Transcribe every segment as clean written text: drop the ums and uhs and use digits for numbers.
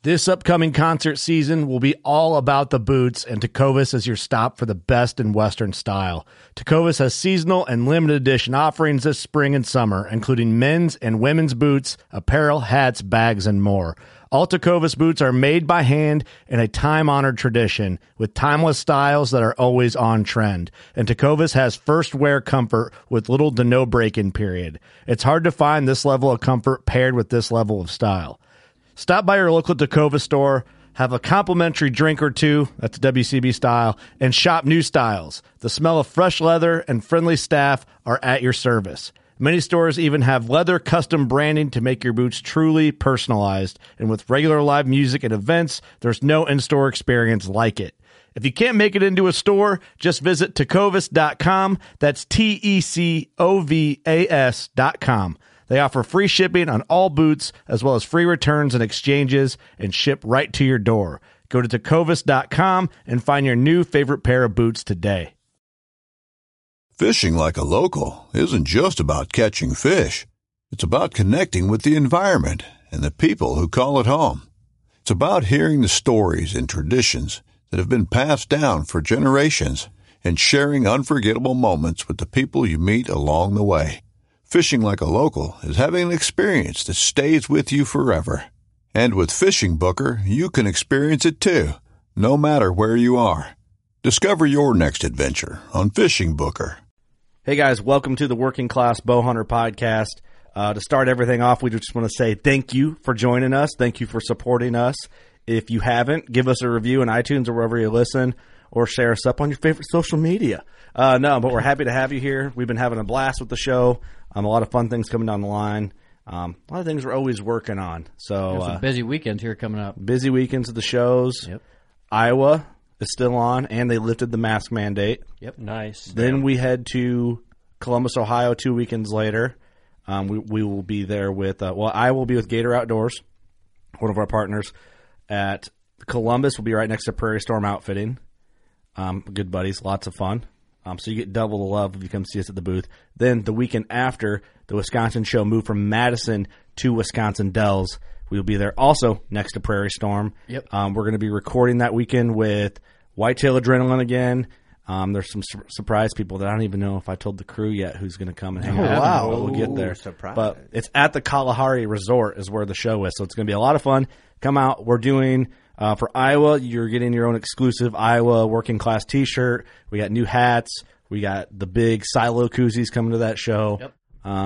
This upcoming concert season will be all about the boots, and Tecovas is your stop for the best in Western style. Tecovas has seasonal and limited edition offerings this spring and summer, including men's and women's boots, apparel, hats, bags, and more. All Tecovas boots are made by hand in a time-honored tradition with timeless styles that are always on trend. And Tecovas has first wear comfort with little to no break-in period. It's hard to find this level of comfort paired with this level of style. Stop by your local Tecovas store, have a complimentary drink or two, that's WCB style, and shop new styles. The smell of fresh leather and friendly staff are at your service. Many stores even have leather custom branding to make your boots truly personalized. And with regular live music and events, there's no in-store experience like it. If you can't make it into a store, just visit tecovas.com. That's TECOVAS.com. They offer free shipping on all boots, as well as free returns and exchanges, and ship right to your door. Go to tecovas.com and find your new favorite pair of boots today. Fishing like a local isn't just about catching fish. It's about connecting with the environment and the people who call it home. It's about hearing the stories and traditions that have been passed down for generations and sharing unforgettable moments with the people you meet along the way. Fishing like a local is having an experience that stays with you forever. And with Fishing Booker, you can experience it too, no matter where you are. Discover your next adventure on Fishing Booker. Hey guys, welcome to the Working Class Bowhunter Podcast. To start everything off, we just want to say thank you for joining us. Thank you for supporting us. If you haven't, give us a review in iTunes or wherever you listen, or share us up on your favorite social media. But we're happy to have you here. We've been having a blast with the show. A lot of fun things coming down the line. A lot of things we're always working on. So some busy weekends here coming up. Busy weekends of the shows. Yep. Iowa is still on, and they lifted the mask mandate. Yep. Nice. Then we head to Columbus, Ohio 2 weekends later. We will be there with, I will be with Gator Outdoors, one of our partners. At Columbus, we'll be right next to Prairie Storm Outfitting. Good buddies, lots of fun. So you get double the love if you come see us at the booth. Then the weekend after, the Wisconsin show moved from Madison to Wisconsin Dells. We'll be there also next to Prairie Storm. Yep. We're going to be recording that weekend with Whitetail Adrenaline again. There's some surprise people that I don't even know if I told the crew yet who's going to come and hang out. Wow. But we'll get there. Surprise. But it's at the Kalahari Resort is where the show is. So it's going to be a lot of fun. Come out. We're doing... for Iowa, you're getting your own exclusive Iowa Working Class T-shirt. We got new hats. We got the big silo koozies coming to that show. Yep.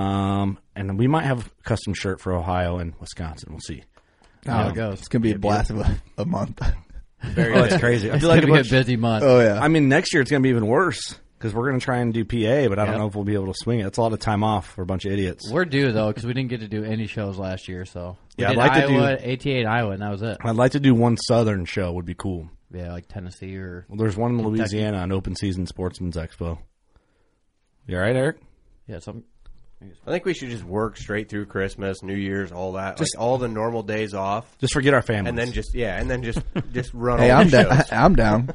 And we might have a custom shirt for Ohio and Wisconsin. We'll see. How it goes. It's going to be a blast of a month. It's crazy. I It's feel going like to be a busy month. Oh, yeah. I mean, next year it's going to be even worse because we're going to try and do PA, but I don't know if we'll be able to swing it. It's a lot of time off for a bunch of idiots. We're due, though, because we didn't get to do any shows last year. So we Yeah, did I'd like to do- Iowa, ATA in Iowa, and that was it. I'd like to do one Southern show. Would be cool. Yeah, like Tennessee or... Well, there's one in Kentucky. Louisiana on Open Season Sportsman's Expo. You all right, Eric? Yeah, something. I think we should just work straight through Christmas, New Year's, all that. Like all the normal days off. Just forget our families. And then just run Hey, all I'm the down. shows. I'm down.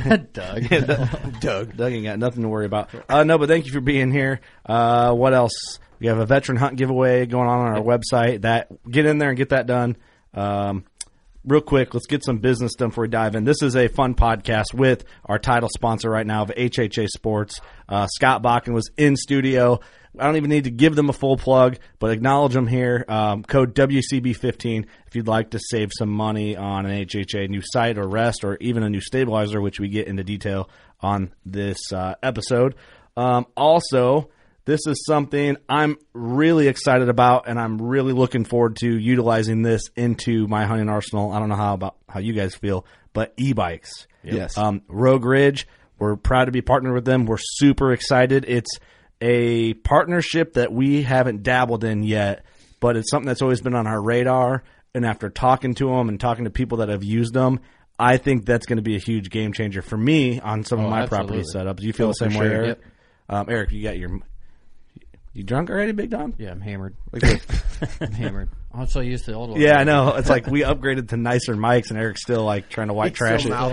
Doug. Doug. Doug ain't got nothing to worry about. No, but thank you for being here. What else? We have a veteran hunt giveaway going on our website. Get in there and get that done. Real quick, let's get some business done before we dive in. This is a fun podcast with our title sponsor right now of HHA Sports. Scott Bakken was in studio. I don't even need to give them a full plug, but acknowledge them here. Code WCB15 if you'd like to save some money on an HHA new sight or rest or even a new stabilizer, which we get into detail on this episode. Also, this is something I'm really excited about, and I'm really looking forward to utilizing this into my hunting arsenal. I don't know how you guys feel, but e-bikes. Yes. Rogue Ridge, we're proud to be partnered with them. We're super excited. It's a partnership that we haven't dabbled in yet, but it's something that's always been on our radar. And after talking to them and talking to people that have used them, I think that's going to be a huge game changer for me on some of my property setups. Do you feel the same way, Eric? Yep. Eric, you drunk already, Big Dog? Yeah, I'm hammered. I'm hammered. I'm so used to the old one. Yeah, I know. It's like we upgraded to nicer mics, and Eric's still like trying to white trash it.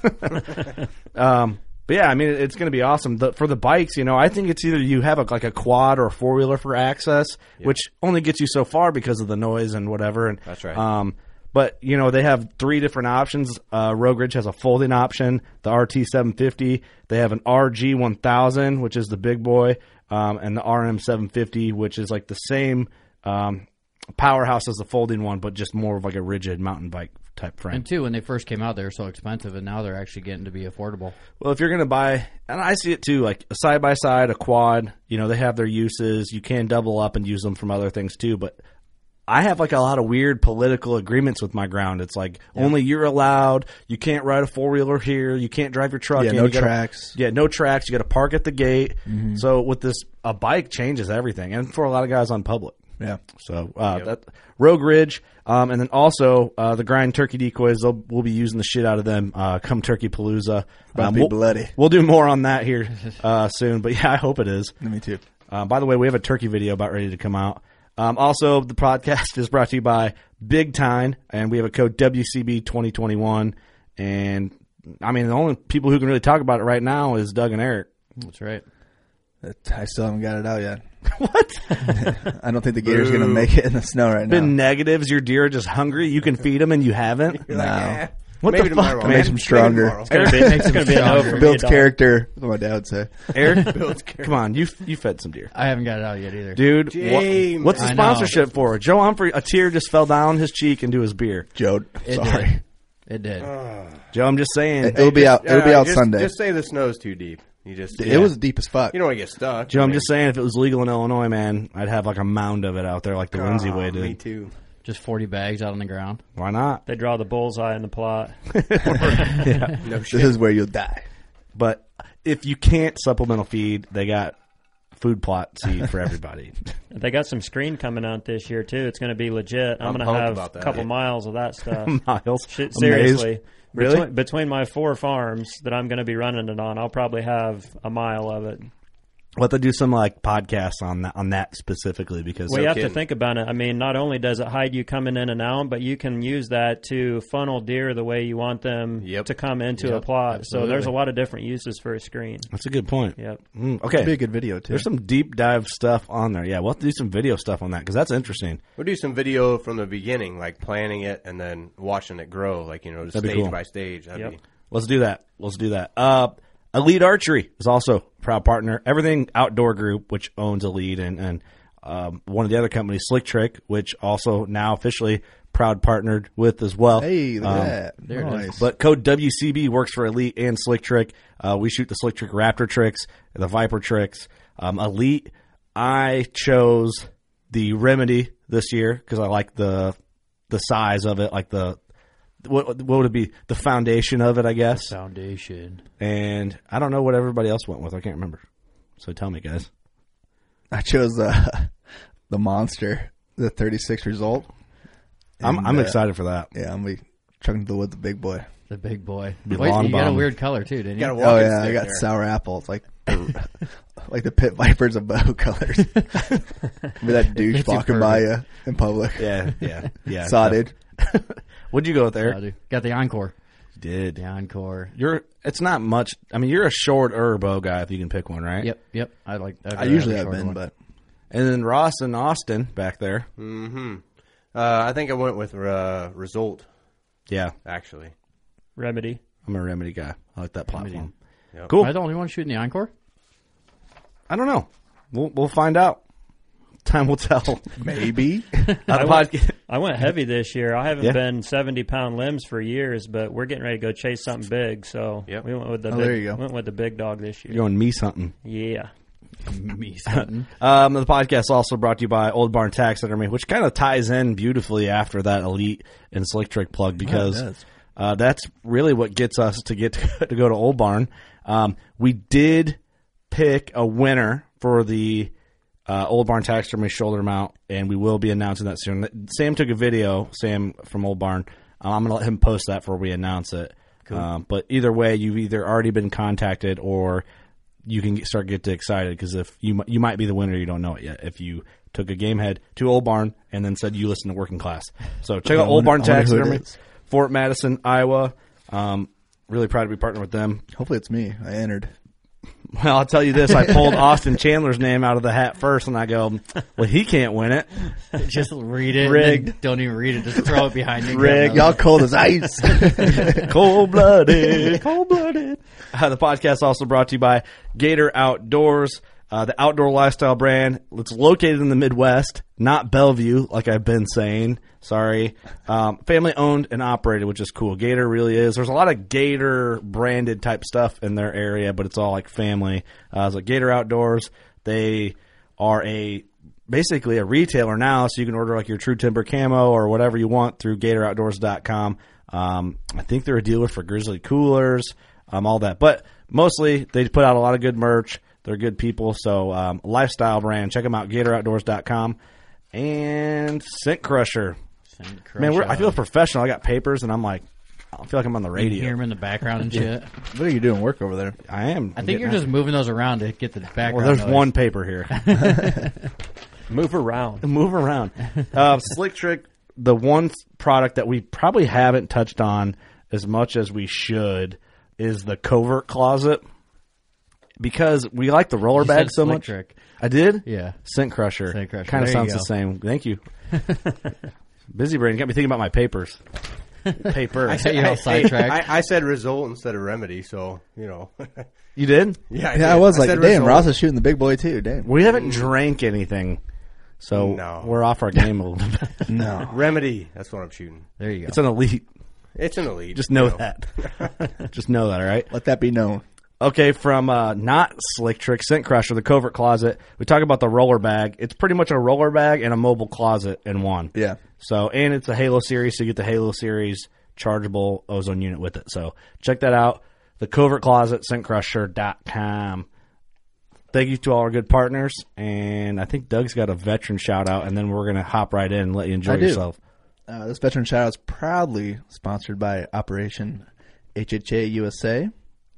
But yeah, I mean, it's going to be awesome. For the bikes, I think it's either you have like a quad or a four-wheeler for access, which only gets you so far because of the noise and whatever. And, That's right. But, they have 3 different options. Rogue Ridge has a folding option, the RT750. They have an RG1000, which is the big boy, and the RM750, which is like the same powerhouse as the folding one, but just more of like a rigid mountain bike type frame. And two, when they first came out, they were so expensive, and now they're actually getting to be affordable. Well, if you're going to buy, and I see it too, like a side-by-side, a quad, they have their uses. You can double up and use them from other things too, but I have like a lot of weird political agreements with my ground. It's like only you're allowed. You can't ride a 4-wheeler here. You can't drive your truck. Yeah, in. no You gotta- tracks. Yeah, no tracks. You got to park at the gate. So with this, a bike changes everything, and for a lot of guys on public. Yeah. So that Rogue Ridge, and then also the Grind Turkey decoys. We'll be using the shit out of them come Turkey Palooza. About to be bloody. We'll do more on that here soon. But yeah, I hope it is. Me too. By the way, we have a turkey video about ready to come out. Also, the podcast is brought to you by Big Time, and we have a code WCB 2021. And I mean, the only people who can really talk about it right now is Doug and Eric. That's right. I still haven't got it out yet. What? I don't think the gator's going to make it in the snow right now. Been negatives. Your deer are just hungry. You can feed them, and you haven't. No. What Maybe the tomorrow. fuck, Makes man? them stronger. It's gonna be a no for me, Builds dog. character, what my dad would say. Eric, come on, you fed some deer, I haven't got it out yet either. dude. James. What's the I know. sponsorship for? Joe Humphrey, a tear just fell down his cheek into his beer. Joe, It sorry. It did. Joe, I'm just saying. It'll be out. It'll be out just, Sunday. Just say the snow's too deep. It was deep as fuck. You don't want to get stuck. Joe, I'm just saying, if it was legal in Illinois, man, I'd have like a mound of it out there, like the Lindsay way did. Me too. Just 40 bags out on the ground. Why not? They draw the bullseye in the plot. No This shit. is where you'll die. But if you can't supplemental feed, they got food plot seed for everybody. They got some screen coming out this year too. It's going to be legit. I'm I'm going to pumped have about that. a couple miles of that stuff. Miles, Shit, Amazed. seriously. Really? Between my 4 farms that I'm going to be running it on, I'll probably have a mile of it. We'll have to do some like podcasts on that specifically because Well, you have kidding. to think about it. I mean, not only does it hide you coming in and out, but you can use that to funnel deer the way you want them Yep. to come into a plot. So there's a lot of different uses for a screen. that's a good point. Yep. Okay, It'll be a good video too. there's some deep dive stuff on there. Yeah, we'll have to do some video stuff on that because that's interesting. We'll do some video from the beginning, like planning it and then watching it grow, like, just That'd be stage cool. by stage. That'd Yep. be, Let's do that. Elite Archery is also a proud partner. Everything Outdoor Group, which owns Elite, and one of the other companies, Slick Trick, which also now officially proud partnered with as well. Hey, look at that. there it Nice. But code WCB works for Elite and Slick Trick. We shoot the Slick Trick Raptor tricks, the Viper tricks. Elite, I chose the Remedy this year because I like the size of it, like what would it be? The foundation of it, I guess. Foundation. And I don't know what everybody else went with. I can't remember. So tell me, guys. I chose the Monster, the 36 result. I'm And, excited for that. Yeah, I'm gonna be trucking to the woods, the big boy. The big boy. The Wait, lawn you got a bomb. weird color, too, didn't you? Got a Oh walking yeah, I stick got there. sour apple. It's like like the pit vipers of bow colors. With that douche It's walking by impervious. you in public. Yeah. Sodded. What'd you go with, Oh, Eric? dude. Got the Encore. Did. The Encore. It's not much. I mean, you're a short bow guy if you can pick one, right? Yep. I usually have been, but And then Ross and Austin back there. I think I went with Result, Yeah, actually. Remedy. I'm a Remedy guy. I like that platform. Yep. Cool. Am I the only one shooting the Encore? I don't know. We'll find out. Time will tell. maybe. I went heavy this year. I haven't Yeah. been 70-pound limbs for years, but we're getting ready to go chase something big. So Yep. we went with the Oh, big, there you go. went with the big dog this year. You're going meese hunting. Yeah. Me something. The podcast also brought to you by Old Barn Taxidermy, which kind of ties in beautifully after that Elite and Slick Trick plug because does. that's really what gets us to get to go to Old Barn. We did pick a winner for the Old Barn Taxidermy shoulder mount, and we will be announcing that soon. Sam took a video, Sam from Old Barn. I'm going to let him post that before we announce it. Cool. But either way, you've either already been contacted or you can start get excited because if you might be the winner, you don't know it yet. If you took a game head to Old Barn and then said you listen to Working Class, so check out Old Barn I wonder who it Taxidermy, is. Fort Madison, Iowa. Really proud to be partnered with them. Hopefully it's me. I entered. Well, I'll tell you this. I pulled Austin Chandler's name out of the hat first, and I go, well, he can't win it. Just read it. Rigged. And then don't even read it. Just throw it behind you. Rigged. Y'all cold as ice. Cold-blooded. Cold-blooded. The podcast is also brought to you by Gator Outdoors, the outdoor lifestyle brand. It's located in the Midwest, not Bellevue, like I've been saying. Sorry. Family owned and operated, which is cool. Gator really is. There's a lot of Gator branded type stuff in their area, but it's all like family. It's like Gator Outdoors. They are basically a retailer now, so you can order like your True Timber camo or whatever you want through GatorOutdoors.com. I think they're a dealer for Grizzly coolers, all that. But mostly they put out a lot of good merch. They're good people. So lifestyle brand. Check them out, GatorOutdoors.com. And Scent Crusher. Man, I feel professional. I got papers, and I'm like, I feel like I'm on the You radio. hear him in the background and shit. What are you doing work over there? I am. I think you're just moving those around to get the background. Well, there's noise. one paper here. Move around. Move around. Slick Trick, the one product that we probably haven't touched on as much as we should is the Covert Closet. Because we like the roller You bag said so Slick much. Trick. I did? Yeah. Scent Crusher. Scent Crusher. Kind of There you sounds the go. same. Thank you. Busy brain. Got me thinking about my papers. Paper. You're all sidetracked. I said result instead of remedy, so, you know. You did? Yeah, I was like, said damn, result. Ross is shooting the big boy too. Damn. We haven't drank anything. So No. we're off our game a little bit. No. Remedy. That's what I'm shooting. There you go. It's an elite. It's an elite. Just know you know. that. Just know that, all right? Let that be known. Okay, from not Slick Trick, Scent Crusher, the Covert Closet, we talk about the roller bag. It's pretty much a roller bag and a mobile closet in one. Yeah. So, and it's a Halo series, so you get the Halo series chargeable ozone unit with it. So check that out. The Covert Closet, ScentCrusher.com. Thank you to all our good partners. And I think Doug's got a veteran shout out, and then we're going to hop right in and let you enjoy I do. yourself. This veteran shout out is proudly sponsored by Operation HHA USA.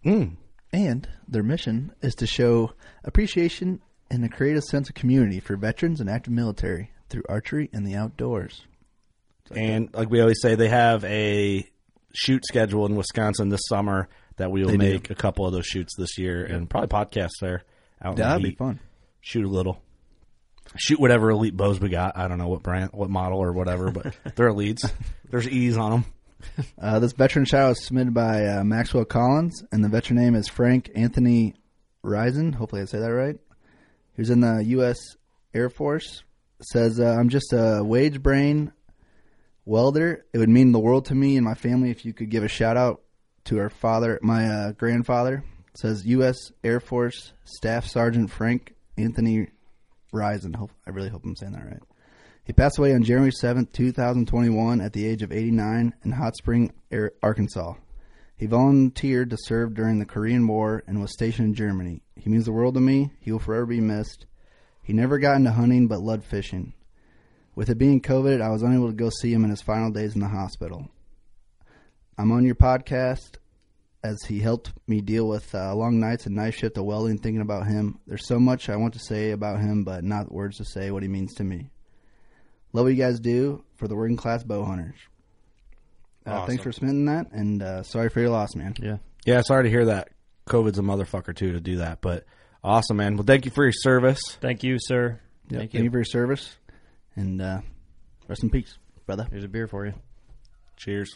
And their mission is to show appreciation and to create a sense of community for veterans and active military through archery and the outdoors. And like we always say, they have a shoot schedule in Wisconsin this summer that we will make a couple of those shoots this year and probably podcasts there. Out in the That'd be heat. fun. Shoot a little. Shoot whatever elite bows we got. I don't know what brand, what model or whatever, but they're elites. There's E's on them. This veteran shout out is submitted by Maxwell Collins, and the veteran name is Frank Anthony Risen. Hopefully I say that right. He was in the U.S. Air Force. Says, I'm just a wage brain welder. It would mean the world to me and my family if you could give a shout out to our father, my grandfather. Says U.S. Air Force Staff Sergeant Frank Anthony Risen. I really hope I'm saying that right. He passed away on January 7th, 2021 at the age of 89 in Hot Spring, Arkansas. He volunteered to serve during the Korean War and was stationed in Germany. He means the world to me. He will forever be missed. He never got into hunting but loved fishing. With it being COVID, I was unable to go see him in his final days in the hospital. I'm on your podcast as he helped me deal with long nights and night shift of welding thinking about him. There's so much I want to say about him, but not words to say what he means to me. Love what you guys do for the working class bow hunters. Awesome. Thanks for submitting that, and sorry for your loss, man. Yeah, sorry to hear that. COVID's a motherfucker, too, to do that. But awesome, man. Well, thank you for your service. Thank you, sir. Thank you for your service, and rest in peace, brother. Here's a beer for you. Cheers.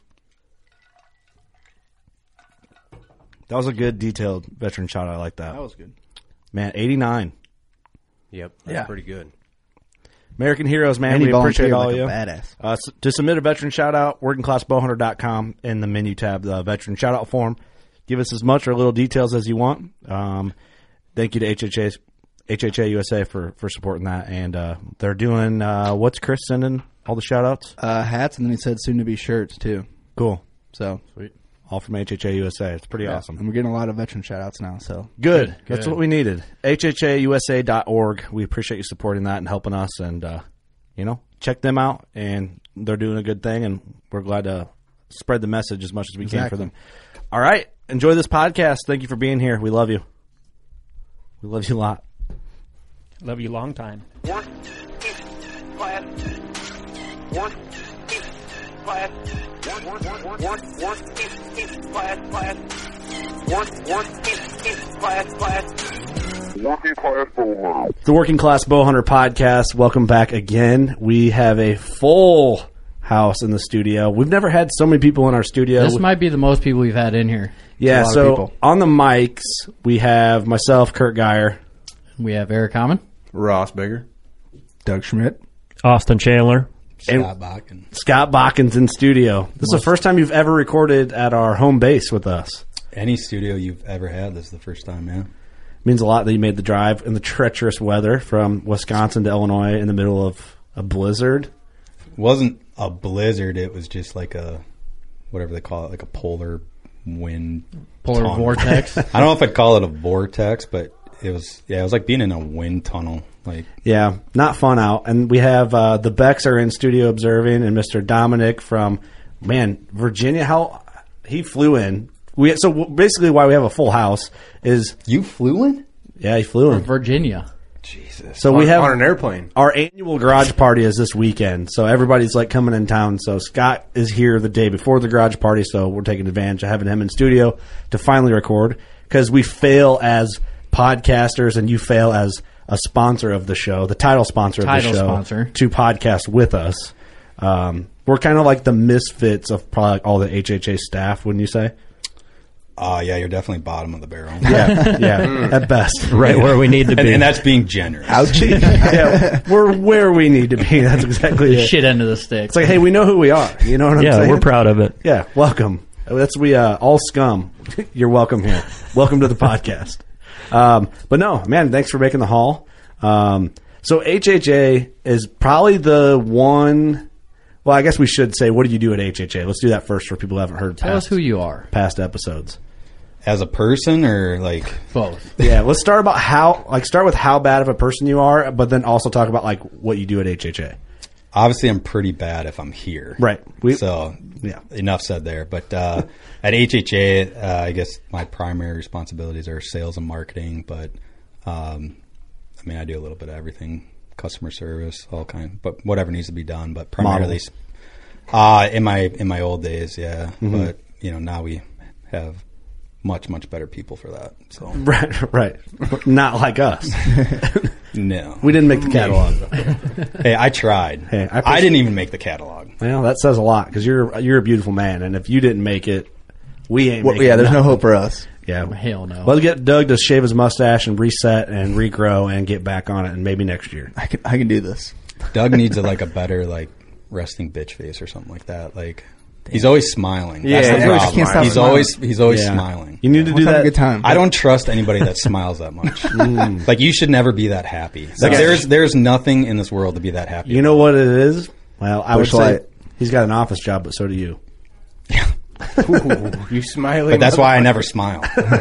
That was a good, detailed veteran shot. I like that. That was good. Man, 89. Yep. That's pretty good. American heroes, man. And he We appreciate volunteered all like of you. a badass. To submit a veteran shout-out, workingclassbowhunter.com in the menu tab, the veteran shout-out form. Give us as much or little details as you want. Thank you to HHA USA for supporting that. And they're doing, what's Chris sending all the shout-outs? Hats, and then he said soon-to-be shirts, too. Cool. So, Sweet. All from HHA USA. It's pretty awesome. And we're getting a lot of veteran shout-outs now, so. Good. That's what we needed. HHAUSA.org. We appreciate you supporting that and helping us. And, check them out. And they're doing a good thing. And we're glad to spread the message as much as we can for them. All right. Enjoy this podcast. Thank you for being here. We love you. We love you a lot. Love you long time. One, class. One, class. One, class. The Working Class Bowhunter Podcast. Welcome back again. We have a full house in the studio. We've never had so many people in our studio. This might be the most people we've had in here. Yeah, a lot of so people. on the mics, we have myself, Kurt Geyer. We have Eric Hammond. Ross Bigger. Doug Schmidt. Austin Chandler. Scott Bakken's in studio. This is the first time you've ever recorded at our home base with us. Any studio you've ever had, this is the first time, yeah. Means a lot that you made the drive in the treacherous weather from Wisconsin to Illinois in the middle of a blizzard. It wasn't a blizzard, it was just like a, whatever they call it, like a polar wind. Polar tunnel. vortex. I don't know if I'd call it a vortex, but it was like being in a wind tunnel. Like, Yeah, not fun out. And we have the Becks are in studio observing, and Mr. Dominic from, Virginia. He flew in. So basically why we have a full house is... you flew in? Yeah, he flew in. Virginia. Jesus. So we have on an airplane. our annual garage party is this weekend, so everybody's like coming in town. So Scott is here the day before the garage party, so we're taking advantage of having him in studio to finally record, because we fail as podcasters and you fail as a sponsor of the show, the title sponsor of the show, sponsor. to podcast with us. We're kind of like the misfits of probably all the HHA staff, wouldn't you say? Yeah, you're definitely bottom of the barrel. Yeah, at best. Right where we need to be. And that's being generous. Ouchie. Yeah, we're where we need to be. That's exactly it. Shit end of the stick. It's like, hey, we know who we are. You know what I'm yeah, saying? we're proud of it. Yeah, welcome. That's all scum. You're welcome here. Welcome to the podcast. But no, man, thanks for making the haul. So HHA is probably the one. Well, I guess we should say, what do you do at HHA? Let's do that first for people who haven't heard Tell us who you are. past episodes. As a person or like... Both. Yeah, let's start with how bad of a person you are, but then also talk about like what you do at HHA. Obviously, I'm pretty bad if I'm here. Right. So, yeah. Enough said there. But at HHA, I guess my primary responsibilities are sales and marketing. But, I do a little bit of everything. Customer service, all kind. But whatever needs to be done. But primarily... in my old days, yeah. Mm-hmm. But, now we have much better people for that. So Right. Not like us. no. We didn't make the catalog, though. Hey, I tried. Hey, I I didn't even make the catalog. Well, that says a lot, because you're a beautiful man, and if you didn't make it, we ain't making Yeah, there's nothing. no hope for us. Yeah. Hell no. Let's get Doug to shave his mustache and reset and regrow and get back on it, and maybe next year. I can do this. Doug needs a better resting bitch face or something like that. Like he's always smiling. Yeah, That's the I problem. can't stop He's smiling. always Yeah. smiling. You need to do Let's have that. a good time. I don't trust anybody that smiles that much. Like you should never be that happy. Like there's nothing in this world to be that happy. You know what it is? Well, I would Bush say Light. he's got an office job, but so do you. Ooh, you smiling. But that's why I never smile.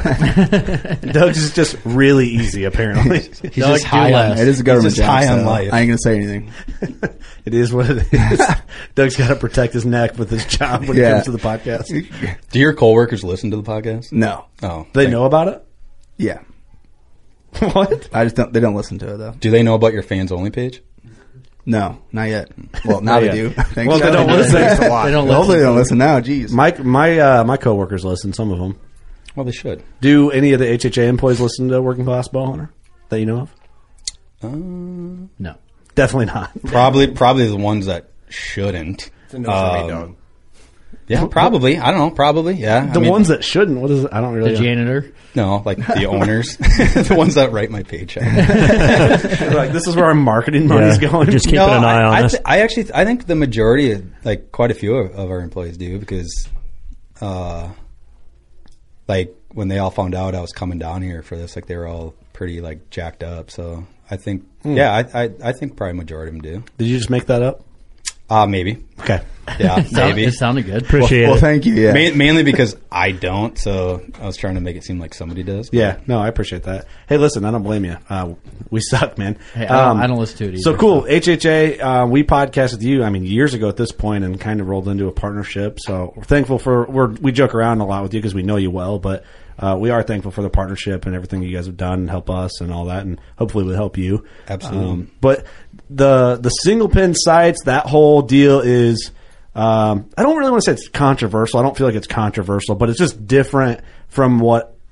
Doug's is just really easy, apparently. He's just high on. It is a government He's just job. high on so life. I ain't gonna say anything. It is what it is. Doug's got to protect his neck with his job when it Yeah. comes to the podcast. Do your coworkers listen to the podcast? No. Oh, They know about it? Yeah. What? I just don't. They don't listen to it though. Do they know about your fans only page? No, not yet. Well, now they yet. do. Thanks. Well, they don't listen. They don't Hopefully they listen. don't listen now. Jeez. My coworkers listen, some of them. Well, they should. Do any of the HHA employees listen to Working Class Bowhunter that you know of? No. Definitely not. Probably the ones that shouldn't. It's a no for me, dog. Yeah, probably. I don't know. Probably. Yeah. The ones that shouldn't. What is it? I don't really The know. janitor. No, like the owners, the ones that write my paycheck. Like, this is where our marketing money's going. Just keeping an eye on us. I think the majority, like quite a few of our employees do, because, like when they all found out I was coming down here for this, like they were all pretty like jacked up. So I think, I think probably majority of them do. Did you just make that up? Maybe. Okay. Yeah, maybe. It sounded good. Appreciate Well, it. thank you. Yeah. Mainly because I don't, so I was trying to make it seem like somebody does. but- Yeah. No, I appreciate that. Hey, listen, I don't blame you. We suck, man. Hey, I don't listen to it either. So cool. HHA, we podcast with you, years ago at this point, and kind of rolled into a partnership. So we're thankful we joke around a lot with you because we know you well, but we are thankful for the partnership and everything you guys have done and help us and all that, and hopefully we'll help you. Absolutely. But the single pin sights, that whole deal is, I don't really want to say it's controversial. I don't feel like it's controversial, but it's just different from what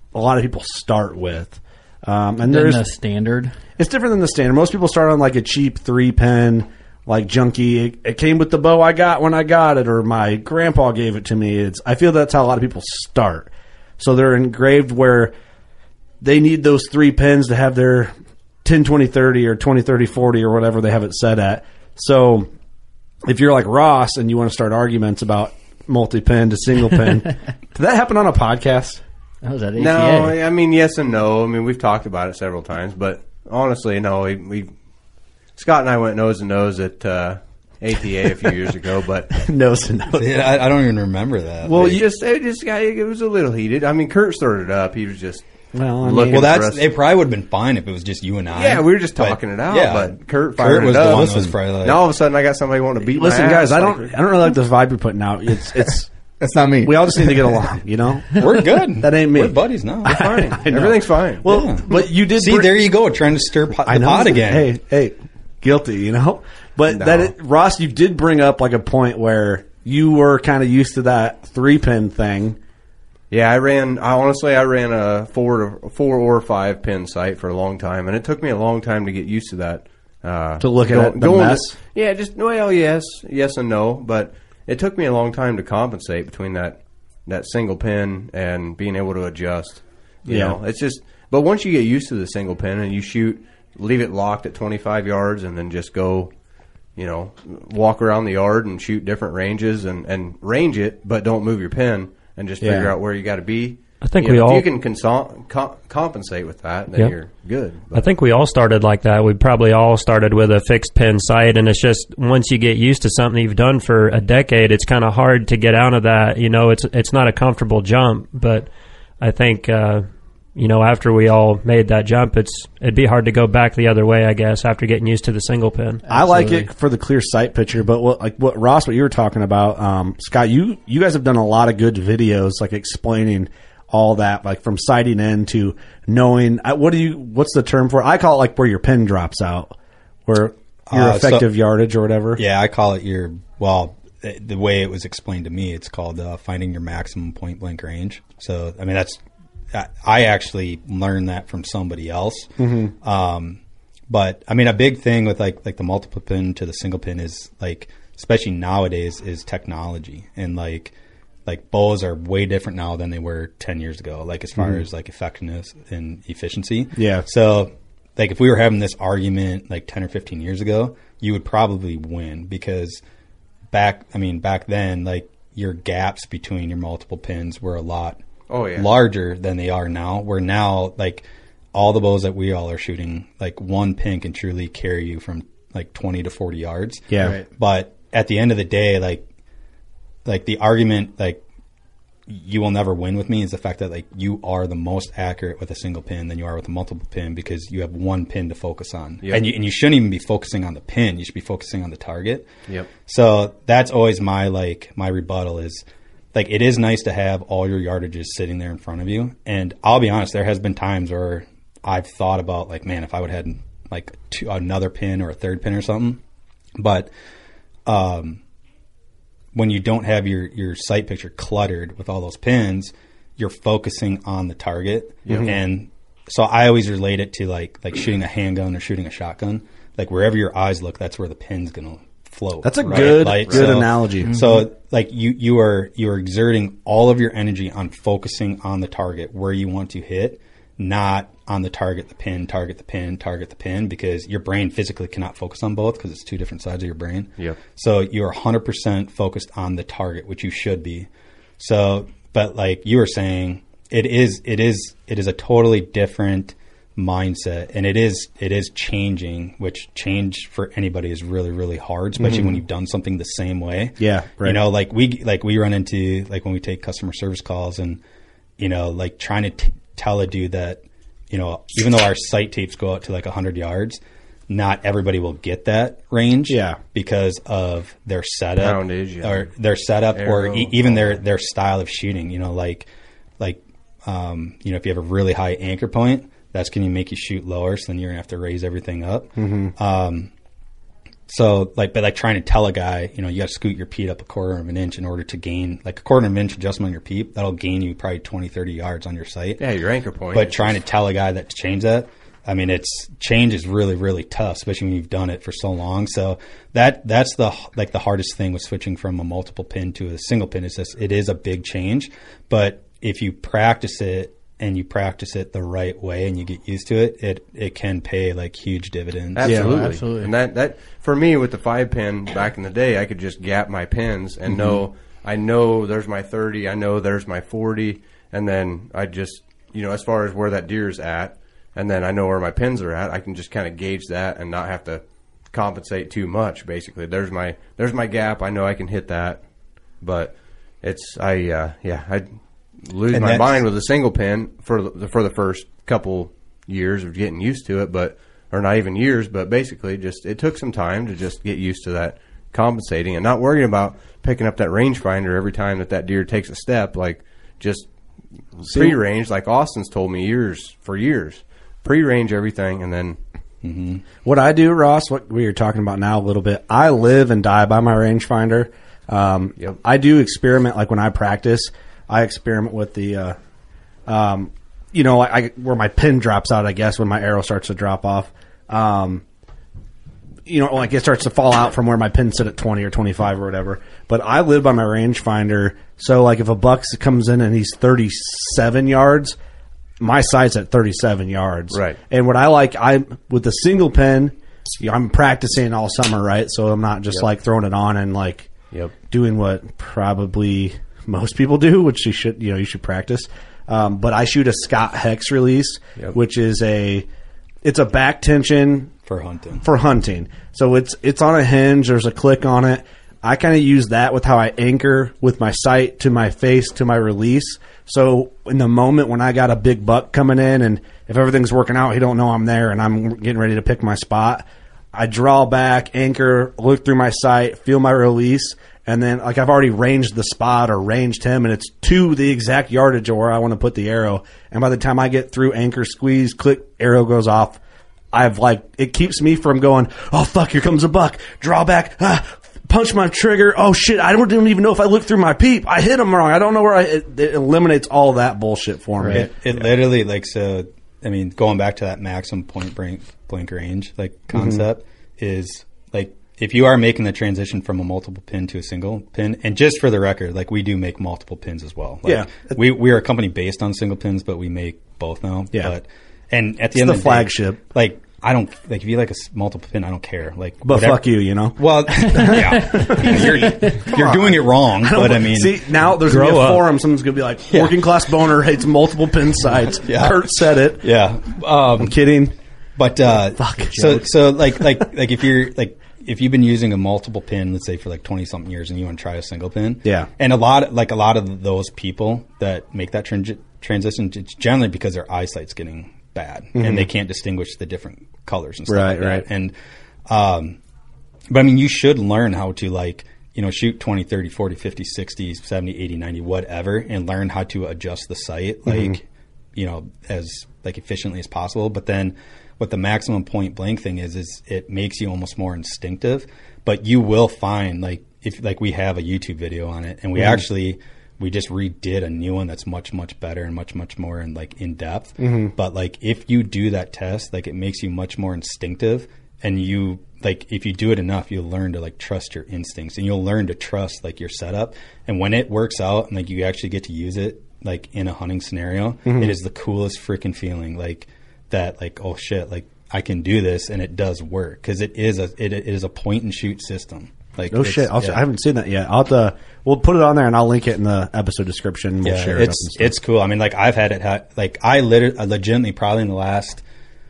a lot of people start with. And Then there's the standard. it's different than the standard. Most people start on like a cheap 3-pin, like junky. It came with the bow I got when I got it, or my grandpa gave it to me. I feel that's how a lot of people start. So they're engraved where they need those 3 pins to have their 10, 20, 30 or 20, 30, 40 or whatever they have it set at. So if you're like Ross and you want to start arguments about multi-pin to single pin, did that happen on a podcast? That was at ATA. No, I mean, yes and no. I mean, we've talked about it several times, but honestly, no. Scott and I went nose to nose at ATA a few years ago, but Nose to nose. Yeah, I don't even remember that. well, it was a little heated. I mean, Kurt stirred it up. He was just Well, I mean, looking Well, for that's us. it. Probably would have been fine if it was just you and I. Yeah, we were just But, talking it out, yeah, but Kurt fired was it the up. one that was probably like, Now all of a sudden, I got somebody wanting to beat listen, my guys, ass. I don't really like this vibe you're putting out. It's That's not me. we all just need to get along, you know. we're good. That ain't me. We're buddies now. Fine. I know. Everything's fine. Well, Yeah. but you did See, there you go, trying to stir the pot again. Hey, guilty, you know. But No. Ross, you did bring up like a point where you were kind of used to that 3-pin thing. Yeah, I ran a 4 or 5 pin sight for a long time, and it took me a long time to get used to that. To look at the mess? Yes, yes and no, but it took me a long time to compensate between that single pin and being able to adjust. You know, it's just. But once you get used to the single pin and you shoot, leave it locked at 25 yards, and then just go, you know, walk around the yard and shoot different ranges and range it, but don't move your pin. And just figure out where you got to be. I think You we know, all- if you can compensate with that, then Yep. you're good. I think we all started like that. We probably all started with a fixed pin sight, and it's just once you get used to something you've done for a decade, it's kind of hard to get out of that. You know, it's not a comfortable jump, but I think you know, after we all made that jump, it'd be hard to go back the other way, I guess, after getting used to the single pin. I like it for the clear sight picture, but what Ross, what you were talking about, Scott, you guys have done a lot of good videos, like explaining all that, like from sighting in to knowing what's the term for it? I call it like where your pin drops out, where your effective yardage or whatever. Yeah, I call it the way it was explained to me, it's called finding your maximum point blank range. So, I mean, I actually learned that from somebody else. Mm-hmm. But I mean, a big thing with like the multiple pin to the single pin is like, especially nowadays, is technology, and like bows are way different now than they were 10 years ago. Like as far as like effectiveness and efficiency. Yeah. So like if we were having this argument like 10 or 15 years ago, you would probably win, because back then, like your gaps between your multiple pins were a lot larger than they are now. Where now, like all the bows that we all are shooting, like one pin can truly carry you from like 20 to 40 yards. Yeah. Right. But at the end of the day, like the argument, like you will never win with me, is the fact that like you are the most accurate with a single pin than you are with a multiple pin, because you have one pin to focus on. Yep. And you shouldn't even be focusing on the pin. You should be focusing on the target. Yep. So that's always my rebuttal is, like, it is nice to have all your yardages sitting there in front of you. And I'll be honest, there has been times where I've thought about, like, man, if I would have had like another pin or a third pin or something. But when you don't have your sight picture cluttered with all those pins, you're focusing on the target. Mm-hmm. And so I always relate it to like shooting a handgun or shooting a shotgun. Like wherever your eyes look, that's where the pin's going to float. That's a right? good So, analogy. Mm-hmm. So like you are exerting all of your energy on focusing on the target where you want to hit, not on the target the pin, because your brain physically cannot focus on both, because it's two different sides of your brain. Yep. So you're 100% focused on the target, which you should be. So, but like you were saying, it is a totally different mindset, and it is changing, which change for anybody is really, really hard, especially when you've done something the same way. Yeah, right. You know, like we run into, like when we take customer service calls, and you know, like trying to tell a dude that, you know, even though our sight tapes go out to like 100 yards, not everybody will get that range. Yeah. Because of their setup, Poundage, yeah. or their setup, Arrow, or even their style of shooting. You know, like you know, if you have a really high anchor point, that's going to make you shoot lower, so then you're going to have to raise everything up. Mm-hmm. So like, but like trying to tell a guy, you know, you got to scoot your peat up 1/4 of an inch in order to gain like a 1/4 of an inch adjustment on your peat. That'll gain you probably 20, 30 yards on your sight. Yeah, your anchor point. But trying to tell a guy that to change that, I mean, change is really, really tough, especially when you've done it for so long. So that's the hardest thing with switching from a multiple pin to a single pin. Is just, it is a big change, but if you practice it and you practice it the right way and you get used to it, it can pay like huge dividends. Absolutely. Yeah, absolutely. And that for me with the 5-pin back in the day, I could just gap my pins and I know there's my 30, I know there's my 40, and then I just, you know, as far as where that deer's at, and then I know where my pins are at, I can just kind of gauge that and not have to compensate too much. Basically, there's my gap. I know I can hit that, but I lose my mind with a single pin for the first couple years of getting used to it, or not even years, but basically just it took some time to just get used to that compensating and not worrying about picking up that rangefinder every time that deer takes a step. Like just pre-range, like Austin's told me for years. Pre-range everything, and then What I do, Ross, what we were talking about now a little bit, I live and die by my rangefinder. I do experiment, like when I practice, I experiment with the, you know, where my pin drops out, I guess, when my arrow starts to drop off. You know, like it starts to fall out from where my pins sit at 20 or 25 or whatever. But I live by my rangefinder, so like if a buck comes in and he's 37 yards, my sight's at 37 yards. Right. And what I like, with the single pin, you know, I'm practicing all summer, right? So I'm not just like throwing it on and like doing what probably most people do, which you should practice. But I shoot a Scott Hex release, which is it's a back tension for hunting. So it's on a hinge. There's a click on it. I kind of use that with how I anchor with my sight to my face to my release. So in the moment when I got a big buck coming in, and if everything's working out, he don't know I'm there, and I'm getting ready to pick my spot, I draw back, anchor, look through my sight, feel my release, and then like I've already ranged the spot or ranged him, and it's to the exact yardage of where I want to put the arrow. And by the time I get through, anchor, squeeze, click, arrow goes off. It keeps me from going, oh fuck, here comes a buck, draw back, punch my trigger. Oh shit! I don't even know if I looked through my peep. I hit him wrong. I don't know where it eliminates all that bullshit for me. It literally I mean, going back to that maximum point blank range concept is like if you are making the transition from a multiple pin to a single pin, and just for the record, like we do make multiple pins as well. Like, we are a company based on single pins, but we make both now. Yeah, and at the end of the flagship, day, like. I don't like if you like a multiple pin. I don't care. Like, but whatever. Fuck you, you know. Well, yeah, you're doing it wrong. But I mean, see, now there's gonna be a forum. Someone's gonna be like, "Working class boner hates multiple pin sights." Kurt said it. Yeah, I'm kidding. But so like if you've been using a multiple pin, let's say for like 20 something years, and you want to try a single pin, and a lot of those people that make that transition, it's generally because their eyesight's getting bad and they can't distinguish the different colors and stuff like that. And but I mean, you should learn how to shoot 20, 30, 40, 50, 60, 70, 80, 90, whatever, and learn how to adjust the sight as efficiently as possible. But then what the maximum point blank thing is it makes you almost more instinctive, but you will find if we have a YouTube video on it, and we just redid a new one that's much, much better and much, much more in depth. But if you do that test, it makes you much more instinctive, and you if you do it enough, you'll learn to trust your instincts, and you'll learn to trust your setup. And when it works out and you actually get to use it in a hunting scenario, it is the coolest freaking feeling. Oh shit, I can do this, and it does work, because it is a point and shoot system. No shit. I haven't seen that yet. We'll put it on there, and I'll link it in the episode description. We'll share it. It's cool. I mean, I've had it. I legitimately probably in the last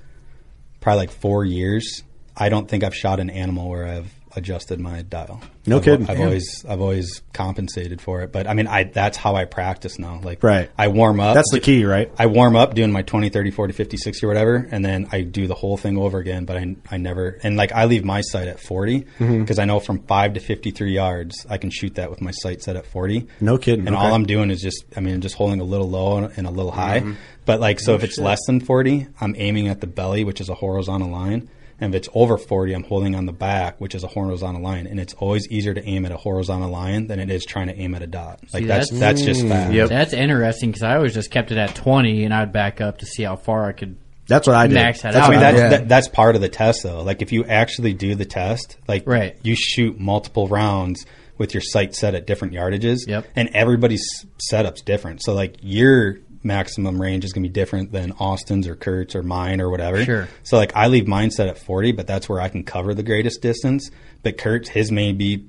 4 years, I don't think I've shot an animal where I've adjusted my dial. No kidding. I've always compensated for it. But I mean, that's how I practice now. Right. I warm up. That's the key, right? I warm up doing my 20, 30, 40, 50, 60 or whatever, and then I do the whole thing over again. But I never, and I leave my sight at 40 because I know from 5 to 53 yards, I can shoot that with my sight set at 40. No kidding. And all I'm doing is just holding a little low and a little high. But if it's less than 40, I'm aiming at the belly, which is a horizontal line. And if it's over 40, I'm holding on the back, which is a horizontal line. And it's always easier to aim at a horizontal line than it is trying to aim at a dot. Like, that's just fact. Yep. That's interesting because I always just kept it at 20 and I'd back up to see how far I could. That's what I did. Max that out. That's part of the test, though. Like, if you actually do the test, like, you shoot multiple rounds with your sight set at different yardages, and everybody's setup's different. So, like, your maximum range is going to be different than Austin's or Kurt's or mine or whatever. Sure. So, like, I leave mine set at 40, but that's where I can cover the greatest distance. But Kurt's, his may be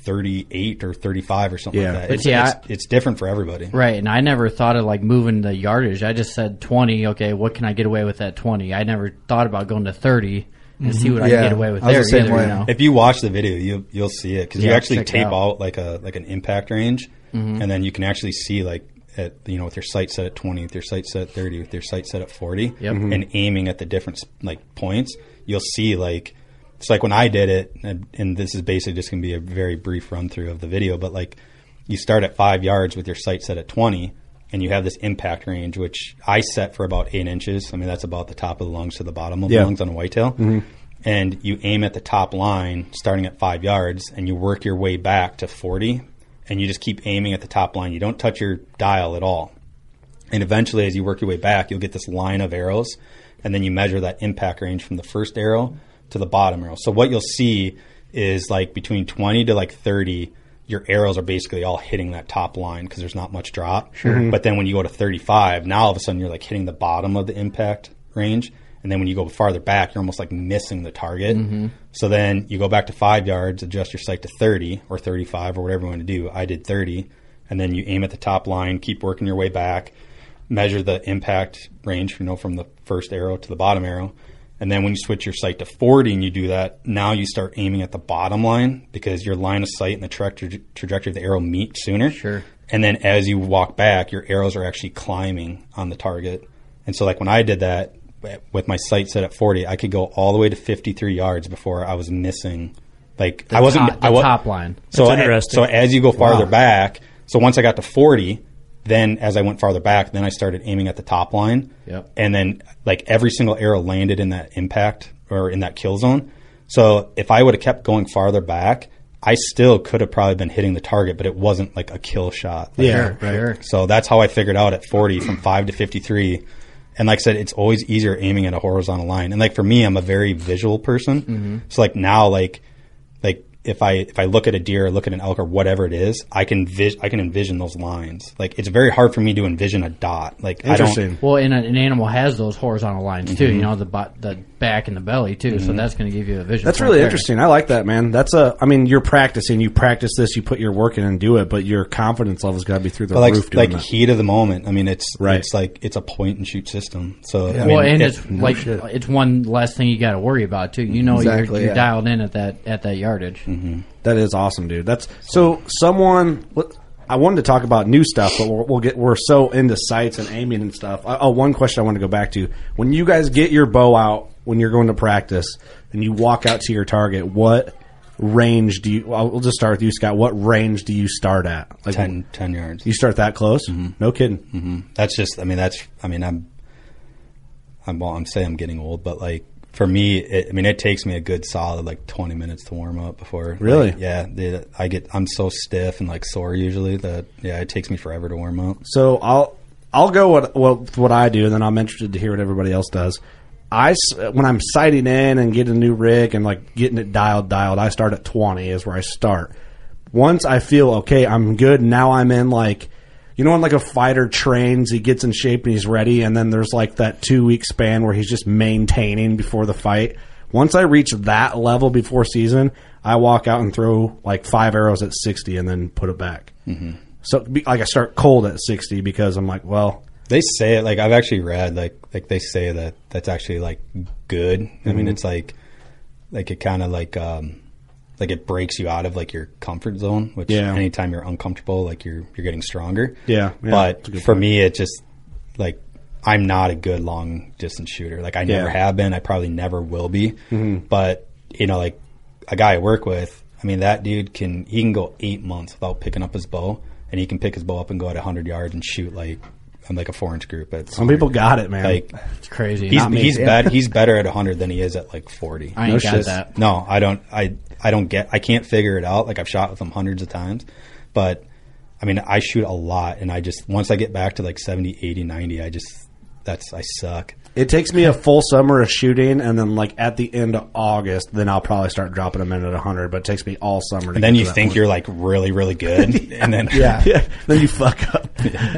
38 or 35 or something like that. It's different for everybody. Right, and I never thought of like moving the yardage. I just said 20, okay, what can I get away with at 20? I never thought about going to 30 and see what I can get away with there either, you know? If you watch the video, you'll see it because you actually tape out like an impact range, and then you can actually see like at, you know, with your sight set at 20, with your sight set at 30, with your sight set at 40, and aiming at the different like points, you'll see like. It's like when I did it, and this is basically just going to be a very brief run through of the video, but like you start at 5 yards with your sight set at 20, and you have this impact range, which I set for about 8 inches. I mean, that's about the top of the lungs to the bottom of the lungs on a whitetail. And you aim at the top line starting at 5 yards, and you work your way back to 40, and you just keep aiming at the top line. You don't touch your dial at all. And eventually, as you work your way back, you'll get this line of arrows, and then you measure that impact range from the first arrow to the bottom arrow. So what you'll see is like between 20 to like 30, your arrows are basically all hitting that top line because there's not much drop. But then when you go to 35, now all of a sudden you're like hitting the bottom of the impact range. And then when you go farther back, you're almost like missing the target. So then you go back to 5 yards, adjust your sight to 30 or 35 or whatever you want to do. I did 30. And then you aim at the top line, keep working your way back, measure the impact range, you know, from the first arrow to the bottom arrow. And then when you switch your sight to 40 and you do that, now you start aiming at the bottom line because your line of sight and the trajectory of the arrow meet sooner. And then as you walk back, your arrows are actually climbing on the target. And so like when I did that with my sight set at 40, I could go all the way to 53 yards before I was missing. Like the top line. So as you go farther back, so once I got to 40, then as I went farther back, then I started aiming at the top line. And then like every single arrow landed in that impact or in that kill zone. So if I would have kept going farther back, I still could have probably been hitting the target, but it wasn't like a kill shot. Like, so that's how I figured out at 40 from 5 to 53. And like I said, it's always easier aiming at a horizontal line. And like for me, I'm a very visual person. So like now, like if I look at a deer or look at an elk or whatever it is, I can envision those lines. Like it's very hard for me to envision a dot. Like interesting. Well, and an animal has those horizontal lines too. You know, the back and the belly too. So that's going to give you a vision. That's really interesting. I like that, man. I mean, you're practicing. You practice this. You put your work in and do it, but your confidence level's got to be through the roof. Like heat of the moment. I mean, it's like it's a point and shoot system. So I mean, it's one less thing you got to worry about too. You know, you're dialed in at that yardage. That is awesome, dude. I wanted to talk about new stuff, but we're so into sights and aiming and stuff. One question I want to go back to: when you guys get your bow out when you're going to practice and you walk out to your target, what range do you? We'll just start with you, Scott. What range do you start at? Like 10 yards. You start that close? No kidding. That's just. I'm saying I'm getting old, but like. For me, it takes me a good solid like 20 minutes to warm up before. Really? I'm so stiff and like sore usually that it takes me forever to warm up. So I'll go with what I do, and then I'm interested to hear what everybody else does. When I'm sighting in and getting a new rig and like getting it dialed, I start at 20 is where I start. Once I feel okay, I'm good. Now I'm in like. You know when like a fighter trains, he gets in shape and he's ready, and then there's like that 2-week span where he's just maintaining before the fight. Once I reach that level before season, I walk out and throw like 5 arrows at 60 and then put it back. So like I start cold at 60 because I'm like, well... They say it, like I've actually read, like they say that that's actually like good. I mean, it's like it kind of like it breaks you out of like your comfort zone, which anytime you're uncomfortable, like you're getting stronger. But for me, it just like I'm not a good long distance shooter. Like I never have been. I probably never will be. But you know, like a guy I work with, I mean, that dude he can go 8 months without picking up his bow, and he can pick his bow up and go at 100 yards and shoot like like a 4-inch group. Some people got it, man. Like it's crazy. He's better at 100 than he is at like 40. I ain't got that. No, I don't. I can't figure it out. Like I've shot with him hundreds of times, but I mean, I shoot a lot, and once I get back to like 70, 80, 90, I suck. It takes me a full summer of shooting, and then like at the end of August, then I'll probably start dropping them in at 100. But it takes me all summer. And then you think you're like really, really good, and then then you fuck up.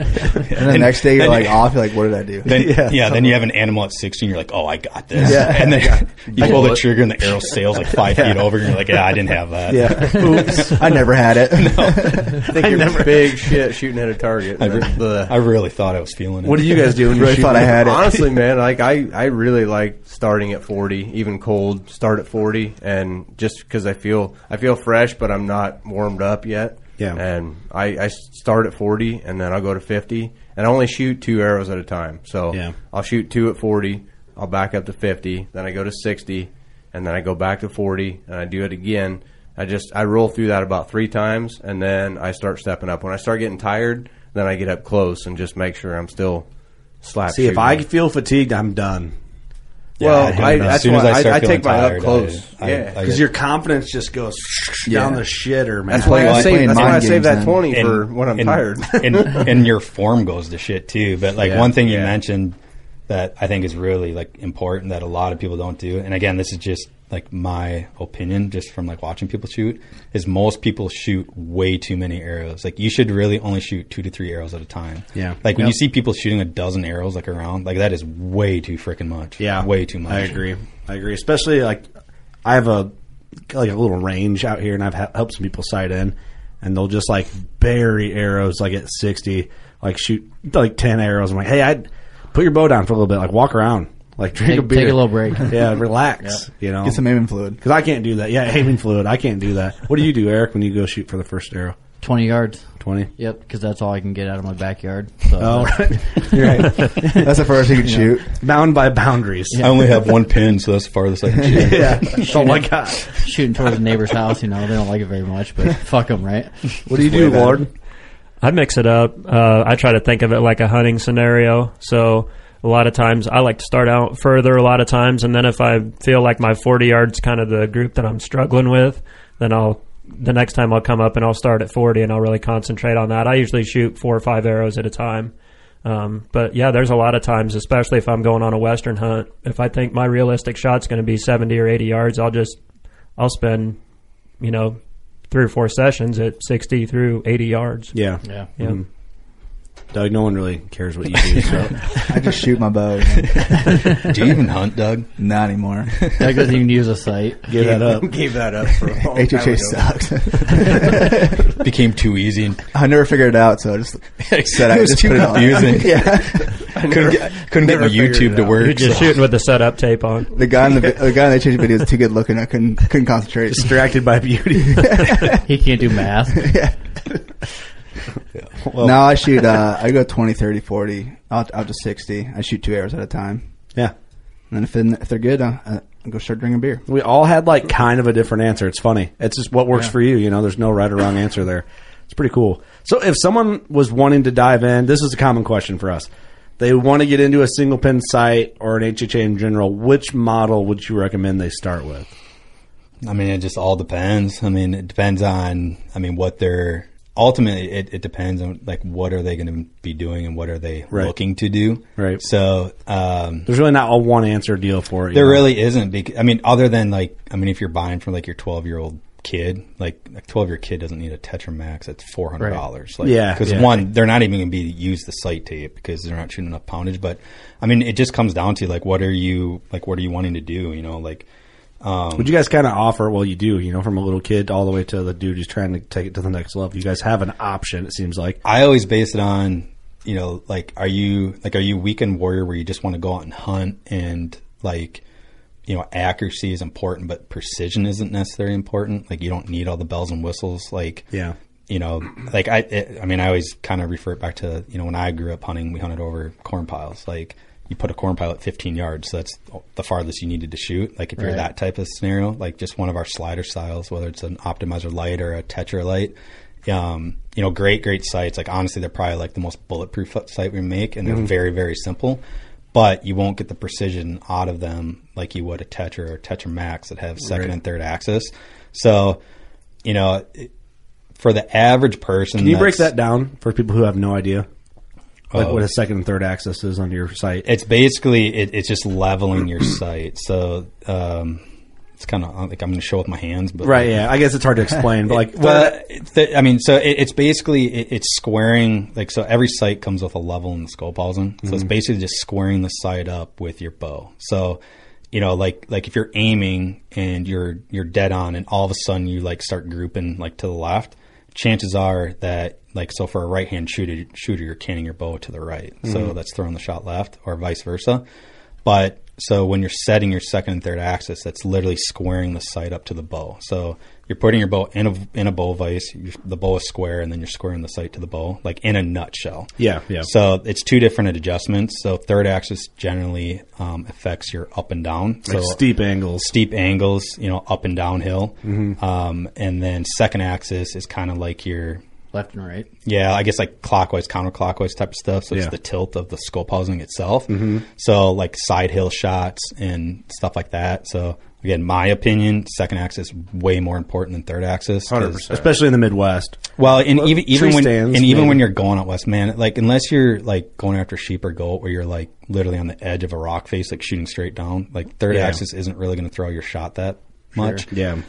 And the next day you're like off. You're like, what did I do? Then you have an animal at 60, and you're like, oh, I got this. And then you pull the trigger, and the arrow sails like 5 feet over, and you're like, yeah, I didn't have that. Yeah, oops, I never had it. No. I think you're big shit shooting at a target. I really thought I was feeling it. What do you guys do when you really thought I had it? Honestly, man, like I really like starting at 40, even cold. Start at 40, and just because I feel fresh, but I'm not warmed up yet. Yeah, and I start at 40, and then I'll go to 50, and I only shoot 2 arrows at a time. So I'll shoot 2 at 40, I'll back up to 50, then I go to 60, and then I go back to 40, and I do it again. I roll through that about 3 times, and then I start stepping up. When I start getting tired, then I get up close and just make sure I'm still slap. See, if I feel fatigued, I'm done. Well, as soon as I take my up close. Because your confidence just goes down the shitter, man. That's why I save that 20 for when I'm tired. and your form goes to shit too. But like one thing you mentioned that I think is really like important that a lot of people don't do, and again, this is just like my opinion, just from like watching people shoot, is most people shoot way too many arrows. Like you should really only shoot 2 to 3 arrows at a time. Yeah. Like when you see people shooting a dozen arrows like around, like that is way too freaking much. Yeah. Way too much. I agree. Especially like I have a little range out here, and I've helped some people sight in, and they'll just like bury arrows like at 60, like shoot like 10 arrows. I'm like, hey, I'd put your bow down for a little bit, like walk around. Like drink a beer. Take a little break. Yeah, relax. You know, get some aiming fluid. Because I can't do that. Yeah, aiming fluid. I can't do that. What do you do, Eric, when you go shoot for the first arrow? 20 yards. 20? Yep, because that's all I can get out of my backyard. So, right. You're right. That's the first you can shoot. Bound by boundaries. Yeah. I only have one pin, so that's the farthest I can shoot. That's all I got. Shooting towards the neighbor's house, they don't like it very much, but fuck them, right? What do you do, Lord? I mix it up. I try to think of it like a hunting scenario. So a lot of times I like to start out further a lot of times, and then if I feel like my 40 yards kind of the group that I'm struggling with, then the next time I'll come up and I'll start at 40 and I'll really concentrate on that. I usually shoot 4 or 5 arrows at a time. But yeah, there's a lot of times, especially if I'm going on a Western hunt, if I think my realistic shot's going to be 70 or 80 yards, I'll spend, 3 or 4 sessions at 60 through 80 yards. Yeah. Mm-hmm. Doug, no one really cares what you do. So I just shoot my bow. Do you even hunt, Doug? Not anymore. Doug doesn't even use a sight. Gave that up for a long time HHA ago. sucks. Became too easy. I never figured it out, so I just said it was just too put it on. confusing. Yeah. Couldn't get my YouTube to work. You're just shooting with the setup tape on. The guy in the HHA video is too good looking. I couldn't concentrate. Distracted by beauty. He can't do math. Yeah. Well, now I shoot, I go 20, 30, 40, out to 60. I shoot 2 arrows at a time. Yeah. And then if they're good, I'll go start drinking beer. We all had like kind of a different answer. It's funny. It's just what works for you. There's no right or wrong answer there. It's pretty cool. So if someone was wanting to dive in, this is a common question for us. They want to get into a single pin sight or an HHA in general. Which model would you recommend they start with? I mean, it just all depends. I mean, it depends on, what they're... Ultimately, it depends on like what are they going to be doing and what are they looking to do. Right. So there's really not a one answer deal for it. There really isn't. Because, other than if you're buying from like your 12-year-old kid, like a 12-year kid doesn't need a Tetra Max. That's $400. Right. Like, because one, they're not even going to use the sight tape because they're not shooting enough poundage. But it just comes down to like what are you wanting to do? Would you guys kind of offer? Well, you do. From a little kid all the way to the dude who's trying to take it to the next level. You guys have an option. It seems like I always base it on, are you weekend warrior where you just want to go out and hunt and accuracy is important, but precision isn't necessarily important. Like you don't need all the bells and whistles. I always kind of refer it back to when I grew up hunting, we hunted over corn piles. Like you put a corn pile at 15 yards, so that's the farthest you needed to shoot. Like if you're that type of scenario, like just one of our slider styles, whether it's an optimizer light or a Tetra light, great sights. Like honestly, they're probably like the most bulletproof sight we make, and they're very, very simple. But you won't get the precision out of them like you would a Tetra or Tetra Max that have second and third axis. So, for the average person, can you break that down for people who have no idea? Like what a second and third axis is on your sight? It's basically it's just leveling your sight. So it's kind of like I'm going to show with my hands, but right, yeah. I guess it's hard to explain, but like, it's basically it's squaring. Like, so every sight comes with a level in the scope housing. So it's basically just squaring the sight up with your bow. So, like if you're aiming and you're dead on, and all of a sudden you like start grouping like to the left, chances are that like, so for a right hand shooter, you're canting your bow to the right. So that's throwing the shot left, or vice versa. But so when you're setting your second and third axis, that's literally squaring the sight up to the bow. So you're putting your bow in a bow vise. The bow is square, and then you're squaring the sight to the bow, like in a nutshell. Yeah. So it's two different adjustments. So third axis generally affects your up and down. Like so steep angles, up and downhill. And then second axis is kind of like your left and right. Yeah, I guess like clockwise, counterclockwise type of stuff. So it's the tilt of the scope housing itself. So like side hill shots and stuff like that. So again, my opinion, second axis way more important than third axis, 100%, especially in the Midwest. Well, and even when you're going out west, man, like unless you're like going after sheep or goat, where you're like literally on the edge of a rock face, like shooting straight down, like third axis isn't really going to throw your shot that much. Yeah.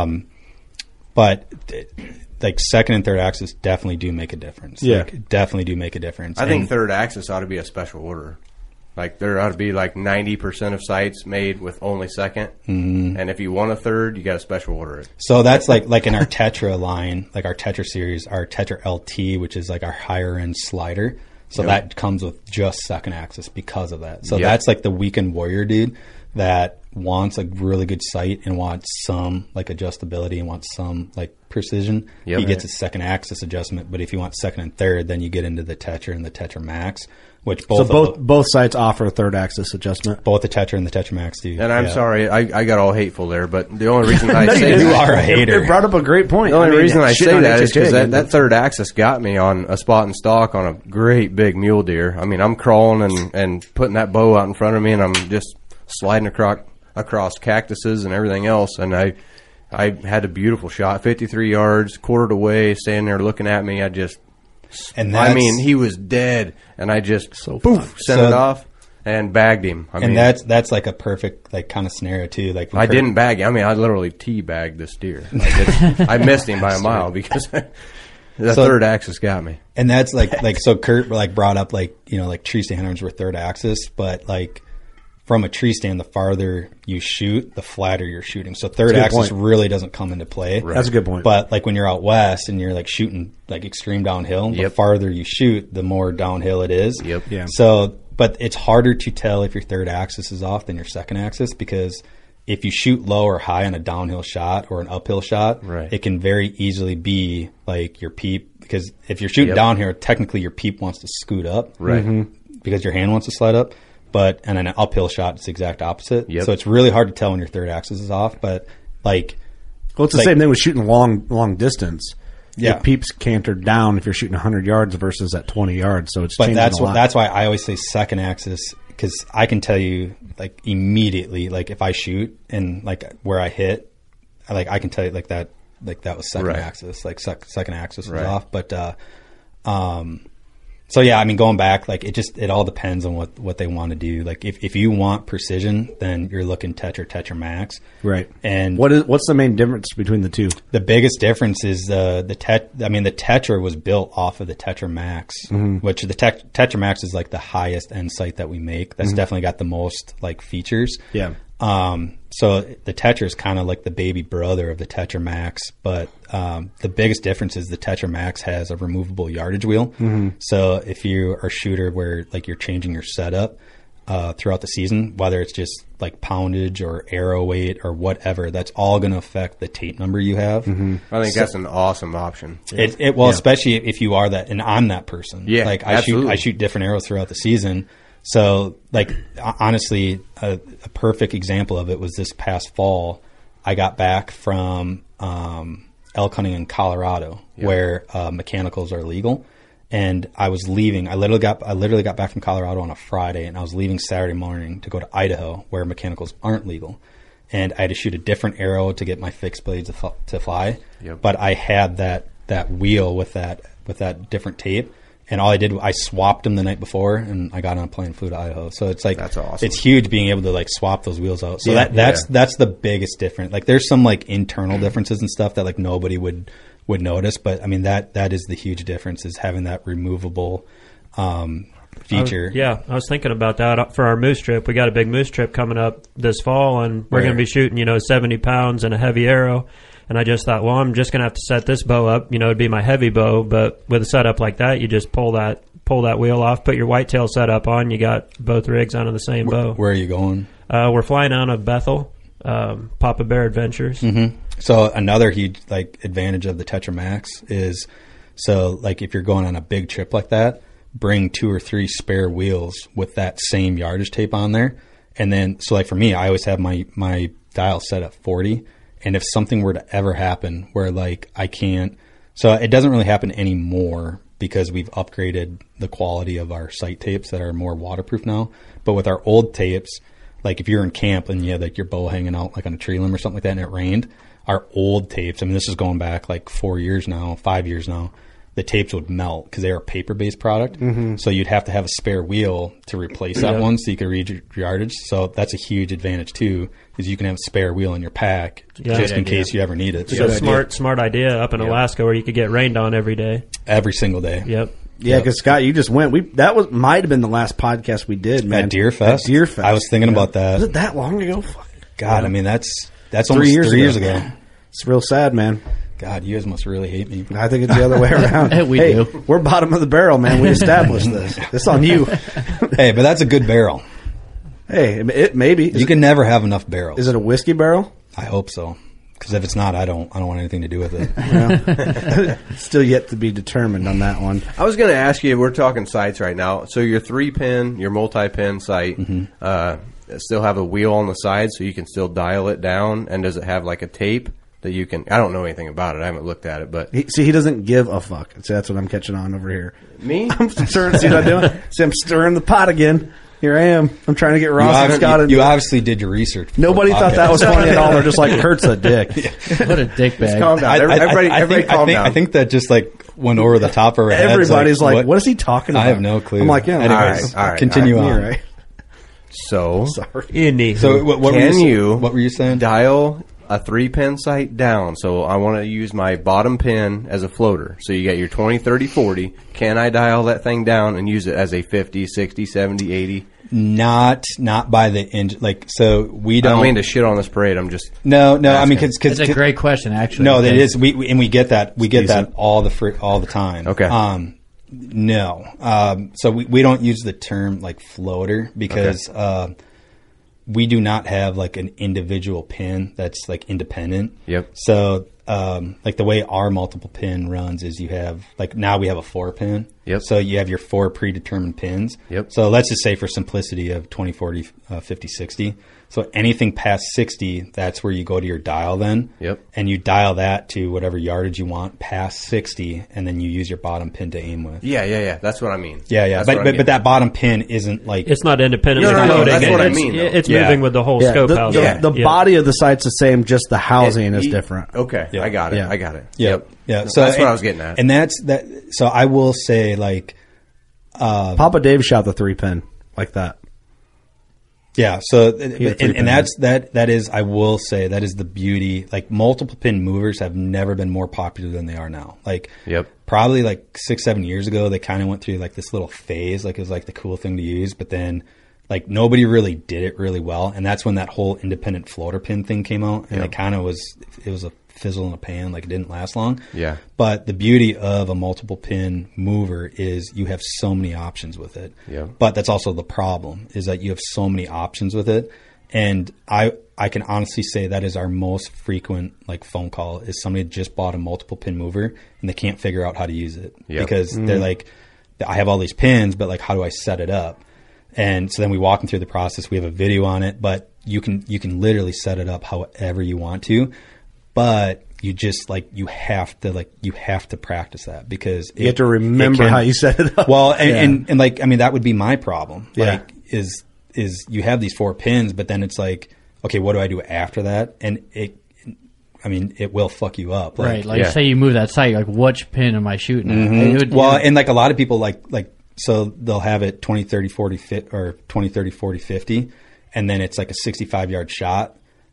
But like second and third axis definitely do make a difference. Yeah. Like, definitely do make a difference. I think third axis ought to be a special order. Like there ought to be like 90% of sights made with only second. And if you want a third, you got to special order it. So that's like in our Tetra line, like our Tetra series, our Tetra LT, which is like our higher end slider. So that comes with just second axis because of that. So that's like the weekend warrior dude that wants a really good sight and wants some like adjustability and wants some like precision. He gets a second axis adjustment, but if you want second and third, then you get into the Tetra and the Tetra Max, which both sites offer a third axis adjustment. Both the Tetra and the Tetra Max do. And I'm sorry, I got all hateful there, but the only reason I say you are a hater. It brought up a great point. The only reason I say that is because that third axis got me on a spot and stalk on a great big mule deer. I mean, I'm crawling and putting that bow out in front of me, and I'm just sliding across cactuses and everything else, and I had a beautiful shot, 53 yards, quartered away, standing there looking at me. He was dead, and I just sent it off and bagged him. That's like a perfect like kind of scenario too. Like I didn't bag him. I mean, I literally teabagged this deer. I missed him by a mile because the third axis got me. And that's like so Kurt like brought up like tree stand hunters were third axis, but like from a tree stand, the farther you shoot, the flatter you're shooting. So third axis really doesn't come into play. Right. That's a good point. But like when you're out west and you're like shooting like extreme downhill, the farther you shoot, the more downhill it is. So, but it's harder to tell if your third axis is off than your second axis, because if you shoot low or high on a downhill shot or an uphill shot, it can very easily be like your peep, because if you're shooting downhill, technically your peep wants to scoot up, because your hand wants to slide up. But in an uphill shot, it's the exact opposite. So it's really hard to tell when your third axis is off. But like, well, it's the same thing with shooting long distance. Your peeps cantered down if you're shooting 100 yards versus at 20 yards. So it's changing a lot. That's why I always say second axis, because I can tell you like immediately, like if I shoot and like where I hit, like I can tell you like that was second axis, like second axis was off. But so yeah, I mean, going back, like it all depends on what they want to do. Like if you want precision, then you're looking Tetra Max, right? And what's the main difference between the two? The biggest difference is the Tetra was built off of the Tetra Max, which the Tetra Max is like the highest end sight that we make. That's definitely got the most like features. Yeah. So the Tetra is kind of like the baby brother of the Tetra Max, but the biggest difference is the Tetra Max has a removable yardage wheel. So if you are a shooter where like you're changing your setup throughout the season, whether it's just like poundage or arrow weight or whatever, that's all going to affect the tape number you have. I think that's an awesome option. Especially if you are that, and I'm that person. Yeah, like I shoot different arrows throughout the season. So, like, honestly, a perfect example of it was this past fall. I got back from elk hunting in Colorado where mechanicals are legal. And I was leaving. I literally got back from Colorado on a Friday, and I was leaving Saturday morning to go to Idaho, where mechanicals aren't legal. And I had to shoot a different arrow to get my fixed blades to fly. Yep. But I had that wheel with that different tape, and all I did, I swapped them the night before, and I got on a plane and flew to Idaho. So it's like that's awesome. It's huge being able to like swap those wheels out. So that's the biggest difference. Like there's some like internal differences and stuff that like nobody would notice, but I mean that is the huge difference, is having that removable feature. I was thinking about that for our moose trip. We got a big moose trip coming up this fall, and we're going to be shooting 70 pounds and a heavy arrow. And I just thought, well, I'm just going to have to set this bow up. It'd be my heavy bow, but with a setup like that, you just pull that wheel off, put your whitetail setup on, you got both rigs onto the same bow. Where are you going? We're flying out of Bethel, Papa Bear Adventures. Mm-hmm. So another huge like advantage of the Tetra Max is, so like if you're going on a big trip like that, bring 2 or 3 spare wheels with that same yardage tape on there. And then, so like for me, I always have my dial set at 40. And if something were to ever happen where like I can't, so it doesn't really happen anymore because we've upgraded the quality of our sight tapes that are more waterproof now. But with our old tapes, like if you're in camp and you had like your bow hanging out like on a tree limb or something like that and it rained, our old tapes, I mean, this is going back like 4 years now, 5 years now, the tapes would melt because they are a paper-based product. Mm-hmm. So you'd have to have a spare wheel to replace that one so you could read your yardage. So that's a huge advantage too, is you can have a spare wheel in your pack just in case you ever need it. It's a smart idea up in Alaska where you could get rained on every day. Every single day. Yep. Yeah, because Scott, you just went. That might have been the last podcast we did, man. At Deer Fest. I was thinking about that. Was it that long ago? God, I mean that's almost 3 years ago. It's real sad, man. God, you guys must really hate me. I think it's the other way around. We do. We're bottom of the barrel, man. We established this. It's on you. Hey, but that's a good barrel. Hey, it maybe. You can never have enough barrels. Is it a whiskey barrel? I hope so. Because if it's not, I don't want anything to do with it. Yeah. Still yet to be determined on that one. I was going to ask you, we're talking sights right now. So your 3-pin, your multi-pin sight, still have a wheel on the side so you can still dial it down? And does it have like a tape that you can... I don't know anything about it. I haven't looked at it, but... He doesn't give a fuck. See, that's what I'm catching on over here. Me? I'm stirring, see what I'm doing? See, I'm stirring the pot again. Here I am. I'm trying to get Ross and Scott. You obviously did your research. Nobody thought that was funny at all. They're just like, Kurt's a dick. What a dick bag. Calm down. Everybody calm down. I think that just like went over the top of our heads. Everybody's like, what is he talking about? I have no clue. I'm like, yeah. Anyways, all right. Continue on. Right. So, sorry. So what were you saying? Dial a 3-pin sight down? So I want to use my bottom pin as a floater. So you got your 20, 30, 40. Can I dial that thing down and use it as a 50, 60, 70, 80? Not by the end. Like, so we don't. I don't mean to shit on this parade. I'm just no. I mean, because it's a great question, actually. No, that is. We get that. We get that all the time. Okay. No. So we don't use the term like floater because we do not have like an individual pin that's like independent. Yep. So like the way our multiple pin runs is you have like now we have a 4-pin. Yep. So you have your 4 predetermined pins. Yep. So let's just say for simplicity of 20, 40, 50, 60. So anything past 60, that's where you go to your dial then. Yep. And you dial that to whatever yardage you want past 60, and then you use your bottom pin to aim with. Yeah. That's what I mean. Yeah. But that bottom pin isn't like... It's not independently No, floating. that's what I mean. It's moving with the whole scope housing. The body of the sight's the same, just the housing is different. Okay. Yep. I got it. Yeah. I got it. Yep. So that's what I was getting at. And that's that. So I will say like... Papa Dave shot the 3-pin like that. Yeah, so and that is I will say that is the beauty. Like multiple pin movers have never been more popular than they are now. Like probably like 6-7 years ago they kind of went through like this little phase, like it was like the cool thing to use, but then like nobody really did it really well, and that's when that whole independent floater pin thing came out, and it was a fizzle in a pan, like it didn't last long. Yeah. But the beauty of a multiple pin mover is you have so many options with it. Yeah. But that's also the problem, is that you have so many options with it. And I can honestly say that is our most frequent like phone call, is somebody just bought a multiple pin mover and they can't figure out how to use it. Because they're like, I have all these pins, but like, how do I set it up? And so then we walk them through the process. We have a video on it, but you can literally set it up however you want to. But you just like you have to practice that because you have to remember how you set it up. Well, and like I mean that would be my problem. Like is you have these 4 pins, but then it's like, okay, what do I do after that? And it will fuck you up. Like, right. Like say you move that sight, like which pin am I shooting at? Mm-hmm. And like a lot of people like so they'll have it 20, 30, 40 fit or 20, 30, 40, 50, and then it's like a 65-yard shot.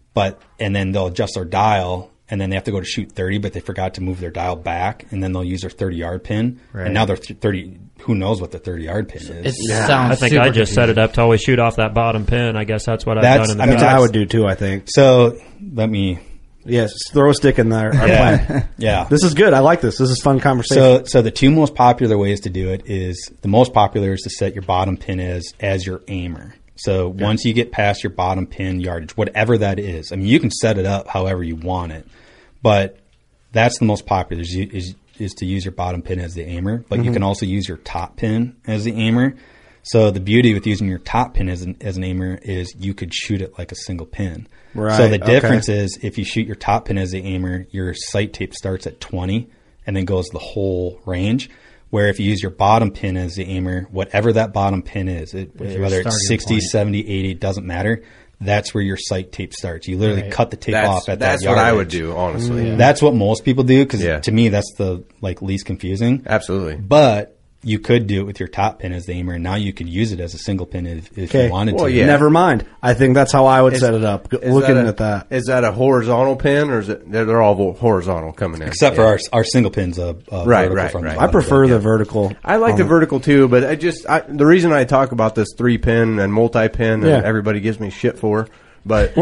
And then they'll adjust their dial, and then they have to go to shoot 30, but they forgot to move their dial back, and then they'll use their 30-yard pin. Right. And now they're 30. Who knows what the 30-yard pin is? I think I just set it up to always shoot off that bottom pin. I guess that's what I've done in the past. I would do too, I think. So let me... Yes, throw a stick in there. Yeah. This is good. I like this. This is fun conversation. So the 2 most popular ways to do it is, the most popular is to set your bottom pin as your aimer. So once you get past your bottom pin yardage, whatever that is, I mean, you can set it up however you want it, but that's the most popular is to use your bottom pin as the aimer, but you can also use your top pin as the aimer. So the beauty with using your top pin as an aimer is you could shoot it like a single pin. Right. So the difference is if you shoot your top pin as the aimer, your sight tape starts at 20 and then goes the whole range. Where if you use your bottom pin as the aimer, whatever that bottom pin is, whether it's 60, 70, 80, it doesn't matter. That's where your sight tape starts. You literally cut the tape off at that yardage. That's what I would do, honestly. Yeah. That's what most people do because to me that's the least confusing. Absolutely. But you could do it with your top pin as the aimer, and now you could use it as a single pin if you wanted to. Yeah. Never mind. I think that's how I would set it up. Looking at that, is that a horizontal pin, or is it? They're all horizontal coming in, except for our single pins. Vertical from I prefer the vertical. I like the vertical too, but the reason I talk about this 3-pin and multi-pin, and everybody gives me shit for, but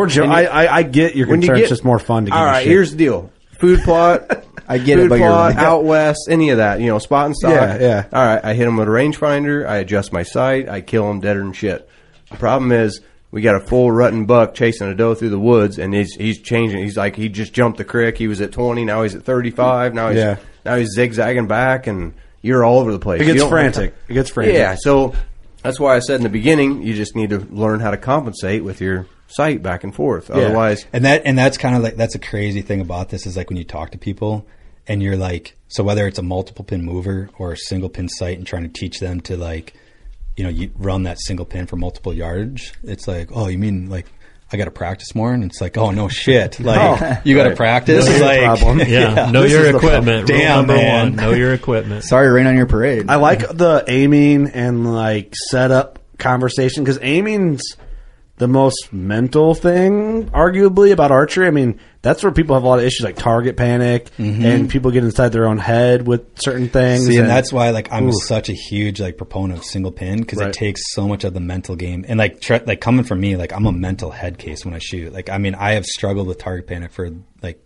I get your concern. It's just more fun to. All right, here's the deal. Food plot. I get it, but plot, out west, any of that, spot and stock. Yeah. All right, I hit him with a rangefinder. I adjust my sight. I kill him deader than shit. The problem is we got a full rutting buck chasing a doe through the woods, and he's changing. He's like he just jumped the creek. He was at 20, now he's at 35. Now he's zigzagging back, and you're all over the place. It gets frantic. Yeah, so that's why I said in the beginning, you just need to learn how to compensate with your sight back and forth. Otherwise, and that's kind of like that's a crazy thing about this is like when you talk to people and you're like, so whether it's a multiple pin mover or a single pin sight and trying to teach them to like, you run that single pin for multiple yardage, it's like, oh, you mean like I got to practice more? And it's like, oh no shit, like you got to practice. This is like, the problem. Know your equipment. Damn, man. Know your equipment. Sorry to rain on your parade. I like the aiming and like setup conversation because aiming's the most mental thing, arguably, about archery. I mean, that's where people have a lot of issues, like target panic, and people get inside their own head with certain things. See, and that's why, like, I'm such a huge like proponent of single pin because it takes so much of the mental game. And like, coming from me, like, I'm a mental head case when I shoot. Like, I mean, I have struggled with target panic for like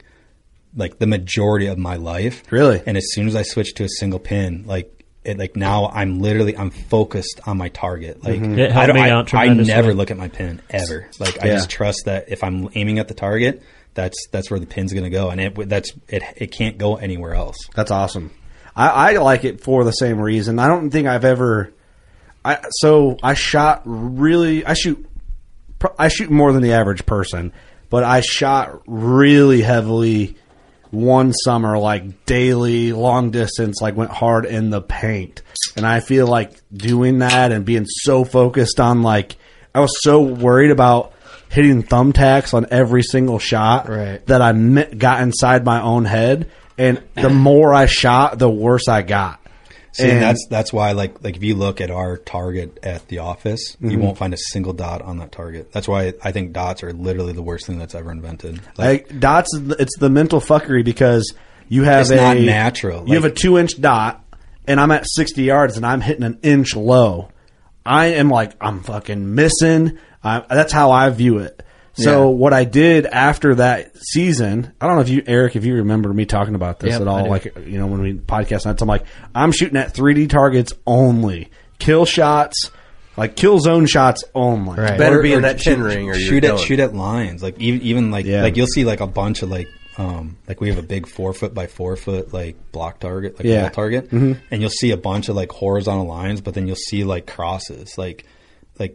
the majority of my life. Really? And as soon as I switched to a single pin, now I'm focused on my target. Like it helped me out tremendously. I never look at my pin ever. Like I just trust that if I'm aiming at the target, that's where the pin's going to go, and it can't go anywhere else. That's awesome. I like it for the same reason. I don't think I've ever. I shoot more than the average person, but I shot really heavily one summer, like daily, long distance, like went hard in the paint. And I feel like doing that and being so focused on like, I was so worried about hitting thumbtacks on every single shot that I got inside my own head. And the more I shot, the worse I got. See, and that's why, like if you look at our target at the office, you won't find a single dot on that target. That's why I think dots are literally the worst thing that's ever invented. Like dots, it's the mental fuckery because you have not natural. You have a 2-inch dot, and I'm at 60 yards, and I'm hitting an inch low. I am like, I'm fucking missing. That's how I view it. So what I did after that season, I don't know if Eric, if you remember me talking about this at all, like, when we podcast nights, I'm like, I'm shooting at 3D targets only, kill shots, like kill zone shots only. Right. Better be in that 10 ring or shoot at lines. Like even like you'll see like a bunch of like we have a big 4-foot by 4-foot like block target, like wall target, and you'll see a bunch of like horizontal lines, but then you'll see like crosses,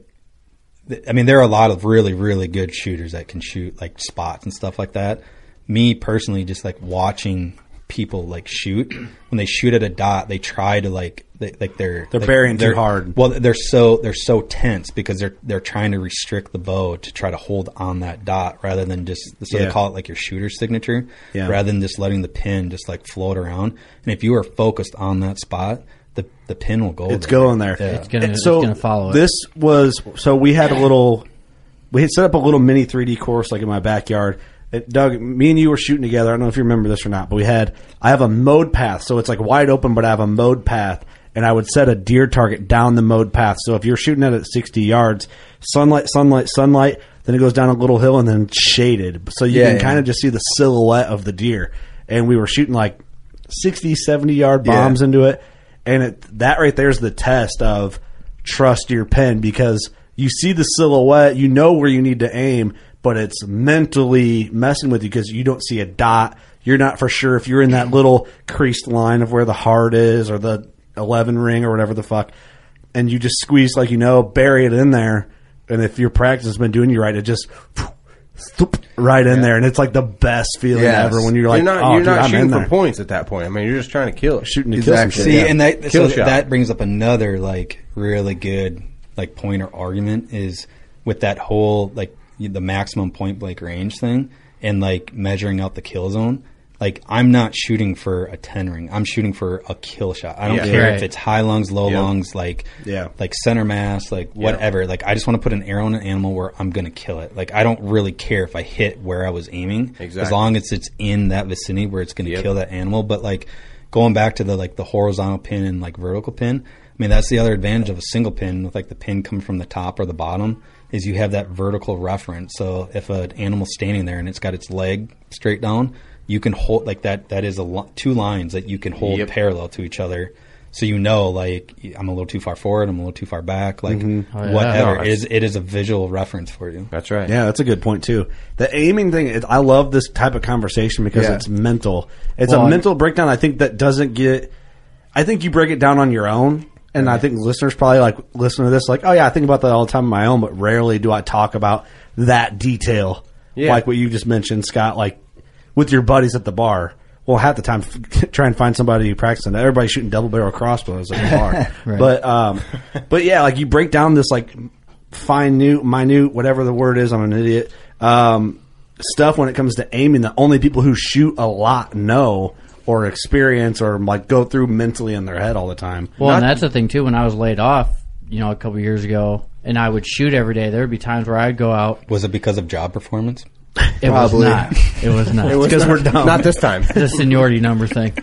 I mean, there are a lot of really, really good shooters that can shoot like spots and stuff like that. me personally, just like watching people like shoot, when they shoot at a dot, they try to they're burying too hard. Well, they're so tense because they're trying to restrict the bow to try to hold on that dot rather than just, so they call it like your shooter's signature, rather than just letting the pin just like float around. And if you are focused on that spot, the pin will go. It's going there. Yeah. It's gonna follow it. We had set up a little mini 3D course like in my backyard. Doug, me and you were shooting together. I don't know if you remember this or not, but I have a mowed path, so it's like wide open, but I have a mowed path, and I would set a deer target down the mowed path. So if you're shooting at 60 yards, sunlight, then it goes down a little hill and then shaded, so you can kind of just see the silhouette of the deer. And we were shooting like 60, 70 yard bombs into it, and that right there is the test of trust your pin, because you see the silhouette, you know where you need to aim, but it's mentally messing with you because you don't see a dot. You're not for sure if you're in that little creased line of where the heart is or the 11 ring or whatever the fuck, and you just squeeze bury it in there. And if your practice has been doing you right, it just right in there, and it's like the best feeling ever when you're like, you're not shooting for points at that point. I mean, you're just trying to kill it, shooting to kill some shit. See, and that brings up another like really good like point or argument is with that whole like the maximum point blank range thing and like measuring out the kill zone. Like, I'm not shooting for a 10 ring. I'm shooting for a kill shot. I don't care if it's high lungs, low lungs, like center mass, like whatever. Like, I just want to put an arrow in an animal where I'm going to kill it. Like, I don't really care if I hit where I was aiming, as long as it's in that vicinity where it's going to kill that animal. But like going back to the horizontal pin and like vertical pin, I mean, that's the other advantage of a single pin with like the pin coming from the top or the bottom, is you have that vertical reference. So if an animal's standing there and it's got its leg straight down, you can hold like that. That is two lines that you can hold parallel to each other. So you know, like, I'm a little too far forward, I'm a little too far back, like whatever. No, it is a visual reference for you. That's right. Yeah, that's a good point too. The aiming thing, I love this type of conversation because it's mental. It's a mental breakdown. I think that doesn't get. I think you break it down on your own. And I think listeners probably like listen to this like, oh yeah, I think about that all the time on my own, but rarely do I talk about that detail. Like what you just mentioned, Scott, like with your buddies at the bar. Well, half the time, try and find somebody you practice on. Everybody's shooting double barrel crossbows at the bar. But yeah, like you break down this like minute, whatever the word is, I'm an idiot, stuff when it comes to aiming that only people who shoot a lot know or experience or like go through mentally in their head all the time. Well, and that's the thing too. When I was laid off, a couple of years ago, and I would shoot every day, there would be times where I'd go out. Was it because of job performance? It was not. It was not. It was because we're dumb. Not this time. The seniority number thing.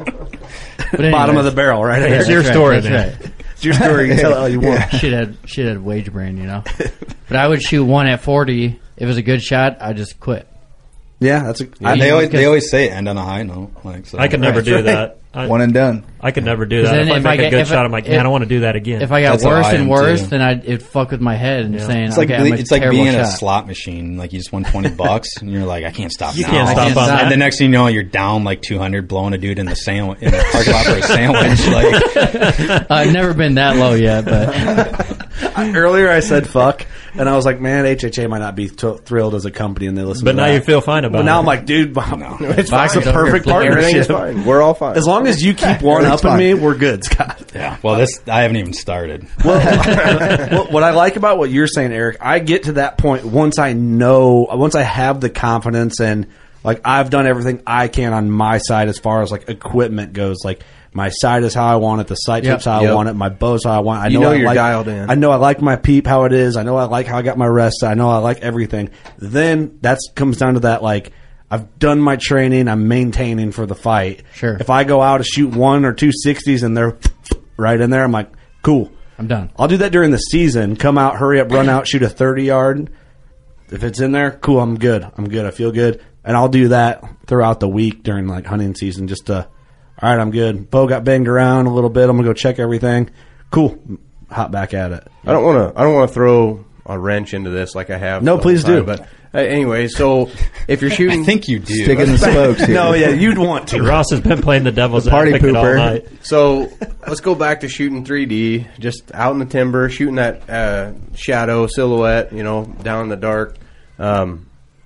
But anyways, bottom of the barrel, right? It's your story. That's right. It's your story. You tell it all you want. Shit had wage brain, But I would shoot one at 40. If it was a good shot, I just quit. Yeah, that's they always say end on a high note. Like, so. I could never do that. One and done. I could never do that. If I make a good shot, I'm like, man, I want to do that again. If I got worse and worse, then it'd fuck with my head and saying, it's like it's like being in shot. a slot machine. Like you just won $20 and you're like, I can't stop. You can't stop on that. And the next thing you know, you're down like 200, blowing a dude in the sandwich in the parking lot for a sandwich. Like, I've never been that low yet, but earlier I said fuck, and I was like, man, HHA might not be thrilled as a company, and they listen. But to now that. you feel fine about it. But now I'm like, dude, it's a perfect partnership. It's fine. We're all fine. As long as you keep one up on me, we're good, Scott. Yeah. Well, I haven't even started. Well, what I like about what you're saying, Eric, I get to that point once I have the confidence and like I've done everything I can on my side as far as like equipment goes. Like my sight is how I want it, the sight tip's how I want it, my bow's how I want it. I know you're dialed in. I know I like my peep how it is. I know I like how I got my rest. I know I like everything. Then that comes down to that like I've done my training. I'm maintaining for the fight. Sure. If I go out to shoot 1 or 2 60s and they're right in there, I'm like, cool. I'm done. I'll do that during the season. Come out, hurry up, run out, shoot a 30-yard. If it's in there, cool, I'm good. I feel good. And I'll do that throughout the week during like hunting season just to, all right, I'm good. Bow got banged around a little bit. I'm going to go check everything. Cool. Hop back at it. I don't want to throw a wrench into this like I have. No, please do. But anyway, so if you're shooting, I think you do. Stick in the spokes here. No, yeah, you'd want to. Ross has been playing the devil's party advocate all pooper. night. So let's go back to shooting 3D, just out in the timber, shooting that shadow silhouette, down in the dark. If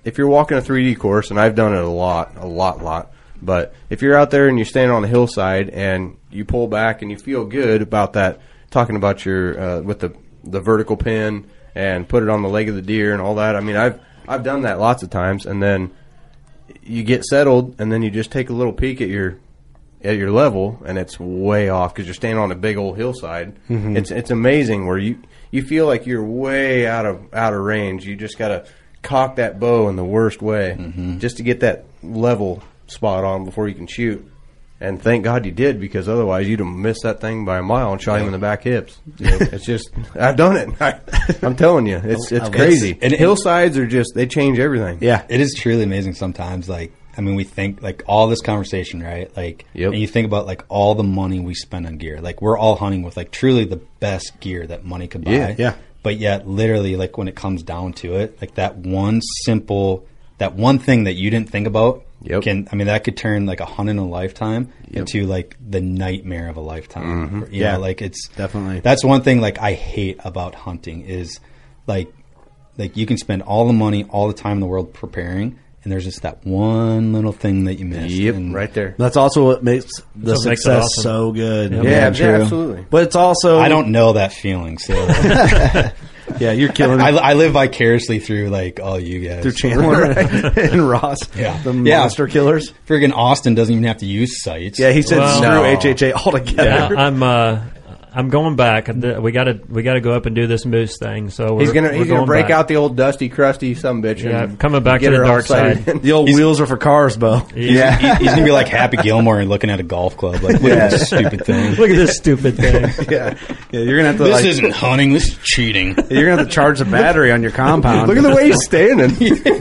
if you're walking a 3D course, and I've done it a lot, but if you're out there and you're standing on a hillside and you pull back and you feel good about that, talking about your with the vertical pin and put it on the leg of the deer and all that. I mean, I've done that lots of times, and then you get settled, and then you just take a little peek at your level, and it's way off because you're standing on a big old hillside. Mm-hmm. It's amazing where you feel like you're way out of range. You just got to cock that bow in the worst way just to get that level spot on before you can shoot. And thank God you did, because otherwise you'd have missed that thing by a mile and shot him in the back hips. It's just, I've done it. I'm telling you, it's crazy. And hillsides are just, they change everything. Yeah, it is truly amazing sometimes. Like, I mean, we think, like, all this conversation, right? Like, and you think about, like, all the money we spend on gear. Like, we're all hunting with, like, truly the best gear that money could buy. Yeah. But yet, literally, like, when it comes down to it, like, that one thing that you didn't think about, that could turn like a hunt in a lifetime into like the nightmare of a lifetime. You know, like it's definitely, that's one thing like I hate about hunting is like you can spend all the money, all the time in the world preparing, and there's just that one little thing that you missed. Right there. That's also what makes the success awesome. So good. Yeah, absolutely. But it's also, I don't know that feeling. So yeah, you're killing it. I live vicariously through like all you guys. Through Chandler and Ross. Yeah. The monster killers. Friggin' Austin doesn't even have to use sights. Yeah, he said screw HHA altogether. Yeah, I'm going back. We got to go up and do this moose thing. So he's gonna break out the old dusty, crusty sumbitch. Yeah, coming back to the dark side. The old wheels are for cars, Bo. He's gonna be like Happy Gilmore and looking at a golf club. Like, look at this stupid thing. Look at this stupid thing. Yeah, you're gonna have to. This isn't hunting. This is cheating. You're gonna have to charge the battery on your compound. Look at the way he's standing.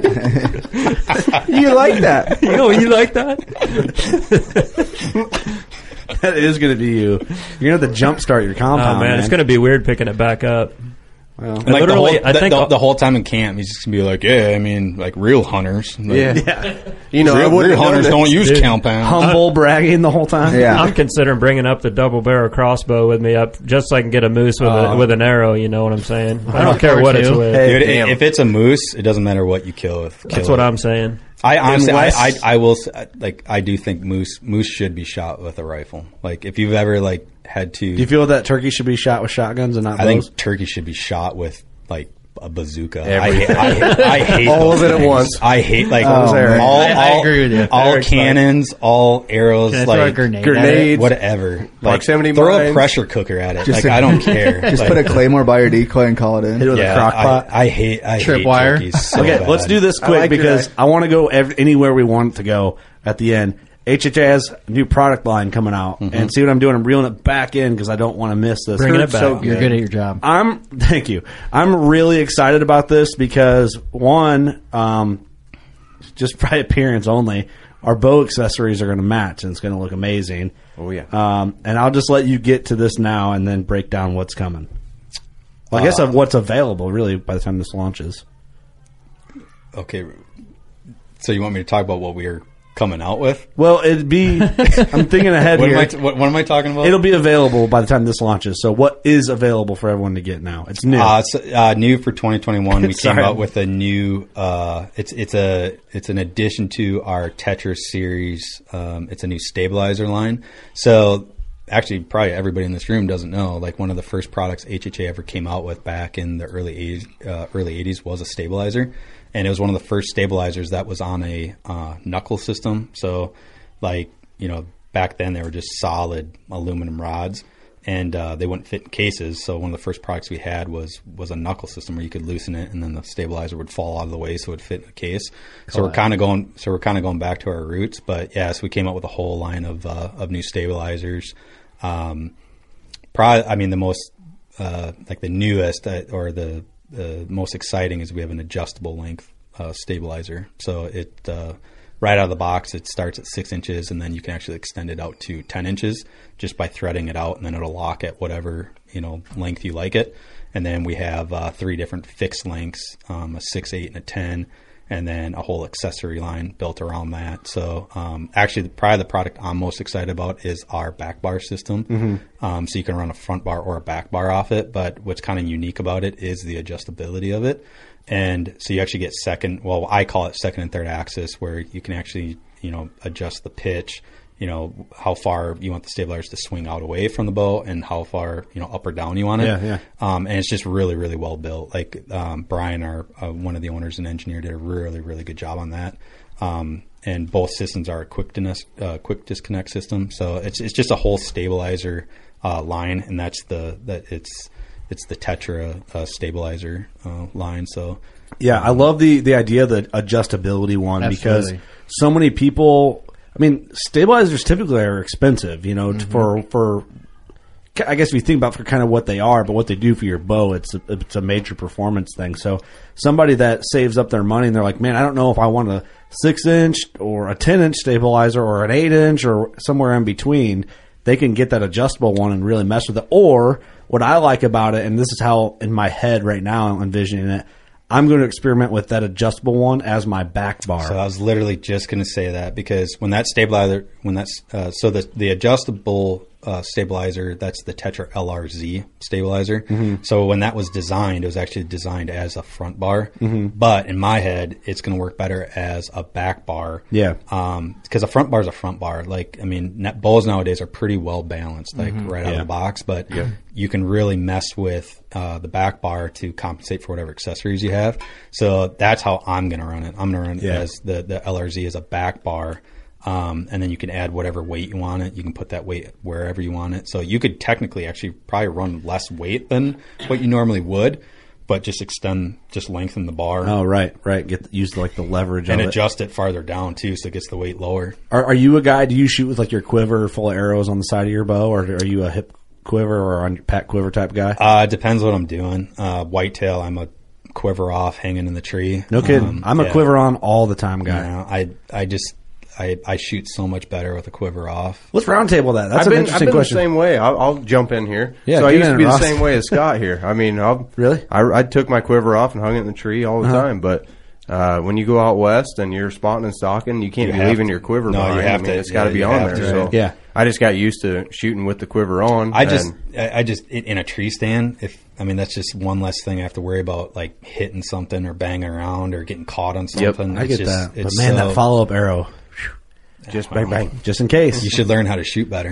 You like that? You like that? That is going to be you. You're going to have to jumpstart your compound. Oh, man. It's going to be weird picking it back up. Well, like the whole time in camp, he's just going to be like, yeah, I mean, like real hunters. Like, You know, real hunters don't use compound. Humble bragging the whole time. Yeah. I'm considering bringing up the double barrel crossball with me up just so I can get a moose with an arrow, you know what I'm saying? I don't care what it's with. Hey, dude, if it's a moose, it doesn't matter what you kill with. That's what I'm saying. I will like I do think moose should be shot with a rifle. Like if you've ever like had to, do you feel that turkey should be shot with shotguns and not? I think turkey should be shot with like a bazooka. I hate all of it at once. I hate like I agree with you. All cannons, all arrows, like grenades, whatever. Like throw a pressure cooker at it. Like I don't care. Just put a claymore by your decoy and call it in. Hit it with a crock pot. I hate tripwire. So okay, bad. let's do this quick because I want to go anywhere we want to go at the end. HHA has a new product line coming out, and see what I'm doing. I'm reeling it back in because I don't want to miss this. Bringing it back. So you're good at your job. Thank you. I'm really excited about this because one, just by appearance only, our bow accessories are going to match, and it's going to look amazing. Oh yeah. And I'll just let you get to this now, and then break down what's coming. Well, I guess of what's available really by the time this launches. Okay. So you want me to talk about what we are coming out with? Well, it'd be. I'm thinking ahead here. What am I talking about? It'll be available by the time this launches. So, what is available for everyone to get now? It's new. New for 2021. We came out with a new. It's an addition to our Tetris series. It's a new stabilizer line. So, actually, probably everybody in this room doesn't know. Like one of the first products HHA ever came out with back in the early 80s was a stabilizer. And it was one of the first stabilizers that was on a knuckle system. So, like, you know, back then they were just solid aluminum rods, and they wouldn't fit in cases. So one of the first products we had was a knuckle system where you could loosen it, and then the stabilizer would fall out of the way, so it would fit in a case. So we're kind of going back to our roots. But yeah, so we came up with a whole line of new stabilizers. Probably, I mean, the most like the newest or the most exciting is we have an adjustable length stabilizer. So it right out of the box, it starts at 6 inches, and then you can actually extend it out to 10 inches just by threading it out, and then it'll lock at whatever length you like it. And then we have 3 different fixed lengths, a 6, 8, and a 10. and then a whole accessory line built around that. So actually, probably the product I'm most excited about is our back bar system. So you can run a front bar or a back bar off it, but what's kind of unique about it is the adjustability of it. And so you actually get I call it second and third axis, where you can actually, adjust the pitch, how far you want the stabilizers to swing out away from the bow and how far, up or down you want it. And it's just really, really well built. Like, Brian, one of the owners and engineer, did a really, really good job on that. And both systems are a quick disconnect system. So it's just a whole stabilizer, line. And it's the Tetra, stabilizer, line. So, yeah, I love the idea of the adjustability one. Absolutely. Because so many people, stabilizers typically are expensive, for I guess if you think about for kind of what they are, but what they do for your bow, it's a major performance thing. So somebody that saves up their money and they're like, man, I don't know if I want a 6-inch or a 10-inch stabilizer or an 8-inch or somewhere in between, they can get that adjustable one and really mess with it. Or what I like about it, and this is how in my head right now I'm envisioning it, I'm going to experiment with that adjustable one as my back bar. So I was literally just going to say that, because when that stabilizer, the adjustable stabilizer, that's the Tetra LRZ stabilizer. So when that was designed, it was actually designed as a front bar. But in my head, it's going to work better as a back bar. Yeah. Because a front bar is a front bar. Bows nowadays are pretty well balanced, right out of the box. But you can really mess with the back bar to compensate for whatever accessories you have. So that's how I'm going to run it. I'm going to run it as the LRZ as a back bar. And then you can add whatever weight you want it. You can put that weight wherever you want it. So you could technically actually probably run less weight than what you normally would, but just lengthen the bar. Oh, right. Use the leverage and of adjust it farther down too, so it gets the weight lower. Are you a guy? Do you shoot with your quiver full of arrows on the side of your bow, or are you a hip quiver or on your pack quiver type guy? Depends what I'm doing. Whitetail, I'm a quiver off, hanging in the tree. No kidding. I'm a quiver on all the time guy. I shoot so much better with a quiver off. Let's roundtable that. That's an interesting question. The same way. I'll jump in here. Yeah, so I used to be the same way as Scott here. Really? I took my quiver off and hung it in the tree all the time. But when you go out west and you're spotting and stalking, you can't be leaving your quiver behind. You have to. It's got to be on there. So yeah. I just got used to shooting with the quiver on. I just in a tree stand. That's just one less thing I have to worry about, like hitting something or banging around or getting caught on something. Yep, I get that. But man, that follow up arrow. Just bang, bang. Just in case. You should learn how to shoot better.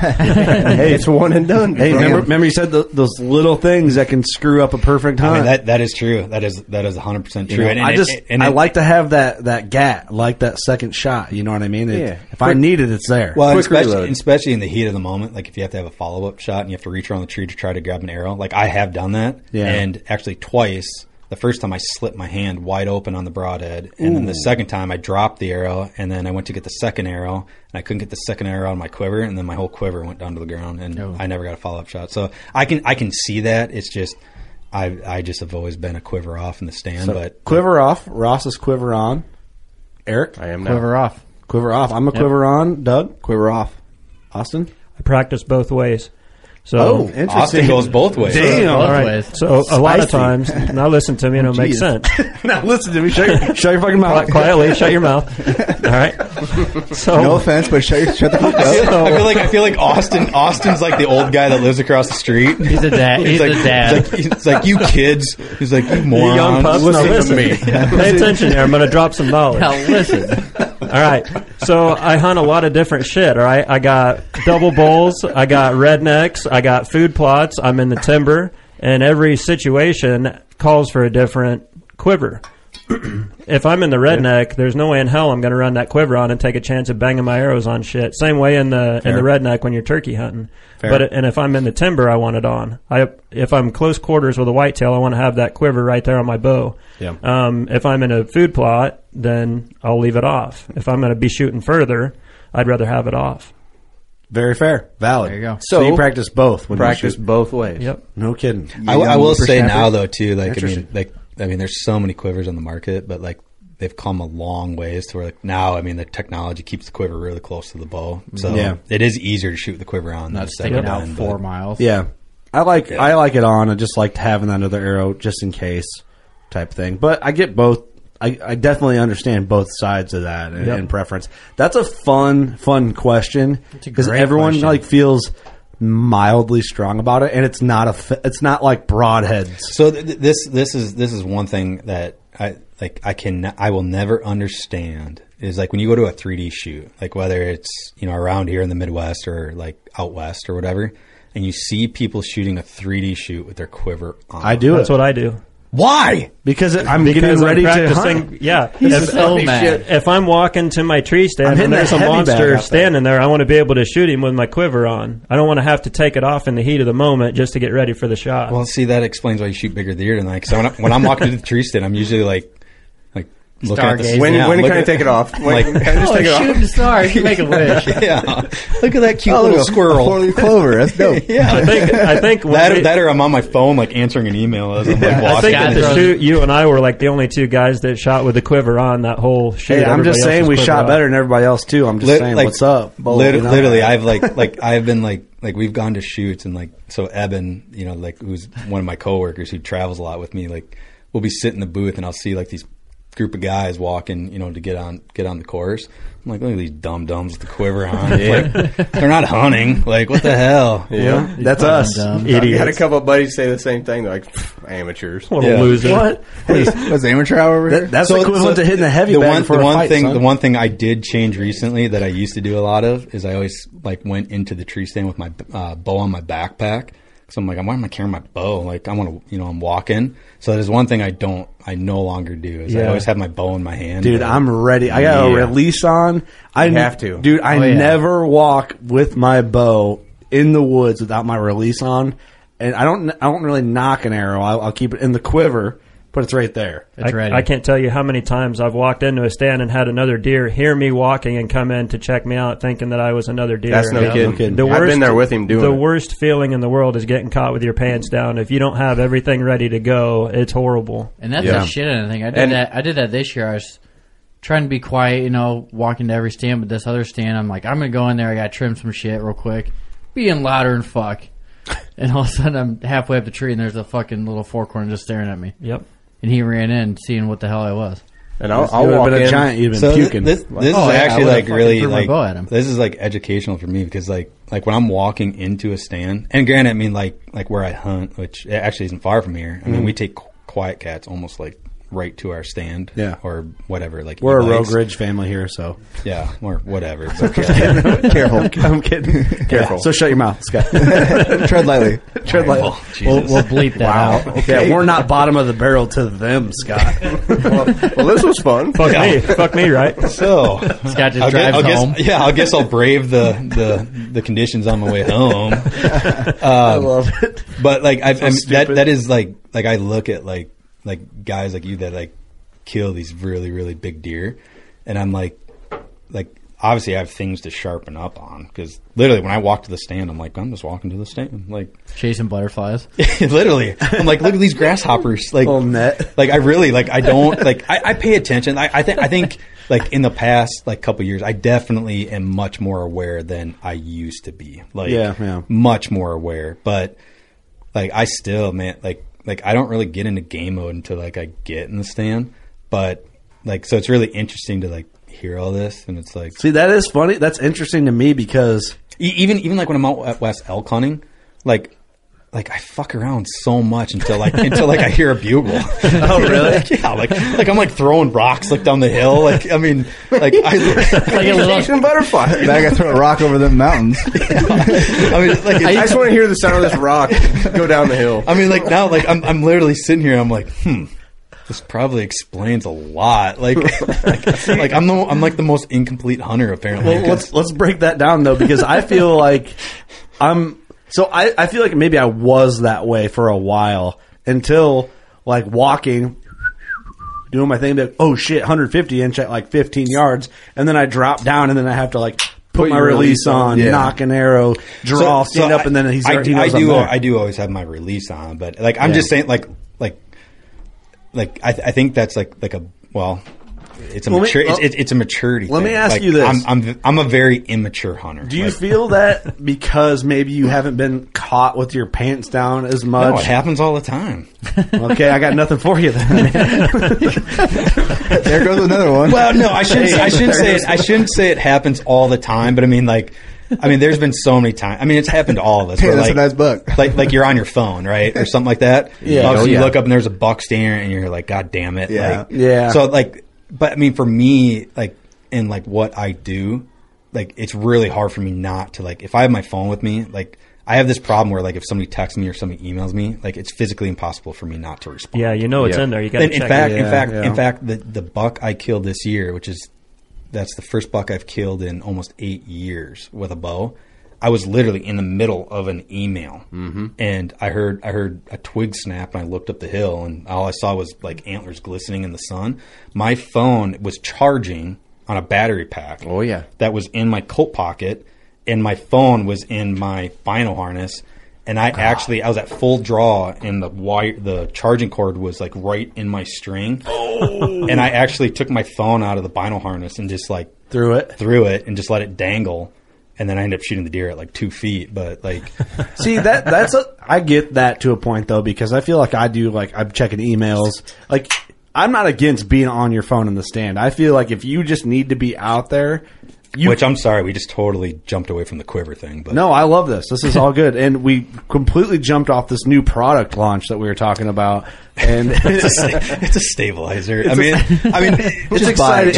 Hey, it's one and done. Hey, remember you said those little things that can screw up a perfect hunt? That is true. That is 100% true. I like to have that gat, like that second shot. You know what I mean? If I need it, it's there. Well, especially in the heat of the moment, like if you have to have a follow-up shot and you have to reach around the tree to try to grab an arrow. Like I have done that. Yeah. And actually twice. The first time I slipped my hand wide open on the broadhead, and then the second time I dropped the arrow, and then I went to get the second arrow, and I couldn't get the second arrow on my quiver, and then my whole quiver went down to the ground, and I never got a follow-up shot. So I can see that. It's just I just have always been a quiver off in the stand. So but quiver off. Ross is quiver on. Eric, I am now. Quiver off. Quiver off. I'm a quiver on. Doug, quiver off. Austin, I practice both ways. So interesting. Austin goes both ways. Damn. All right. So a lot of times, now listen to me and it'll make sense. Now listen to me. Shut your fucking mouth. Quietly, shut your mouth. All right. So no offense, but shut the fuck up. I feel like Austin's like the old guy that lives across the street. He's a dad. He's a dad. It's like you kids. He's like you morons. You young pups, listen to me. Pay attention here. I'm going to drop some knowledge. Now listen. All right. So I hunt a lot of different shit. All right. I got double bulls. I got rednecks. I got food plots. I'm in the timber. And every situation calls for a different quiver. If I'm in the redneck, there's no way in hell I'm going to run that quiver on and take a chance of banging my arrows on shit. Same way in the redneck when you're turkey hunting. And if I'm in the timber, I want it on. If I'm close quarters with a whitetail, I want to have that quiver right there on my bow. Yeah. If I'm in a food plot, then I'll leave it off. If I'm going to be shooting further, I'd rather have it off. Very fair. Valid. There you go. So you practice both. Practice both ways. Yep. No kidding. I will say now though too, there's so many quivers on the market, but like they've come a long ways to where like now, the technology keeps the quiver really close to the bow. So it is easier to shoot the quiver on. Not sticking out 4 miles. Yeah. I like it on. I just like having that other arrow just in case type thing. But I get both I definitely understand both sides of that and preference. That's a fun question because everyone like feels mildly strong about it, and it's not like broadheads. So this is one thing that I will never understand is like when you go to a 3D shoot, like whether it's around here in the Midwest or like out west or whatever, and you see people shooting a 3D shoot with their quiver on. That's what I do. Why? Because I'm getting ready to hunt. Yeah. Mad. If I'm walking to my tree stand and there's a monster standing there, I want to be able to shoot him with my quiver on. I don't want to have to take it off in the heat of the moment just to get ready for the shot. Well, see, that explains why you shoot bigger deer than like. So when I'm walking to the tree stand, I'm usually like looking at the when can I take it off? Can I just take it off? Shooting stars, you make a wish. Yeah, look at that cute little squirrel. 4-leaf clover, that's dope. Yeah, I think that or I'm on my phone like answering an email as I'm like I walking. think at the shoot, you and I were like the only two guys that shot with the quiver on that whole shoot. Hey, I'm just saying we shot better than everybody else too. I'm just saying what's up. Literally, I've I've been like we've gone to shoots and like so Eben, like who's one of my coworkers who travels a lot with me, like we'll be sitting in the booth and I'll see like these group of guys walking, to get on the course. I'm like, look at these dum-dums with the quiver on. Like, they're not hunting. Like, what the hell? Yeah, that's us. Idiots. I had a couple of buddies say the same thing. They're like, amateurs. What a loser. What? Was amateur hour over here? That's equivalent to hitting a heavy bag for a fight, The one thing I did change recently that I used to do a lot of is I always like went into the tree stand with my bow on my backpack. So I'm like, why am I carrying my bow? Like, I want to, I'm walking. So there's one thing I no longer do is I always have my bow in my hand. Dude, I'm ready. I got a release on. I have to. Dude, I never walk with my bow in the woods without my release on. And I don't really knock an arrow. I'll keep it in the quiver, but it's right there. It's ready. I can't tell you how many times I've walked into a stand and had another deer hear me walking and come in to check me out thinking that I was another deer. That's no kidding. I've been there with him doing the it. worst feeling in the world is getting caught with your pants down. If you don't have everything ready to go, it's horrible. And that's a shit end thing. I did that this year. I was trying to be quiet, walking to every stand, but this other stand, I'm like, I'm going to go in there. I got to trim some shit real quick. Being louder than fuck. And all of a sudden, I'm halfway up the tree, and there's a fucking little forkhorn just staring at me. Yep. And he ran in, seeing what the hell I was. And I'll walk in. A giant, you've been puking. This is actually like really like bow at him. this is like educational for me because like when I'm walking into a stand, and granted, I mean like where I hunt, which actually isn't far from here. I mean, we take quiet cats almost like right to our stand, or whatever. Like we're a Rogue Ridge family here, so or whatever. Careful, I'm kidding. Careful. So shut your mouth, Scott. Tread lightly. Tread lightly. We'll bleep that out. Okay. Yeah, we're not bottom of the barrel to them, Scott. well, this was fun. Fuck me, right? So Scott just drives home. I guess I'll brave the conditions on my way home. I love it. But like that is like I look at like guys like you that like kill these really, really big deer, and I'm like obviously I have things to sharpen up on because literally when I walk to the stand, I'm like, I'm just walking to the stand, like chasing butterflies. Literally, I'm like, look at these grasshoppers, like net. Like I really I don't like I pay attention. I think like in the past like couple years, I definitely am much more aware than I used to be. Like much more aware, but like I still like I don't really get into game mode until like I get in the stand, but like so it's really interesting to like hear all this, and it's like see that is funny. That's interesting to me because even like when I'm out west elk hunting, like I fuck around so much until I hear a bugle. Oh really? Yeah, like I'm like throwing rocks like down the hill. Like I mean, like I like a little butterfly. Now I got to throw a rock over the mountains. I mean, like I just want to hear the sound of this rock go down the hill. I mean, like now, like I'm literally sitting here. I'm like, this probably explains a lot. Like I'm like the most incomplete hunter apparently. Well, let's break that down though, because I feel like I feel like maybe I was that way for a while until like walking, doing my thing. Like, oh shit, 150 inch at like 15 yards, and then I drop down, and then I have to like put my release on, knock an arrow, draw, stand up, and then I do always have my release on, but like I'm just saying like I think that's like a it's a it's a maturity. Let thing. me ask Like, you this: I'm a very immature hunter. Do you feel that because maybe you haven't been caught with your pants down as much? No, it happens all the time. Okay, I got nothing for you then. There goes another one. Well, no, I shouldn't say it happens all the time, but I mean, there's been so many times. I mean, it's happened to all of us. Hey, where, that's like, a nice buck. Like you're on your phone, right, or something like that. Yeah. Obviously, Yeah. you look up and there's a buck standing there, and you're like, God damn it. Yeah. Like, Yeah. So but I mean, for me, in what I do, it's really hard for me not to if I have my phone with me, I have this problem where if somebody texts me or somebody emails me, it's physically impossible for me not to respond. Yeah, you know it's in there. You got to check it. In fact, the buck I killed this year, that's the first buck I've killed in almost 8 years with a bow. I was literally in the middle of an email, and I heard a twig snap, and I looked up the hill, and all I saw was antlers glistening in the sun. My phone was charging on a battery pack. Oh yeah, that was in my coat pocket, and my phone was in my bino harness. And I was at full draw, and the charging cord was right in my string. Oh. And I actually took my phone out of the bino harness and just threw it and just let it dangle. And then I ended up shooting the deer at 2 feet. But see I get that to a point though, because I feel like I do I'm checking emails. I'm not against being on your phone in the stand. I feel like if you just need to be out there. Which I'm sorry, we just totally jumped away from the quiver thing. But no, I love this. This is all good, and we completely jumped off this new product launch that we were talking about. And it's a stabilizer. I mean, it's exciting.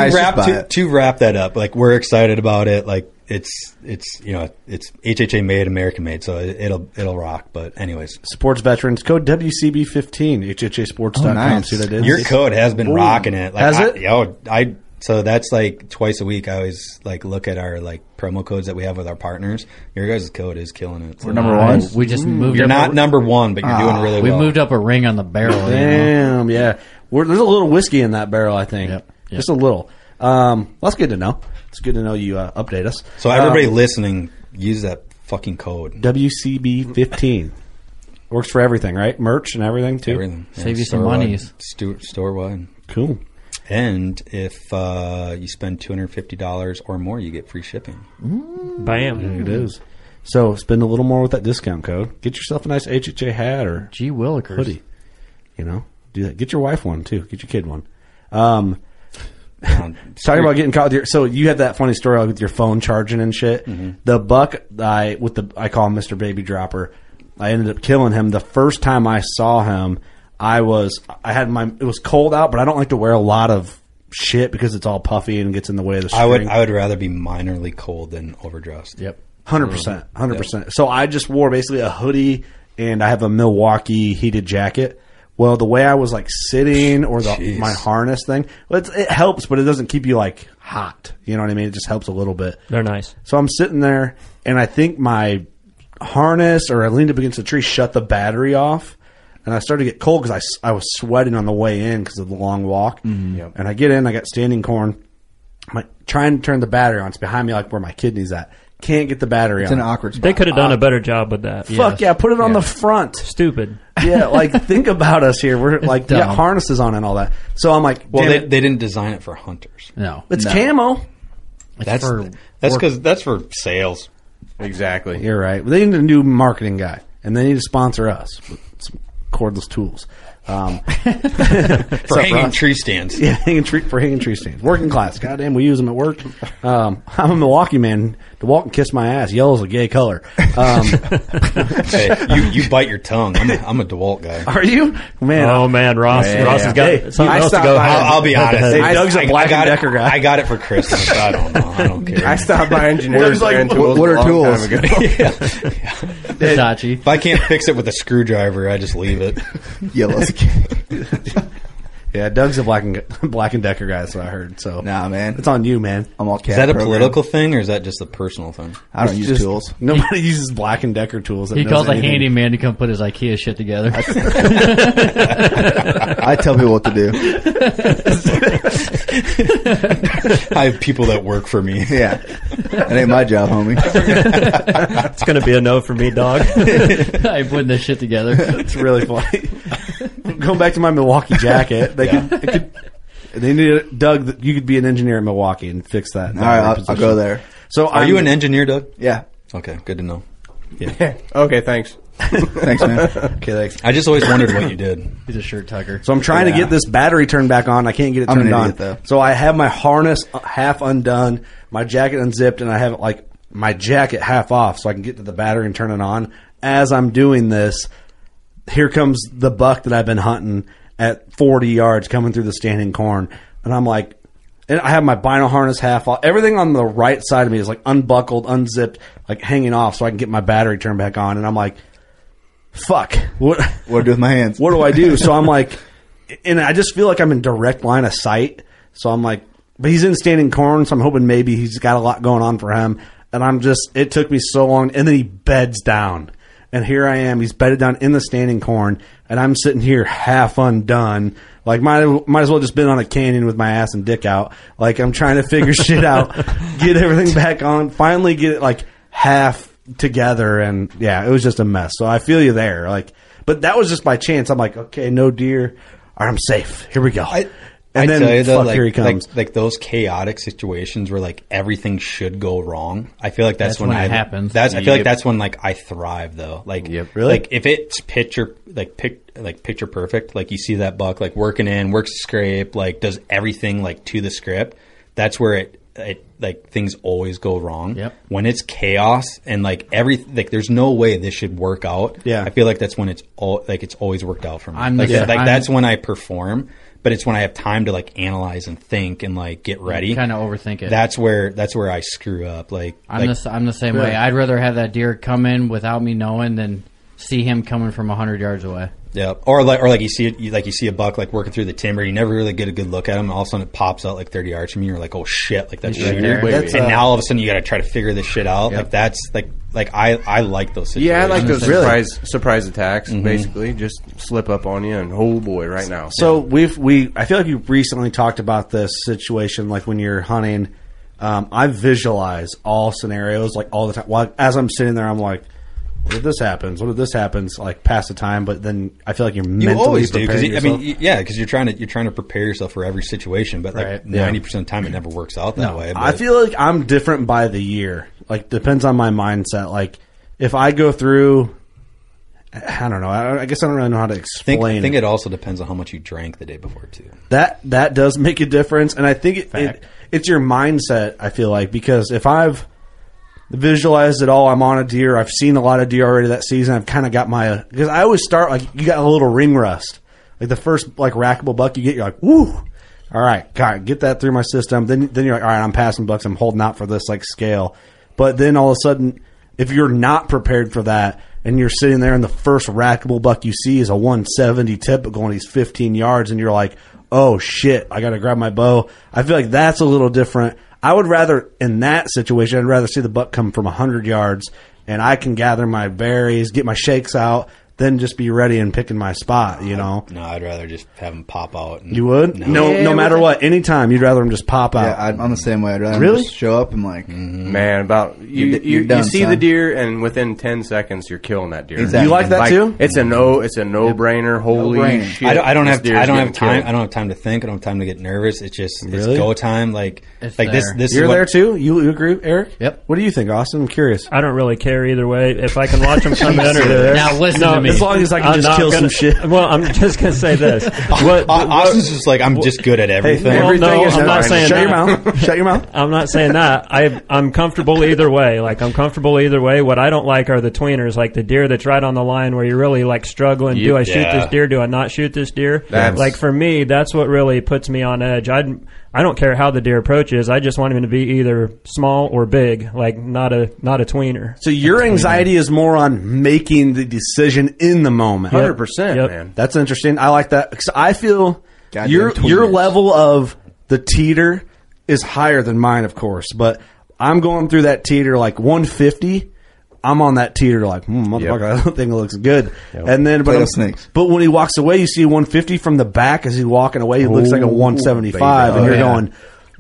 To wrap that up, we're excited about it. It's it's HHA made, American made, so it'll rock. But anyways, supports veterans. Code WCB15 HHAsports.com. Oh, nice. See what I did? Your code has been rocking it. Has it? So that's twice a week. I always look at our promo codes that we have with our partners. Your guys' code is killing it. So. We're number one. We just moved. You're up not number one, but you're doing really well. We moved up a ring on the barrel. Damn, yeah. There's a little whiskey in that barrel, I think. Yep. Just a little. That's good to know. It's good to know you update us. So everybody listening, use that fucking code. WCB15. Works for everything, right? Merch and everything, too? Everything. Save you some monies. Store-wide. Cool. And if you spend $250 or more, you get free shipping. Bam. It is. So spend a little more with that discount code. Get yourself a nice HHA hat or Gee Willikers. hoodie. Do that. Get your wife one, too. Get your kid one. Talking about getting caught with your... So you had that funny story with your phone charging and shit. Mm-hmm. The buck, I call him Mr. Baby Dropper. I ended up killing him. The first time I saw him... it was cold out, but I don't like to wear a lot of shit because it's all puffy and gets in the way of the string. I would rather be minorly cold than overdressed. Yep. 100%. So I just wore basically a hoodie and I have a Milwaukee heated jacket. Well, the way I was sitting or my harness thing, it helps, but it doesn't keep you hot. You know what I mean? It just helps a little bit. They're nice. So I'm sitting there and I think my harness, or I leaned up against a tree, shut the battery off. And I started to get cold because I was sweating on the way in because of the long walk. Mm-hmm. Yep. And I get in, I got standing corn. I'm trying to turn the battery on. It's behind me where my kidney's at. Can't get the battery on. It's an awkward spot. They could have done a better job with that. Fuck yeah, put it on the front. Stupid. Yeah, think about us here. We're we got harnesses on and all that. So I'm well, they didn't design it for hunters. No. It's camo. That's for sales. Exactly. You're right. They need a new marketing guy, and they need to sponsor us with some cordless tools. For hanging tree stands. Yeah, hanging tree stands. Working class. Goddamn, we use them at work. I'm a Milwaukee man. DeWalt can kiss my ass. Yellow's a gay color. Hey, you bite your tongue. I'm a DeWalt guy. Are you? Man. Oh, man. Ross has got something else to go. I'll be honest. Hey, Doug's a Black & Decker guy. I got it for Christmas. I don't know. I don't care. I stopped by Engineers and Tools. What are tools? Hitachi. If I can't fix it with a screwdriver, I just leave it. Yellow's Yeah, Doug's a Black & Decker guy, that's what I heard. So nah, man. It's on you, man. I'm all cat Is that a program. political thing, or is that just a personal thing? I don't use tools. Nobody uses Black & Decker tools. He calls a handyman to come put his IKEA shit together. I tell people what to do. I have people that work for me. Yeah. That ain't my job, homie. It's going to be a no for me, dog. I'm putting this shit together. It's really funny. Going back to my Milwaukee jacket, they They need Doug. You could be an engineer in Milwaukee and fix that. All right, I'll go there. So, Are you an engineer, Doug? Yeah. Okay, good to know. Okay, thanks. Thanks, man. Okay, thanks. I just always wondered what you did. He's a shirt tucker. So I'm trying to get this battery turned back on. I can't get it I'm turned an on. idiot, though. So I have my harness half undone, my jacket unzipped, and I have like my jacket half off so I can get to the battery and turn it on. As I'm doing this, here comes the buck that I've been hunting at 40 yards coming through the standing corn. And I'm like, and I have my vinyl harness half off. Everything on the right side of me is like unbuckled, unzipped, like hanging off so I can get my battery turned back on. And I'm like, fuck. What do I do with my hands? What do I do? So I'm like, and I just feel like I'm in direct line of sight. So I'm like, but he's in standing corn, so I'm hoping maybe he's got a lot going on for him. And I'm just, it took me so long. And then he beds down. And here I am. He's bedded down in the standing corn. And I'm sitting here half undone. Like, might as well just been on a canyon with my ass and dick out. Like, I'm trying to figure shit out, get everything back on, finally get it, like, half together. And, yeah, it was just a mess. So I feel you there. Like, but that was just by chance. I'm like, okay, no deer. All right, I'm safe. Here we go. I then, tell you though, here he comes. like those chaotic situations where like everything should go wrong. I feel like that's when it happens. I feel like that's when like I thrive though. Like Really? like if it's picture perfect, like you see that buck like working works the scrape, like does everything like to the script. That's where it like things always go wrong. Yep. When it's chaos and like there's no way this should work out. Yeah. I feel like that's when it's always worked out for me. That's when I perform. But it's when I have time to like analyze and think and like get ready. Kind of overthink it. That's where I screw up. Like I'm the same way. I'd rather have that deer come in without me knowing than see him coming from 100 yards away. Yeah, or like you see a buck like working through the timber. You never really get a good look at him. And all of a sudden it pops out like 30 yards from you. You're like, oh shit, like that's shooter. Right And now all of a sudden you got to try to figure this shit out. Yep. Like that's like I like those situations. Yeah, I like those surprise attacks. Basically, just slip up on you and oh boy, right now. So I feel like you've recently talked about this situation, like when you're hunting. I visualize all scenarios like all the time. While as I'm sitting there, I'm like, what if this happens? What if this happens? Like pass the time, but then I feel like you're mentally always do preparing yourself. because you're trying to prepare yourself for every situation, but like 90% of the time it never works out that way. But I feel like I'm different by the year. Like depends on my mindset. Like if I go through, I don't know. I guess I don't really know how to explain. I think it also depends on how much you drank the day before too. That does make a difference, and I think it's your mindset. I feel like because if I've visualized it all, I'm on a deer. I've seen a lot of deer already that season. I've kind of got because I always start like you got a little ring rust. Like the first like rackable buck you get, you're like, woo. All right, get that through my system. Then you're like, all right, I'm passing bucks. I'm holding out for this like scale. But then all of a sudden, if you're not prepared for that and you're sitting there and the first rackable buck you see is a 170 typical and he's 15 yards and you're like, oh shit, I got to grab my bow. I feel like that's a little different. I would rather, in that situation, I'd rather see the buck come from 100 yards and I can gather my berries, get my shakes out, then just be ready and picking my spot, you know? No, I'd rather just have them pop out. You would? No matter what. Anytime, you'd rather them just pop out. Yeah, I'm the same way. I'd rather Really? just show up and like... Man, about You're you done, see son. the deer, and within 10 seconds you're killing that deer. Exactly. You like that too? It's a no-brainer. Holy No-brainer. shit! I don't this have deer's I don't have getting time. killed. I don't have time to think. I don't have time to get nervous. It's just Really? it's go time. Like It's like there. this. You're is what, there too? You agree, Eric? Yep. What do you think, Austin? I'm curious. I don't really care either way. If I can watch them come in or there. Now listen to me. As long as I can I'm just not kill some gonna- shit. Well, I'm just going to say this. Austin's just like I'm just good at everything. Well, Everything no, is I'm not fine. saying Shut your that. mouth. Shut your mouth. I'm not saying that. I'm comfortable either way. Like, I'm comfortable either way. What I don't like are the tweeners, like the deer that's right on the line where you're really like struggling. Do I shoot Yeah. this deer? Do I not shoot this deer? That's- Like for me, that's what really puts me on edge. I don't care how the deer approaches. I just want him to be either small or big, like not a tweener. So your anxiety is more on making the decision in the moment. 100%, Yep. man. That's interesting. I like that. 'Cause I feel Goddamn your tweeners. level of the teeter is higher than mine, of course. But I'm going through that teeter like 150. I'm on that teeter like, motherfucker, I don't think it looks good. And then, Play-Doh snakes. but when he walks away, you see 150 from the back as he's walking away. He looks like a 175, baby. and you're Oh, yeah. going,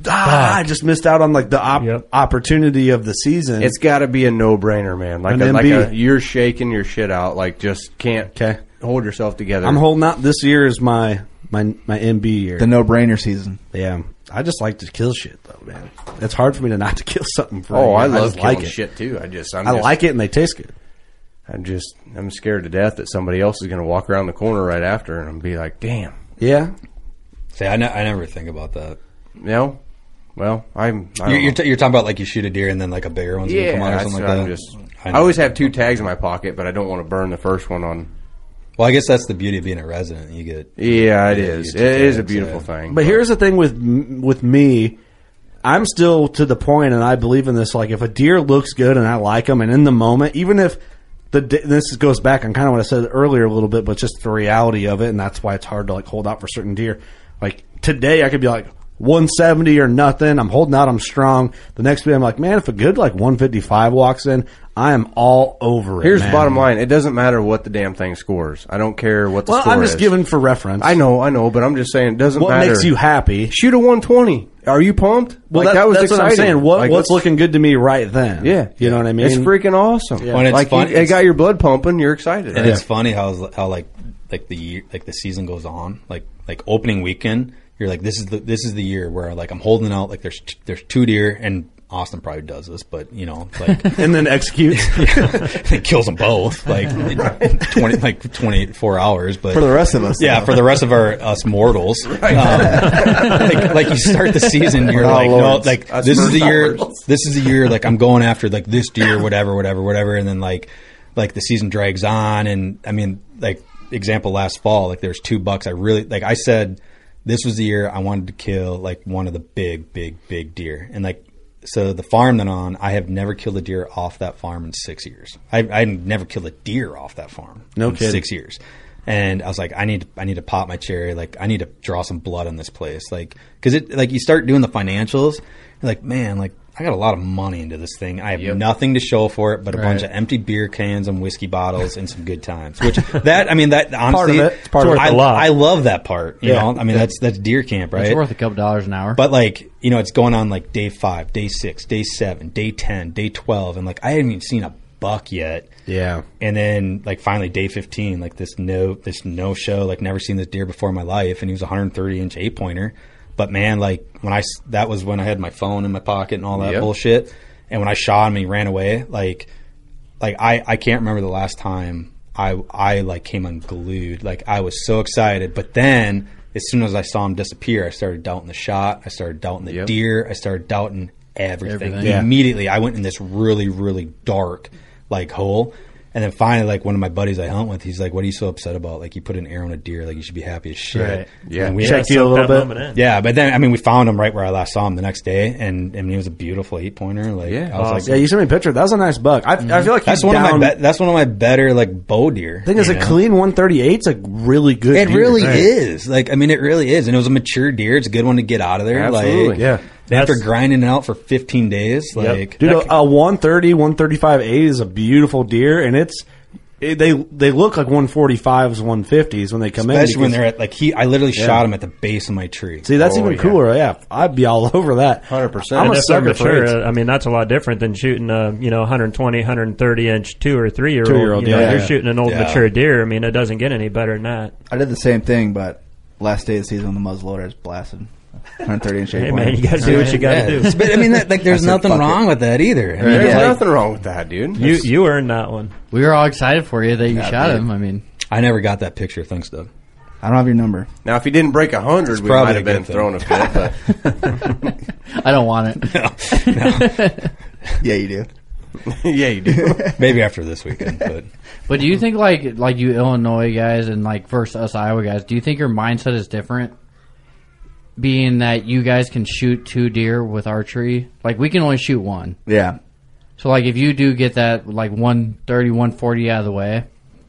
I just missed out on like the Yep. opportunity of the season. It's got to be a no-brainer, man. Like And then you're shaking your shit out. Like just can't Okay. hold yourself together. I'm holding out. This year is my my MB year. The no-brainer season. Yeah, I just like to kill shit though, man. It's hard for me to not to kill something. For I just love killing like it. shit too. I like it, and they taste good. I'm scared to death that somebody else is going to walk around the corner right after, and I'm be like, damn. Yeah. See, I never think about that. You know? Well, You're talking about like you shoot a deer and then like a bigger one's gonna come out or something like that. I always have 2 tags in my pocket, but I don't want to burn the first one on. Well, I guess that's the beauty of being a resident. You get it is. It is a beautiful thing. But here's the thing with me, I'm still to the point, and I believe in this. Like, if a deer looks good and I like them, and in the moment, even if this goes back on kind of what I said earlier a little bit, but just the reality of it, and that's why it's hard to like hold out for certain deer. Like today, I could be like 170 or nothing. I'm holding out. I'm strong. The next week, I'm like, man, if a good like 155 walks in, I am all over it. Here's the bottom line: it doesn't matter what the damn thing scores. I don't care what the score is. I'm just giving for reference. I know, but I'm just saying it doesn't matter. What makes you happy? Shoot a 120. Are you pumped? Well, that was that's exciting. what I'm saying. Like, What's looking good to me right then? Yeah, you know what I mean. It's freaking awesome. Yeah. When it's like fun, it got your blood pumping. You're excited, and it's funny how like the season goes on. Like opening weekend, you're like, this is the year where like I'm holding out. Like there's 2 deer, and Austin probably does this, but you know, like and then executes, it kills them both, like 24 hours. But for the rest of us, for the rest of us mortals, like you start the season, you're like, no, like this is the year. This is the year. Like I'm going after like this deer, whatever, and then like the season drags on, and I mean, like example last fall, like there's 2 bucks. I really like. I said this was the year I wanted to kill like one of the big deer, and like. So the farm that on, I have never killed a deer off that farm in 6 years. I never killed a deer off that farm in 6 years. And I was like, I need to pop my cherry. Like, I need to draw some blood on this place. Like, cause you start doing the financials, you're like, man, like, I got a lot of money into this thing. I have nothing to show for it but a bunch of empty beer cans and whiskey bottles and some good times. Which that honestly, I love that part. You know, I mean that's deer camp, right? It's worth a couple dollars an hour. But like, you know, it's going on like day 5, day 6, day 7, day 10, day 12, and like I haven't even seen a buck yet. Yeah. And then like finally day 15, like this no show, like never seen this deer before in my life, and he was a 130-inch 8-pointer. But man, like that was when I had my phone in my pocket and all that bullshit. And when I shot him and he ran away, like I can't remember the last time I like came unglued. Like I was so excited. But then as soon as I saw him disappear, I started doubting the shot. I started doubting the deer. I started doubting everything. Yeah. Immediately I went in this really, really dark like hole. And then finally, like one of my buddies I hunt with, he's like, "What are you so upset about? Like you put an arrow in a deer, like you should be happy as shit." Right. Yeah, and we checked you a little bit. Yeah, but then I mean, we found him right where I last saw him the next day, and he was a beautiful 8-pointer. Like, I was like, yeah, you sent me a picture. That was a nice buck. I feel like that's one of my better like bow deer. I think it's a clean 138. It's a really good. It deer. really is. Like, I mean, it really is, and it was a mature deer. It's a good one to get out of there. Absolutely. Like, after grinding it out for 15 days, like, dude, a 130, 135 8 is a beautiful deer, and they look like 145s, 150s when they come in. Especially when they're at like I literally shot him at the base of my tree. See, that's even cooler. Yeah, I'd be all over that. 100%. I'm a sucker for it. I mean, that's a lot different than shooting a 120, 130-inch 2 or 3 year old. You're shooting an old mature deer. I mean, it doesn't get any better than that. I did the same thing, but last day of the season when the muzzleloader is blasted. 130-inch. Hey man, you got to do what you got to do. But I mean, there's nothing wrong with that either. I mean, there's nothing wrong with that, dude. You earned that one. We were all excited for you that you shot him. I mean, I never got that picture. Thanks, Doug. I don't have your number. Now, if he didn't break 100, we might have been throwing a fit. But I don't want it. No. Yeah, you do. Yeah, you do. Maybe after this weekend. But do you think like you Illinois guys and like versus us Iowa guys, do you think your mindset is different? Being that you guys can shoot 2 deer with archery, like we can only shoot 1. Yeah. So like if you do get that like 130, 140 out of the way,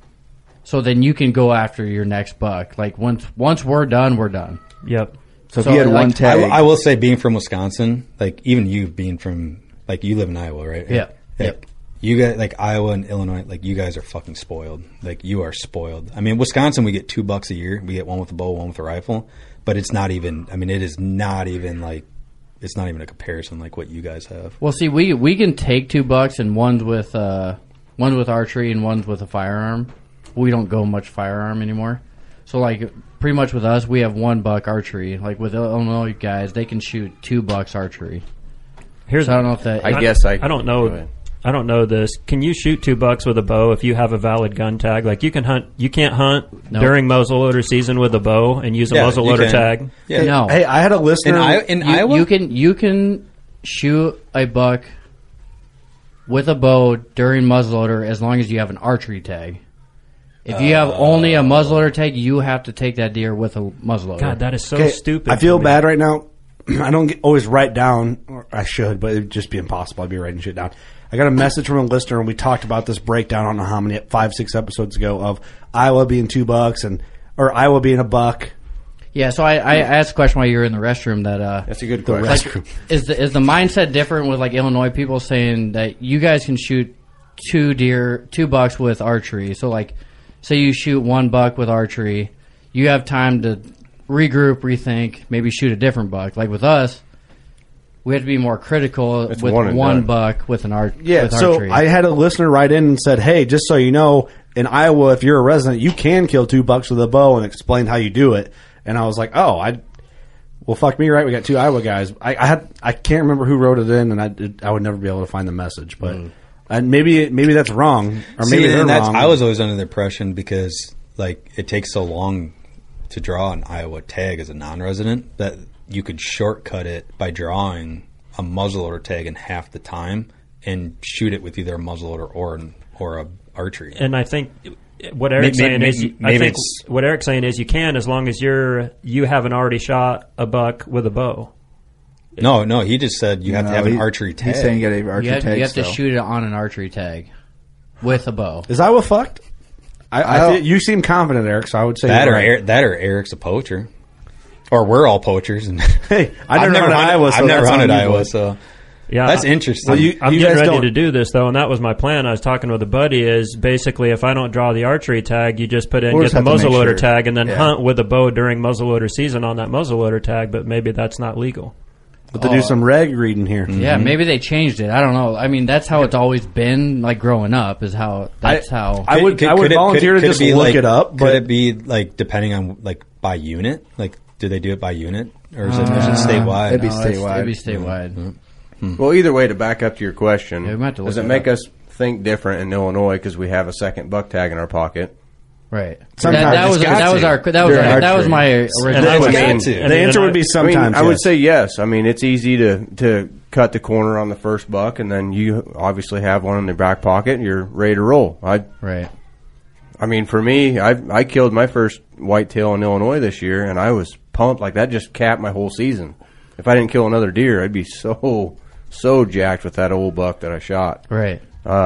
so then you can go after your next buck. Like once we're done, we're done. Yep. So if you had one tag, I will say, being from Wisconsin, like even you being from like you live in Iowa, right? Yeah. Yep. You guys, like Iowa and Illinois, like you guys are fucking spoiled. Like you are spoiled. I mean, Wisconsin, we get $2 a year. We get one with a bow, one with a rifle. But it's not even. I mean, it is not even like. It's not even a comparison like what you guys have. Well, see, we can take $2 and one's with archery and one's with a firearm. We don't go much firearm anymore. So like pretty much with us, we have 1 buck archery. Like with Illinois guys, they can shoot 2 bucks archery. Here's So I don't know if that. I don't know. I don't know this. Can you shoot 2 bucks with a bow if you have a valid gun tag? Like you can hunt. You can't hunt during muzzleloader season with a bow and use a muzzleloader tag. Yeah. No. Hey, I had a listener in Iowa. You can shoot a buck with a bow during muzzleloader as long as you have an archery tag. If you have only a muzzleloader tag, you have to take that deer with a muzzleloader. God, that is so stupid. I feel bad right now. I don't always write down, or I should, but it would just be impossible. I'd be writing shit down. I got a message from a listener, and we talked about this breakdown, I don't know how many, 5-6 episodes ago, of Iowa being $2 or Iowa being $1. Yeah, so I asked a question while you were in the restroom that That's a good question. like, is the mindset different with like Illinois people saying that you guys can shoot 2 bucks with archery? So like, say you shoot 1 buck with archery, you have time to regroup, rethink, maybe shoot a different buck. Like with us, we have to be more critical with 1 buck with an archery. Yeah, so I had a listener write in and said, hey, just so you know, in Iowa, if you're a resident, you can kill 2 bucks with a bow, and explain how you do it. And I was like, well, fuck me, right? We got 2 Iowa guys. I can't remember who wrote it in, and I would never be able to find the message, but and maybe that's wrong, or maybe they're wrong. I was always under the impression, because like it takes so long to draw an Iowa tag as a non-resident, that you could shortcut it by drawing a muzzleloader tag in half the time and shoot it with either a muzzleloader or a archery. And I think what Eric's saying is you can, as long as you haven't already shot a buck with a bow. No, he just said you have to have an archery tag. He's saying you got an archery tag. You have to shoot it on an archery tag with a bow. Is Iowa fucked? You seem confident, Eric, so I would say that or Eric's a poacher. Or we're all poachers. And hey, I've never hunted Iowa. I've never hunted Iowa, so yeah, that's interesting. Well, I'm getting ready to do this though, and that was my plan. I was talking with a buddy. Is basically if I don't draw the archery tag, you just put in get the muzzleloader tag, and then hunt with a bow during muzzleloader season on that muzzleloader tag. But maybe that's not legal. But to do some reg reading here. Yeah, maybe they changed it. I don't know. I mean, that's how it's always been. Like growing up, is how that's how. I would volunteer to just look it up. But could it be like depending on like by unit? Like, do they do it by unit, or is it statewide? It'd be statewide. It'd be statewide. Well, either way, to back up to your question, we might have to does look it make us think different in Illinois because we have a second buck tag in our pocket? Right. Sometimes That was my original question. The answer would be sometimes. I would say yes. I mean, it's easy to cut the corner on the first buck, and then you obviously have one in the back pocket, and you're ready to roll. Right. I mean, for me, I killed my first whitetail in Illinois this year, and I was pumped. Like, that just capped my whole season. If I didn't kill another deer, I'd be so jacked with that old buck that I shot. Right.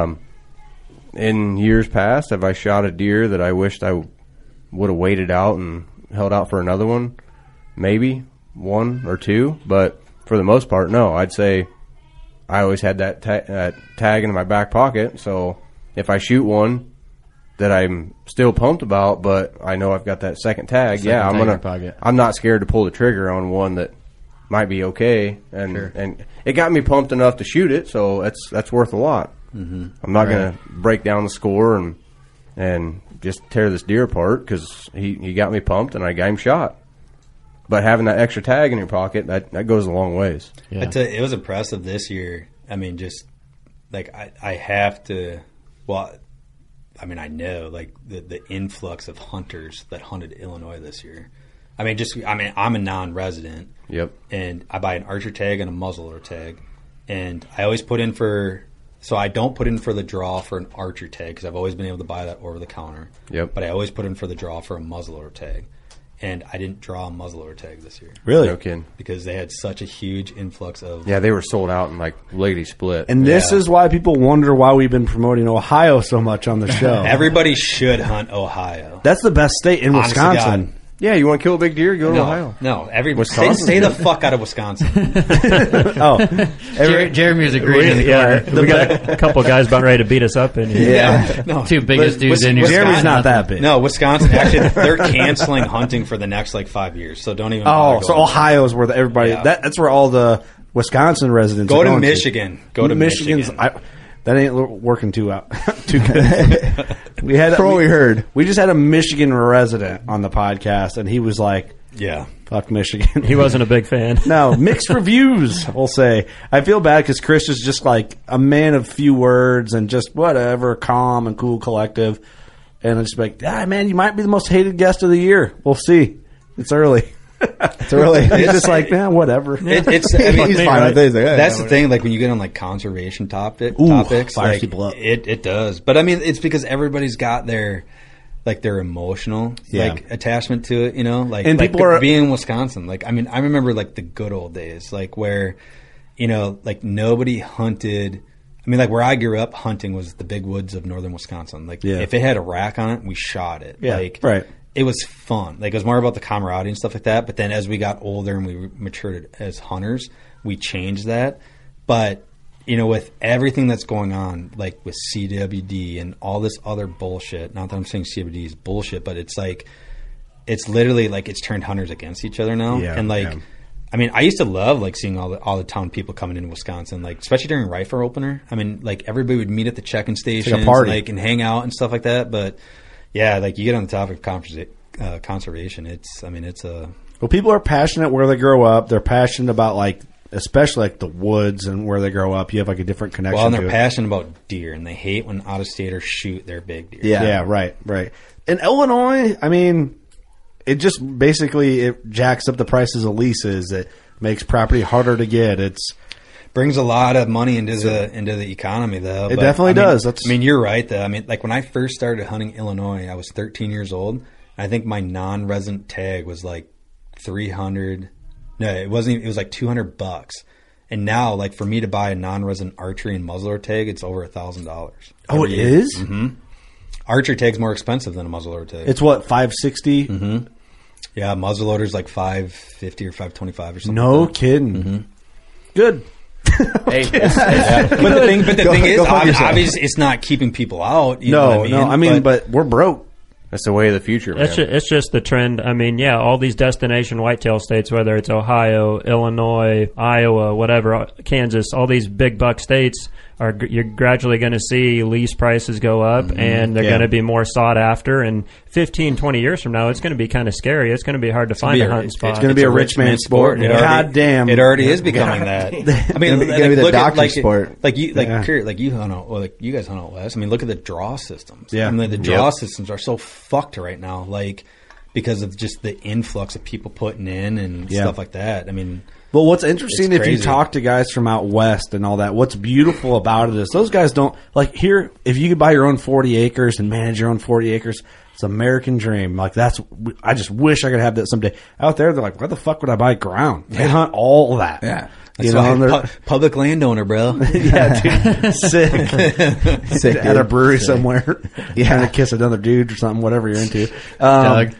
In years past, have I shot a deer that I wished I would have waited out and held out for another one? Maybe 1 or 2, but for the most part, no. I'd say I always had that tag in my back pocket, so if I shoot one that I'm still pumped about, but I know I've got that second tag, I'm not scared to pull the trigger on one that might be okay, and it got me pumped enough to shoot it, so that's worth a lot. Mm-hmm. I'm not going to break down the score and just tear this deer apart because he got me pumped and I got him shot. But having that extra tag in your pocket, that goes a long ways. Yeah. It was impressive this year. I mean, just like I have to. Well, I mean, I know like the influx of hunters that hunted Illinois this year. I'm a non-resident. Yep. And I buy an archer tag and a muzzleloader tag, and I always put in for. So I don't put in for the draw for an archer tag because I've always been able to buy that over the counter. Yep. But I always put in for the draw for a muzzleloader tag, and I didn't draw a muzzleloader tag this year. Really? No kidding. Because they had such a huge influx of. Yeah, they were sold out in like lady split. And this is why people wonder why we've been promoting Ohio so much on the show. Everybody should hunt Ohio. That's the best state in Wisconsin. Yeah, you want to kill a big deer? Go to Ohio. No, stay the fuck out of Wisconsin. Jeremy's agreeing in the corner. We got a couple guys about ready to beat us up in here. Yeah, no, two biggest dudes in here. Jeremy's not that big. No, Wisconsin. Actually, they're canceling hunting for the next like 5 years. So don't even. So Ohio is where everybody. Yeah. That's where all the Wisconsin residents go to Michigan. Go to Michigan. That ain't working too good. We had From what we heard. We just had a Michigan resident on the podcast, and he was like, Yeah. fuck Michigan. He wasn't a big fan. No, mixed reviews, we'll say. I feel bad because Chris is just like a man of few words and just whatever, calm and cool, collective. And it's like, man, you might be the most hated guest of the year. We'll see. It's early. It's early. He's just like, whatever. It's I mean, He's fine with it. He's like, yeah, that's yeah, the thing. Like when you get on like conservation topics, fires like, people up. It does. But I mean, it's because everybody's got their emotional like attachment to it. You know, like and like people are being in Wisconsin. Like I mean, I remember like the good old days, like where you know, like nobody hunted. I mean, like where I grew up, hunting was the big woods of northern Wisconsin. Like if it had a rack on it, we shot it. Yeah, like, right. It was fun. Like it was more about the camaraderie and stuff like that. But then as we got older and we matured as hunters, we changed that. But you know, with everything that's going on, like with CWD and all this other bullshit. Not that I'm saying CWD is bullshit, but it's like it's literally like it's turned hunters against each other now. Yeah, and like, I mean, I used to love like seeing all the town people coming into Wisconsin, like especially during rifle opener. I mean, like everybody would meet at the check-in stations, like a party, like and hang out and stuff like that. But yeah, like you get on the topic of conservation. It's a well, people are passionate where they grow up. They're passionate about like, especially like the woods and where they grow up. You have like a different connection. Well, and to they're it. passionate about deer, and they hate when out-of-staters shoot their big deer. Yeah, right. In Illinois, I mean, it just basically it jacks up the prices of leases. It makes property harder to get. It's brings a lot of money into the economy, though. It definitely does. I mean, you're right, though. I mean, like when I first started hunting Illinois, I was 13 years old. I think my non-resident tag was like $300. No, it wasn't. It was like $200. And now, like for me to buy a non-resident archery and muzzleloader tag, it's over $1,000. Oh, it is? Mm-hmm. Archery tag's more expensive than a muzzleloader tag. It's what, $560? Mm-hmm. Yeah, muzzleloader's like $550 or $525 or something. No like that. kidding. Mm-hmm. Good. Hey, But the thing is, fuck yourself. obviously, it's not keeping people out. You know what I mean, but we're broke. that's the way of the future, man. It's just the trend. I mean, yeah, all these destination whitetail states, whether it's Ohio, Illinois, Iowa, whatever, Kansas, all these big buck states, you're gradually going to see lease prices go up, and they're going to be more sought after. And 15, 20 years from now, it's going to be kind of scary. It's going to be hard to find a hunting spot. It's going to be a rich man sport. God damn. It already is becoming that. I mean, It's gonna be the look at, doctor sport. Kurt, like you hunt out, like you guys hunt out west. I mean, look at the draw systems. Yeah. I mean, the draw systems are so fucked right now, like because of just the influx of people putting in and stuff like that. I mean. But what's interesting, It's if you crazy. talk to guys from out west and all that, what's beautiful about it is those guys don't, like here, if you could buy your own 40 acres and manage your own 40 acres, it's an American dream. Like I just wish I could have that someday. Out there, they're like, why the fuck would I buy ground? They hunt all that. Yeah. You know, and they're, Public landowner, bro. yeah, dude, sick. Sick, At a dude. brewery somewhere, trying to kiss another dude or something, whatever you're into. Doug.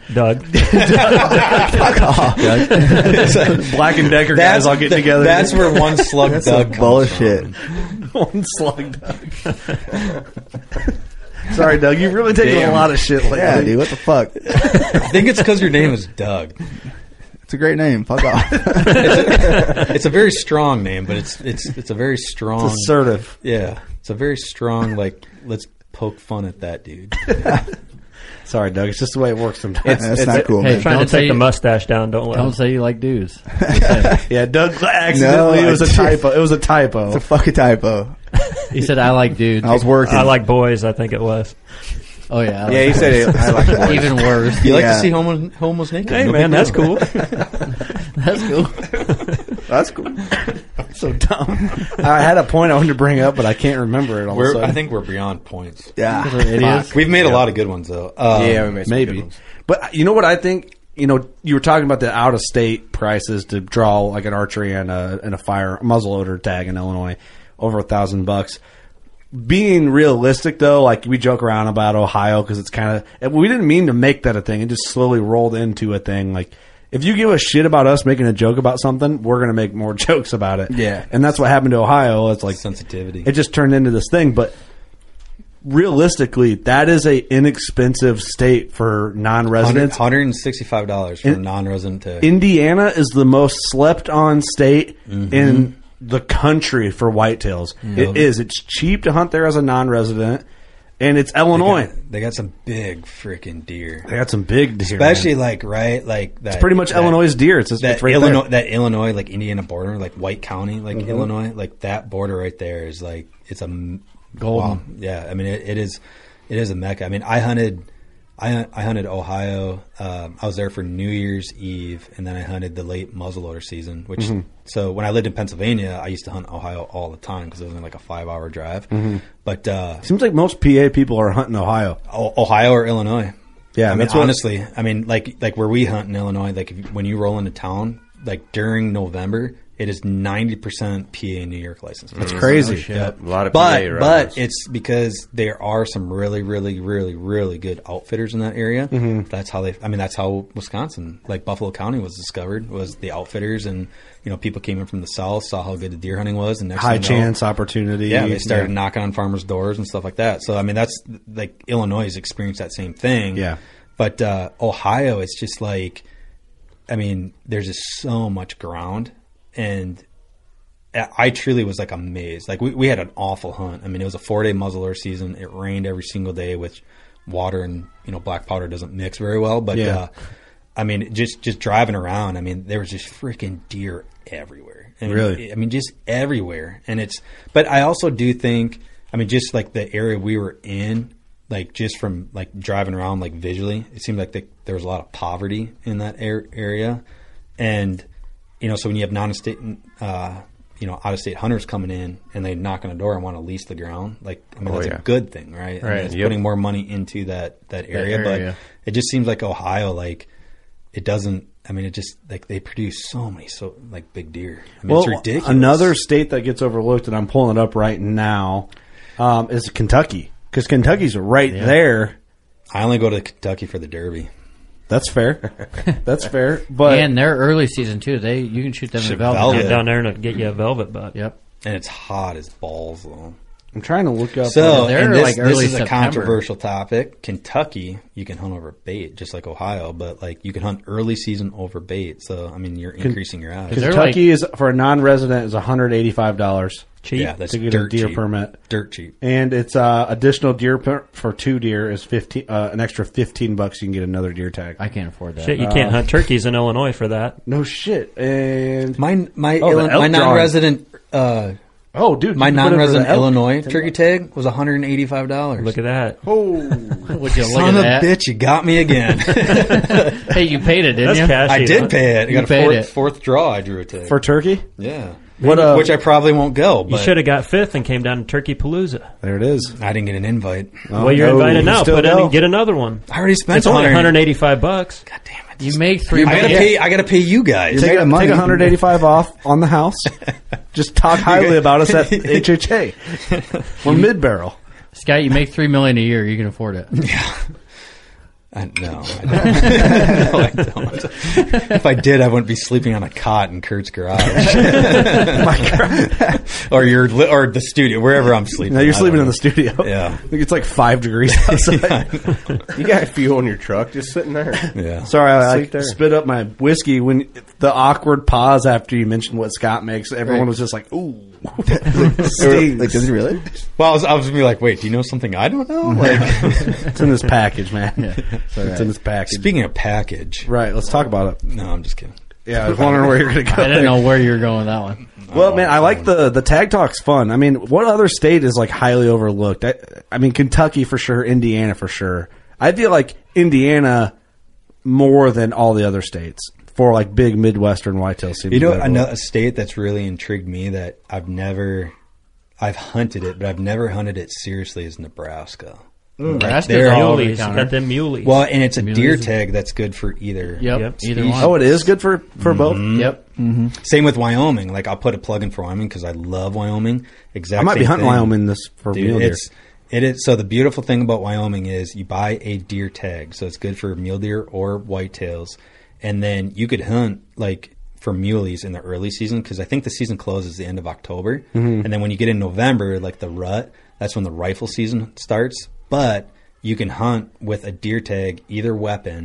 Fuck off, Doug. Black and Decker guys all getting together. That's where one slug That's Doug some comes bullshit. from. One slug Doug. Sorry, Doug. You've really taken a lot of shit lately. Yeah, dude. What the fuck? I think it's because your name is Doug. It's a great name. Fuck off. It's a very strong name, but it's a very strong. It's assertive. Yeah, it's a very strong. Like, let's poke fun at that dude. Sorry, Doug. It's just the way it works sometimes. That's not cool, Hey, man. Trying Don't to take say- the mustache down. Don't let Don't him. say you like dudes. Yeah, Doug accidentally. No, it was a typo. It was a typo. It's a fucking typo. He said I like dudes. I was working. I like boys, I think it was. Oh yeah, I Yeah, he like said it. I like boys. even worse. You like Yeah. to see homos naked? Hey, No man, big that's deal. cool. That's cool. That's cool. So dumb. I had a point I wanted to bring up, but I can't remember it. All of a sudden. I think we're beyond points. Yeah. Idiots. We've made a lot of good ones though. Yeah, we made some good Maybe. ones. But you know what I think? You know, you were talking about the out of state prices to draw like an archery and a fire muzzleloader tag in Illinois, over $1,000. Being realistic though, like we joke around about Ohio because it's kind of, we didn't mean to make that a thing. It just slowly rolled into a thing. Like if you give a shit about us making a joke about something, we're gonna make more jokes about it. Yeah. and that's what happened to Ohio. It's like Sensitivity. It just turned into this thing, but. Realistically, that is a inexpensive state for non-residents. $165 for a non-resident tag. Indiana is the most slept on state in the country for whitetails. It is. It's cheap to hunt there as a non-resident, and it's Illinois. They got some big freaking deer. They got some big deer, especially man. that. It's pretty much Illinois' deer. It's right Illinois, there. that Illinois, like Indiana border, like White County, like Illinois, like that border right there is like it's a golden. Wow. Yeah, I mean it is a mecca. I mean I hunted Ohio. I was there for New Year's Eve, and then I hunted the late muzzleloader season. Which so when I lived in Pennsylvania, I used to hunt Ohio all the time because it was only like a 5-hour drive. But seems like most PA people are hunting Ohio, Ohio or Illinois. Yeah, I mean honestly, I mean like where we hunt in Illinois, like when you roll into town, like during November, it is 90% PA and New York licenses. That's crazy. Yep. A lot of PA but it's because there are some really, really, really, really good outfitters in that area. That's how that's how Wisconsin, like Buffalo County, was discovered. Was the outfitters, and people came in from the south, saw how good the deer hunting was, and next high chance opportunity. Yeah, they started knocking on farmers' doors and stuff like that. So I mean, that's like Illinois has experienced that same thing. Yeah, but Ohio, it's just like, I mean, there's just so much ground. And I truly was like amazed. Like we had an awful hunt. I mean, it was a 4-day muzzleloader season. It rained every single day, which water and black powder doesn't mix very well. But I mean, just driving around. I mean, there was just freaking deer everywhere. I mean, really? I mean, just everywhere. But I also do think, I mean, just like the area we were in, like just from like driving around, like visually, it seemed like there was a lot of poverty in that area, and. So when you have out-of-state hunters coming in and they knock on the door and want to lease the ground, like, I mean, that's a good thing, right? Right. I mean, it's putting more money into that area. But it just seems like Ohio, like, it doesn't, I mean, it just, like, they produce so many, big deer. I mean, it's ridiculous. Another state that gets overlooked, and I'm pulling it up right now, is Kentucky. Because Kentucky's right there. I only go to Kentucky for the Derby. That's fair. That's fair. But and their early season too. You can shoot them in velvet. Get down there and get you a velvet butt. Yep. And it's hot as balls though. I'm trying to look up. So they're this, like this early is a September. controversial topic. Kentucky, you can hunt over bait just like Ohio, but like you can hunt early season over bait. So I mean, you're increasing your odds. Kentucky is for a non-resident is $185. Cheap. Yeah, that's to get dirt a deer cheap. permit. Dirt cheap. And it's additional deer for 2 deer is an extra $15. You can get another deer tag. I can't afford that. Shit, you can't hunt turkeys in Illinois for that. No shit. And My elk non-resident dude, my non-resident elk. Illinois turkey tag was $185. Look at that. Oh, Would you look Son of at a that? bitch, you got me again. Hey, you paid it, didn't That's you? cash. I did pay it. I You got paid a it. fourth draw. I drew a tag. for turkey? Yeah. What? Which I probably won't go. You But should have got fifth and came down to Turkey Palooza. There it is. I didn't get an invite. Well, you're invited now. Still Put in go. and get another one. I already spent It's only $185. God damn it! You make $3 I million. gotta pay you guys. Take making money. 185 off on the house. Just talk highly about us at HHA. We're mid-barrel. Scott, you make $3 million a year. You can afford it. No, I don't. No, I don't. If I did, I wouldn't be sleeping on a cot in Kurt's garage, or the studio, wherever I'm sleeping. Now you're I sleeping don't in know. the studio. Yeah. I think it's like 5 degrees outside. You got fuel in your truck just sitting there. Yeah. Sorry, I Sleep there. spit up my whiskey when the awkward pause after you mentioned what Scott makes. Everyone was just like, "Ooh, stings." Like, does he really? Well, I was gonna be like, wait, do you know something I don't know? Like, It's in this package, man. It's in this package. speaking of package, Right, let's talk about it. no, I'm just kidding. Yeah, I was wondering where you're going to go. I didn't know where you were going with that one. Well, man, I like the tag talk's fun. I mean, what other state is like highly overlooked? I mean, Kentucky for sure, Indiana for sure. I feel like Indiana more than all the other states for like big Midwestern whitetail season. You know, a state that's really intrigued me that I've hunted it, but I've never hunted it seriously is Nebraska. Nebraska's there. all over the Muleys. You counter. got them muleys. Well, and it's a Muleys. deer tag that's good for either. Yep. Either species. one. Oh, it is good for both. Yep. Same with Wyoming. Like I'll put a plug in for Wyoming because I love Wyoming. I might be hunting Wyoming this for Dude, mule deer. it is. So the beautiful thing about Wyoming is you buy a deer tag, so it's good for mule deer or whitetails, and then you could hunt like for muleys in the early season because I think the season closes the end of October, and then when you get in November, like the rut, that's when the rifle season starts. But you can hunt with a deer tag, either weapon,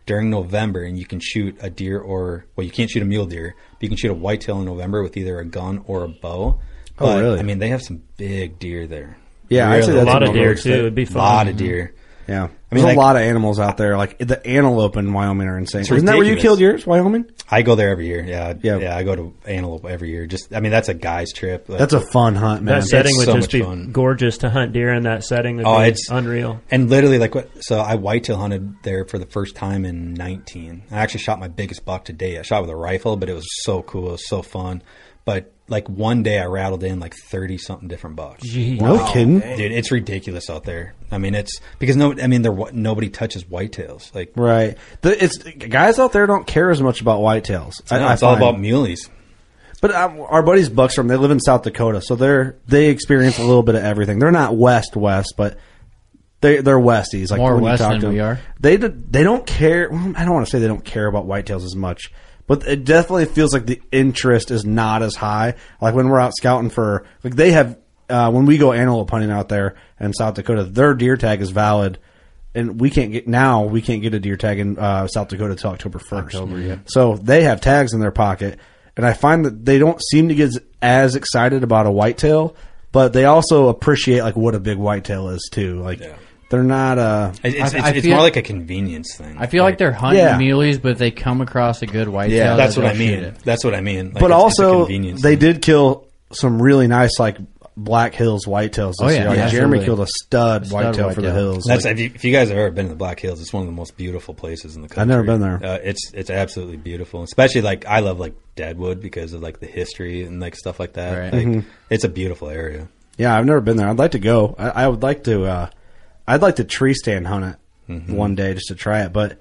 during November, and you can shoot a deer you can't shoot a mule deer, but you can shoot a whitetail in November with either a gun or a bow. But, really? I mean, they have some big deer there. Yeah, really, I'd say A that's lot of deer, state. too. It'd be A fun. lot of deer. Yeah. I There's mean, a lot of animals out there. Like the antelope in Wyoming are insane. It's Isn't that where you ridiculous. killed yours, Wyoming? I go there every year. Yeah, Yeah. yeah. I go to Antelope every year. That's a guy's trip. Like, That's a fun hunt, man. That setting would so just much be fun. gorgeous to hunt deer in that setting. Would Oh, be it's unreal. And literally, so I whitetail hunted there for the first time in 19. I actually shot my biggest buck to date. I shot with a rifle, but it was so cool. It was so fun. But like one day I rattled in like 30 something different bucks. Jeez. No kidding. Dude, it's ridiculous out there. I mean, it's because nobody touches whitetails. Like, Right. It's guys out there don't care as much about whitetails. it's all about muleys. But our buddies Buckstrom, they live in South Dakota, so they experience a little bit of everything. They're not west, but they're westies. Like More when you west talk than to them. we are. They don't care. Well, I don't want to say they don't care about whitetails as much, but it definitely feels like the interest is not as high. Like when we're out scouting for, like they have when we go antelope hunting out there in South Dakota, their deer tag is valid. And we can't get a deer tag in South Dakota until October 1st. So they have tags in their pocket, and I find that they don't seem to get as excited about a whitetail, but they also appreciate like what a big whitetail is too. Like they're not. It's I it's feel- more like a convenience thing. I feel like they're hunting Yeah. muleys, but if they come across a good whitetail, Yeah, That's they'll what I shoot mean. it. That's what I mean. Like, but it's a also convenience they thing. did kill some really nice like Black Hills whitetails this Oh, yeah, year. Like, yeah, Jeremy absolutely. killed a stud whitetail for the whitetail. hills. That's Like, if you guys have ever been to the Black Hills, it's one of the most beautiful places in the country. I've never been there. It's absolutely beautiful. Especially like I love like Deadwood because of like the history and like stuff like that. Right. Like Mm-hmm. it's a beautiful area. yeah, I've never been there. I'd like to go. I would like to. I'd like to tree stand hunt it one day just to try it. But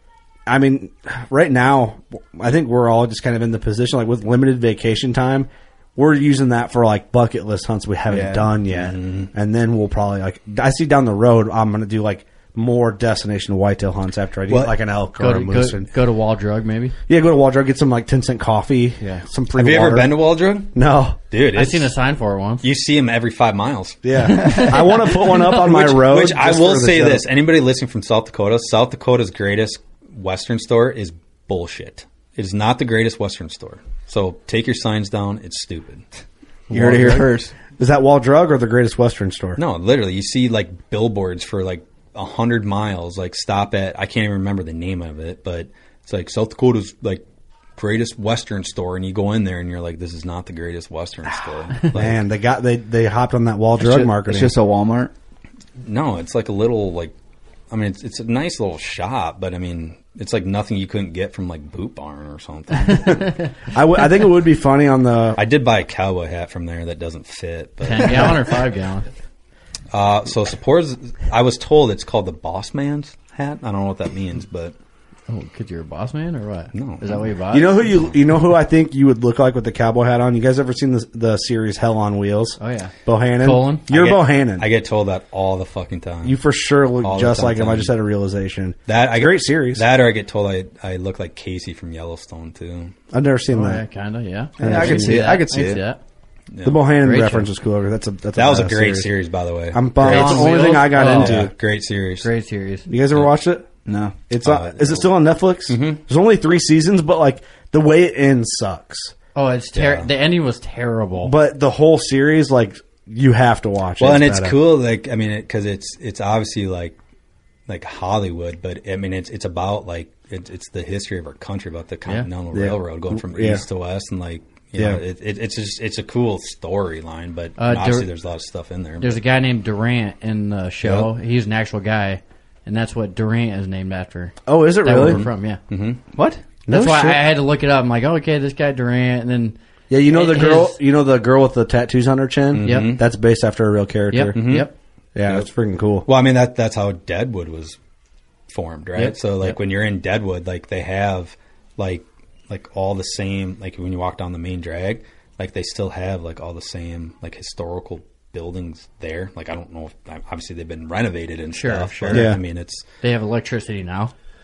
I mean, right now, I think we're all just kind of in the position like with limited vacation time. We're using that for like bucket list hunts we haven't done yet, and then we'll probably like. I see down the road, I'm going to do like more destination whitetail hunts after I do like an elk Go or to, a moose. And, go to Wall Drug, maybe. yeah, go to Wall Drug, get some like 10-cent coffee. Yeah, some free. Have you water. ever been to Waldrug? No. Dude, I've seen a sign for it once. You see them every 5 miles. Yeah, I want to put one up on my road. Which I just will for the say show. this: anybody listening from South Dakota's greatest Western store is bullshit. It is not the greatest Western store. So take your signs down. It's stupid. You heard it here first. Is that Wall Drug or the Greatest Western store? No, literally, you see like billboards for like 100 miles. Like stop at I can't even remember the name of it, but it's like South Dakota's like greatest Western store, and you go in there and you're like, this is not the greatest Western store. Like, Man, they hopped on that Wall Drug marketing. It's just a Walmart. no, it's like a little like. I mean, it's a nice little shop, but I mean, it's like nothing you couldn't get from like Boot Barn or something. I think it would be funny on the. I did buy a cowboy hat from there that doesn't fit. But 10 gallon or 5 gallon? so suppose I was told it's called the Boss Man's hat. I don't know what that means, but Oh, because you're a boss man or what? No. Is that what you bought? You know who I think you would look like with the cowboy hat on. You guys ever seen the series Hell on Wheels? Oh, yeah. Bohannon. Colin? You're I get- Bohannon. I get told that all the fucking time. You for sure look All the just like him. I time. just had a realization. That Great series. That or I get told I look like Casey from Yellowstone too. I've never seen Oh, yeah, that. kind of, yeah. Yeah, I can see it. I could see it. that. The Bohannon Great reference show. is cool. That was a great series, by the way. I'm bummed. It's the On only thing Wheels? I got Oh. into. Yeah, great series. Great series. You guys ever watched it? No. It's is it still on Netflix? Mm-hmm. There's only 3 seasons, but like the way it ends sucks. Oh, it's the ending was terrible. But the whole series, like you have to watch. Well, it. and it's better. cool, like I mean, because it's obviously like Hollywood, but I mean it's about like it's the history of our country, about the Continental Railroad going from east to west, and like you know, it's a cool storyline, but obviously there's a lot of stuff in there. There's a guy named Durant in the show. Yep. He's an actual guy, and that's what Durant is named after. Oh, is it that really? Where we're from, yeah. Mm-hmm. What? That's No why shit. I had to look it up. I'm like, oh, okay, this guy Durant, and then Yeah, you know the girl. his- You know the girl with the tattoos on her chin. Yep. That's based after a real character. Yep, yep. Yeah, that's freaking cool. Well, I mean that's how Deadwood was formed, right? Yep. So like Yep. when you're in Deadwood, like they have like all the same, like when you walk down the main drag, like they still have like all the same like historical buildings there. Like I don't know if obviously they've been renovated and Sure, stuff. sure. But, Yeah. I mean it's They have electricity now.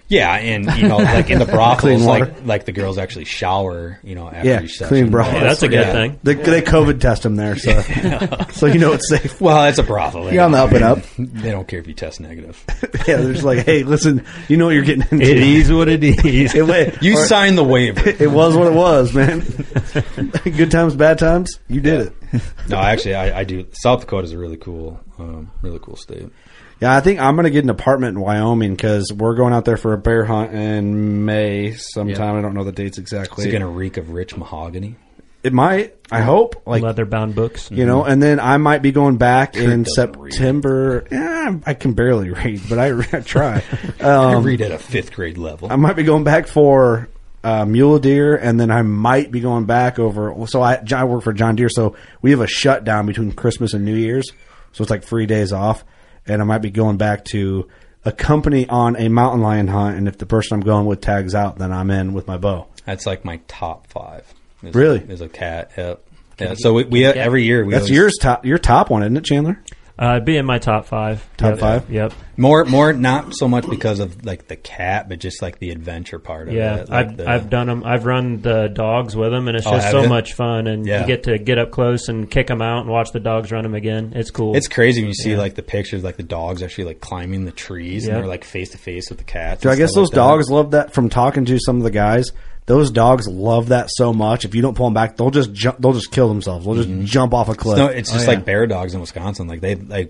Yeah, and like in the brothels, Clean water. like the girls actually shower, after each session. clean brothels. Hey, that's a good thing. They COVID test them there, so so it's safe. Well, it's a brothel. You're on the up and up. They don't care if you test negative. Yeah, they're just like, hey, listen, you know what you're getting into. It is what it is. You signed the waiver. It was what it was, man. Good times, bad times. You did it. No, actually, I do. South Dakota is a really cool state. Yeah, I think I'm going to get an apartment in Wyoming because we're going out there for a bear hunt in May sometime. I don't know the dates exactly. Is it going to reek of rich mahogany? It might. I hope. Like leather-bound books. and then I might be going back in doesn't read. September. Yeah, I can barely read, but I try. I read at a 5th grade level. I might be going back for mule deer, and then I might be going back over. So I work for John Deere, so we have a shutdown between Christmas and New Year's, so it's like 3 days off. And I might be going back to a company on a mountain lion hunt, and if the person I'm going with tags out, then I'm in with my bow. That's like my top 5. Really? Is a cat. Yep. Yeah. So we every year That's your top one, isn't it, Chandler? It'd be in my top 5. Top 5? Yep. More not so much because of like the cat, but just like the adventure part of Yeah, it. Like I've done them. I've run the dogs with them, and it's just have so you? much fun. And you get to get up close and kick them out and watch the dogs run them again. It's cool. It's crazy when you see like the pictures, like the dogs actually like climbing the trees and they're like face to face with the cats. Dude, I guess those like dogs love that. From talking to some of the guys, those dogs love that so much. If you don't pull them back, they'll just jump. They'll just kill themselves. They'll just jump off a cliff. No, it's just like bear dogs in Wisconsin. Like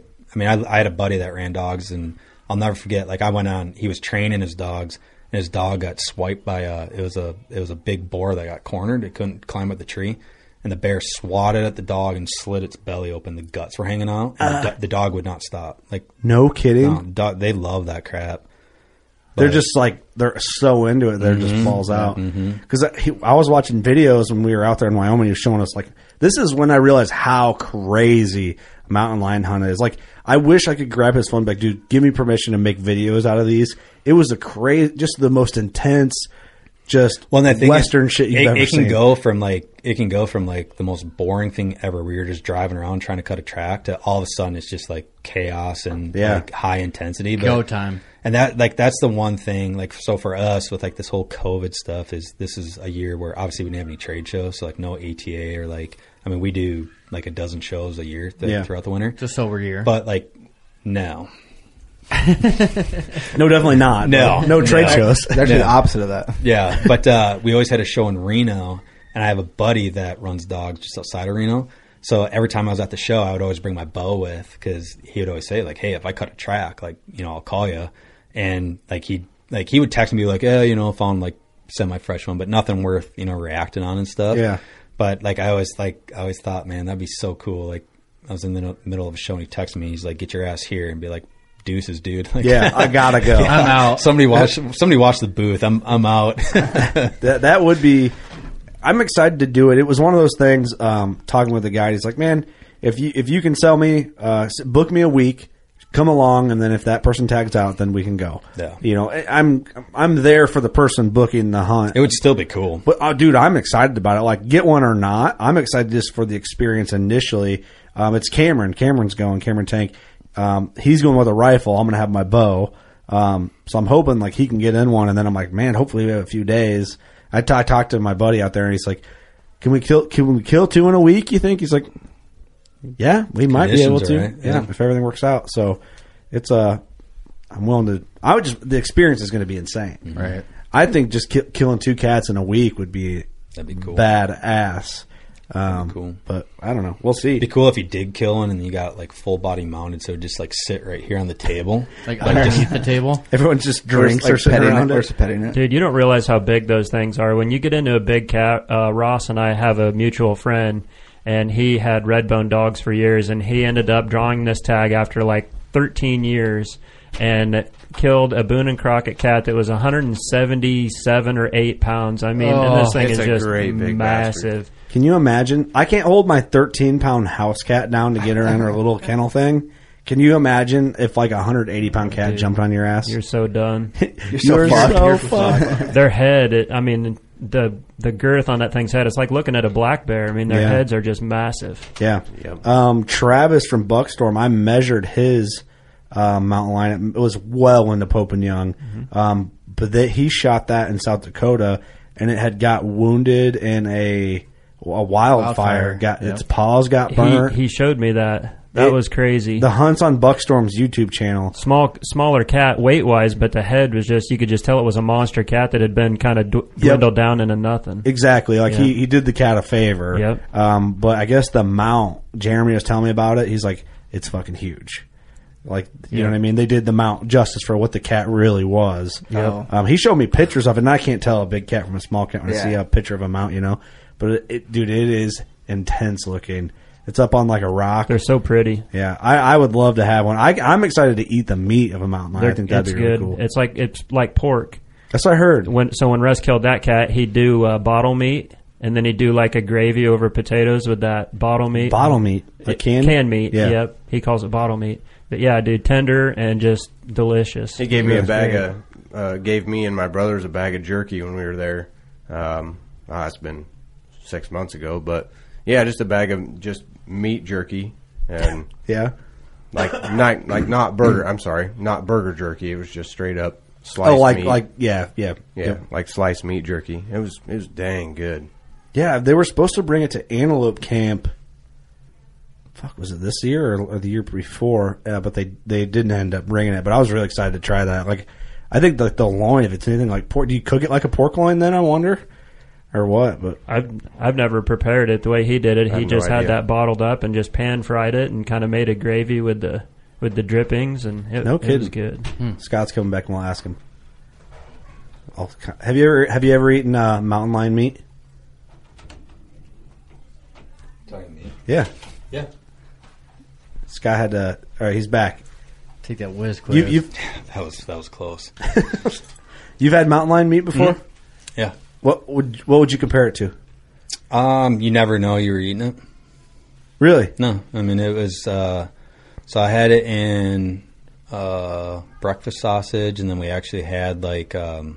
I had a buddy that ran dogs, and I'll never forget. Like I went on, he was training his dogs, and his dog got swiped by it was a big boar that got cornered. It couldn't climb up the tree, and the bear swatted at the dog and slit its belly open. The guts were hanging out. And the dog would not stop. Like no kidding. They love that crap. They're just like they're so into it. They're just falls out. Because I was watching videos when we were out there in Wyoming. He was showing us like this is when I realized how crazy mountain lion hunt is. Like I wish I could grab his phone back, dude. Give me permission to make videos out of these. It was just the most intense, just Western shit you've ever seen. It can go from like the most boring thing ever, where you're just driving around trying to cut a track, to all of a sudden it's just like chaos and like high intensity. Go time. And that's the one thing, like, so for us with like this whole COVID stuff is this is a year where obviously we didn't have any trade shows. So like no ATA or like, I mean, we do like a dozen shows a year throughout the winter. Just over a year. But like, no, definitely not. No trade shows. It's actually the opposite of that. Yeah. But, we always had a show in Reno, and I have a buddy that runs dogs just outside of Reno. So every time I was at the show, I would always bring my bow with, because he would always say like, hey, if I cut a track, like, I'll call you. And like he would text me like, found like semi-fresh one, but nothing worth, reacting on and stuff. Yeah. But like I always thought, man, that'd be so cool. Like I was in the middle of a show and he texted me. He's like, get your ass here, and be like, deuces, dude. Like, yeah, I gotta go. I'm out. Somebody watch the booth. I'm out. That would be. I'm excited to do it. It was one of those things. Talking with the guy, he's like, man, if you can sell me, book me a week. Come along, and then if that person tags out, then we can go. Yeah. I'm there for the person booking the hunt. It would still be cool. But dude, I'm excited about it. Like, get one or not, I'm excited just for the experience initially. It's Cameron. Cameron's going. Cameron Tank. He's going with a rifle. I'm going to have my bow. So I'm hoping like he can get in one, and then I'm like, man, hopefully we have a few days. I talked to my buddy out there, and he's like, can we kill 2 in a week? You think? He's like, yeah, we might be able to. Right. Yeah, if everything works out. So it's I'm willing to. The experience is going to be insane. Right. I think just killing 2 cats in a week would be cool. Badass. That'd be cool. But I don't know. We'll see. It'd be cool if you did kill one and you got like full body mounted, so just like sit right here on the table, like underneath the table. Everyone just drinks or sitting around it. Petting it. Dude, you don't realize how big those things are. When you get into a big cat, Ross and I have a mutual friend, and he had red-bone dogs for years, and he ended up drawing this tag after like 13 years and killed a Boone and Crockett cat that was 177 or 8 pounds. I mean, and this thing is just massive. Can you imagine? I can't hold my 13-pound house cat down to get her in her little kennel thing. Can you imagine if like a 180-pound cat jumped on your ass? You're so done. You're so fucked. Their head, the girth on that thing's head, it's like looking at a black bear. I mean, their heads are just massive. Yeah. Travis from Buckstorm, I measured his mountain lion. It was well into Pope and Young. but he shot that in South Dakota, and it had got wounded in a wildfire. Its paws got burnt. He showed me that. That was crazy. The hunt's on Buckstorm's YouTube channel. Smaller cat weight wise, but the head was you could just tell it was a monster cat that had been kind of dwindled down into nothing. Exactly. Like he did the cat a favor. Yep. But I guess the mount, Jeremy was telling me about it. He's like, it's fucking huge. Like, you know what I mean? They did the mount justice for what the cat really was. Yep. He showed me pictures of it, and I can't tell a big cat from a small cat when I see a picture of a mount, But dude, it is intense looking. It's up on like a rock. They're so pretty. Yeah, I would love to have one. I'm excited to eat the meat of a mountain lion. I think that'd be really cool. It's like pork. That's what I heard. When Russ killed that cat, he'd do bottle meat, and then he'd do like a gravy over potatoes with that bottle meat. Bottle meat, like canned meat. Yeah. Yep, he calls it bottle meat. But yeah, dude, tender and just delicious. He gave me a bag gave me and my brothers a bag of jerky when we were there. It's been 6 months ago, but yeah, just a bag of just meat jerky and not burger. I'm sorry, not burger jerky. It was just straight up sliced meat. Like sliced meat jerky. It was dang good. Yeah, they were supposed to bring it to Antelope Camp. Fuck, was it this year or the year before? But they didn't end up bringing it. But I was really excited to try that. Like, I think the loin, if it's anything like pork, do you cook it like a pork loin? Then I wonder, or what? But I've never prepared it the way he did it. He just had that bottled up and just pan fried it and kind of made a gravy with the drippings, and it was good. Scott's coming back and we'll ask him. Have you ever eaten mountain lion meat? Talking meat? Yeah. Yeah. Scott had to. All right, he's back. Take that whiz quiz. That was close. You've had mountain lion meat before? Yeah. What would you compare it to? You never know you were eating it. Really? No, I mean it was. So I had it in breakfast sausage, and then we actually had like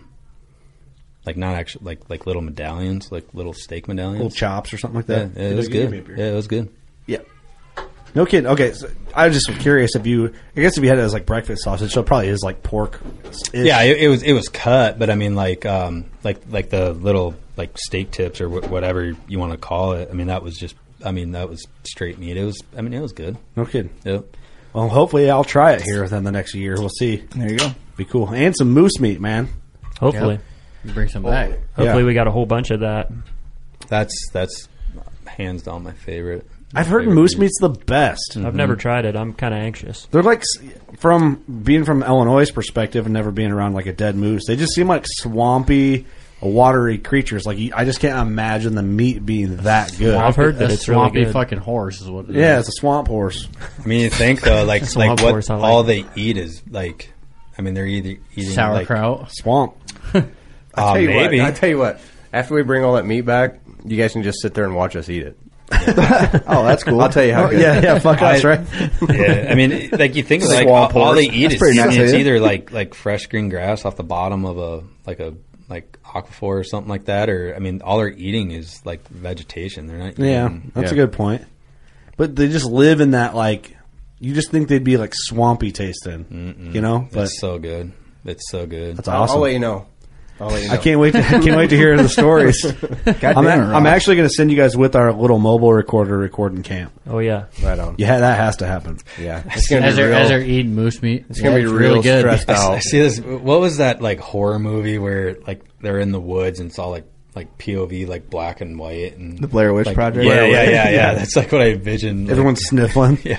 not actually like little medallions, like little steak medallions, little chops or something like that. Yeah, it was good. Yeah, it was good. Yeah. No kidding. Okay, so I was just curious if you had it as like breakfast sausage, so it probably is like pork. Yeah, it was cut, but I mean like the little like steak tips or whatever you want to call it. I mean that was straight meat. It was good. No kidding. Yep. Well, hopefully I'll try it here within the next year. We'll see. There you go. Be cool. And some moose meat, man. Hopefully. You bring some back. Hopefully we got a whole bunch of that. That's hands down my favorite. I've heard moose meat's the best. Mm-hmm. I've never tried it. I'm kind of anxious. They're like, from being from Illinois' perspective and never being around like a dead moose, they just seem like swampy, watery creatures. Like I just can't imagine the meat being that good. I've heard that it's really swampy good. fucking horse is what it is. Yeah, it's a swamp horse. I mean, you think though, like Swamp what horse, I like all it. they eat is like, I mean, they're either eating Sauerkraut. Swamp. Maybe. I tell you what. After we bring all that meat back, you guys can just sit there and watch us eat it. Oh, that's cool. I'll tell you how good. Yeah, fuck us, right? Yeah, I mean, like you think It's like swamp all they horse. eat That's is pretty nice of it's you. either like fresh green grass off the bottom of a aquifer or something like that, or I mean, all they're eating is like vegetation. They're not. Yeah, eating, that's a good point. But they just live in that like, you just think they'd be like swampy tasting, you know? But It's so good. It's so good. that's awesome. I'll let you know. I can't wait to hear the stories. I'm actually going to send you guys with our little mobile recorder recording camp. Oh yeah. Right on. Yeah, that has to happen. Yeah. It's gonna As be they're real. eating moose meat. It's gonna be It's real really good. stressed I out. see this. What was that like horror movie where like they're in the woods and it's all like POV, like black and white, and The Blair Witch Project? Yeah. That's like what I envisioned. Everyone's sniffling. Yeah.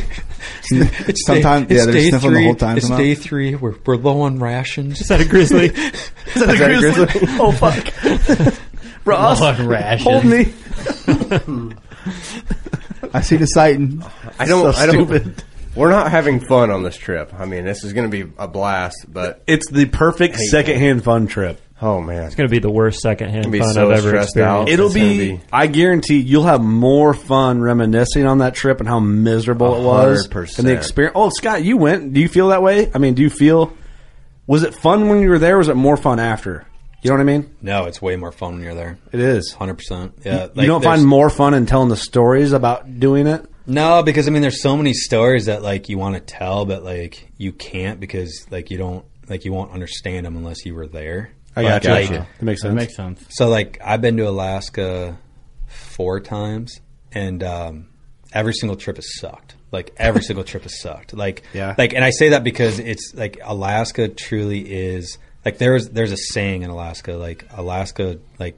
Sometimes, yeah, they're sniffling the whole time. It's somehow. day 3. We're low on rations. Is that a grizzly? Is that a grizzly? Oh, fuck. Ross, Fucking rations. hold me. I see the sight. And I don't. stupid. We're not having fun on this trip. I mean, this is going to be a blast, but It's the perfect secondhand fun trip. oh man, It's going to be the worst secondhand Gonna be fun so I've ever stressed out. experienced. It'll It's gonna be, be- I guarantee you'll have more fun reminiscing on that trip and how miserable it was. 100%. And the experience. Oh, Scott, you went. Do you feel that way? I mean, was it fun when you were there or was it more fun after? You know what I mean? No, it's way more fun when you're there. It is. 100%. Yeah. You don't find more fun in telling the stories about doing it? No, because I mean, there's so many stories that like you want to tell, but like you can't because like you don't like you won't understand them unless you were there. I got you. Like, That makes sense. That makes sense. So like I've been to Alaska 4 times, and every single trip has sucked. Like every single trip has sucked. Like Yeah. Like, and I say that because it's like Alaska truly is like there's a saying in Alaska, like Alaska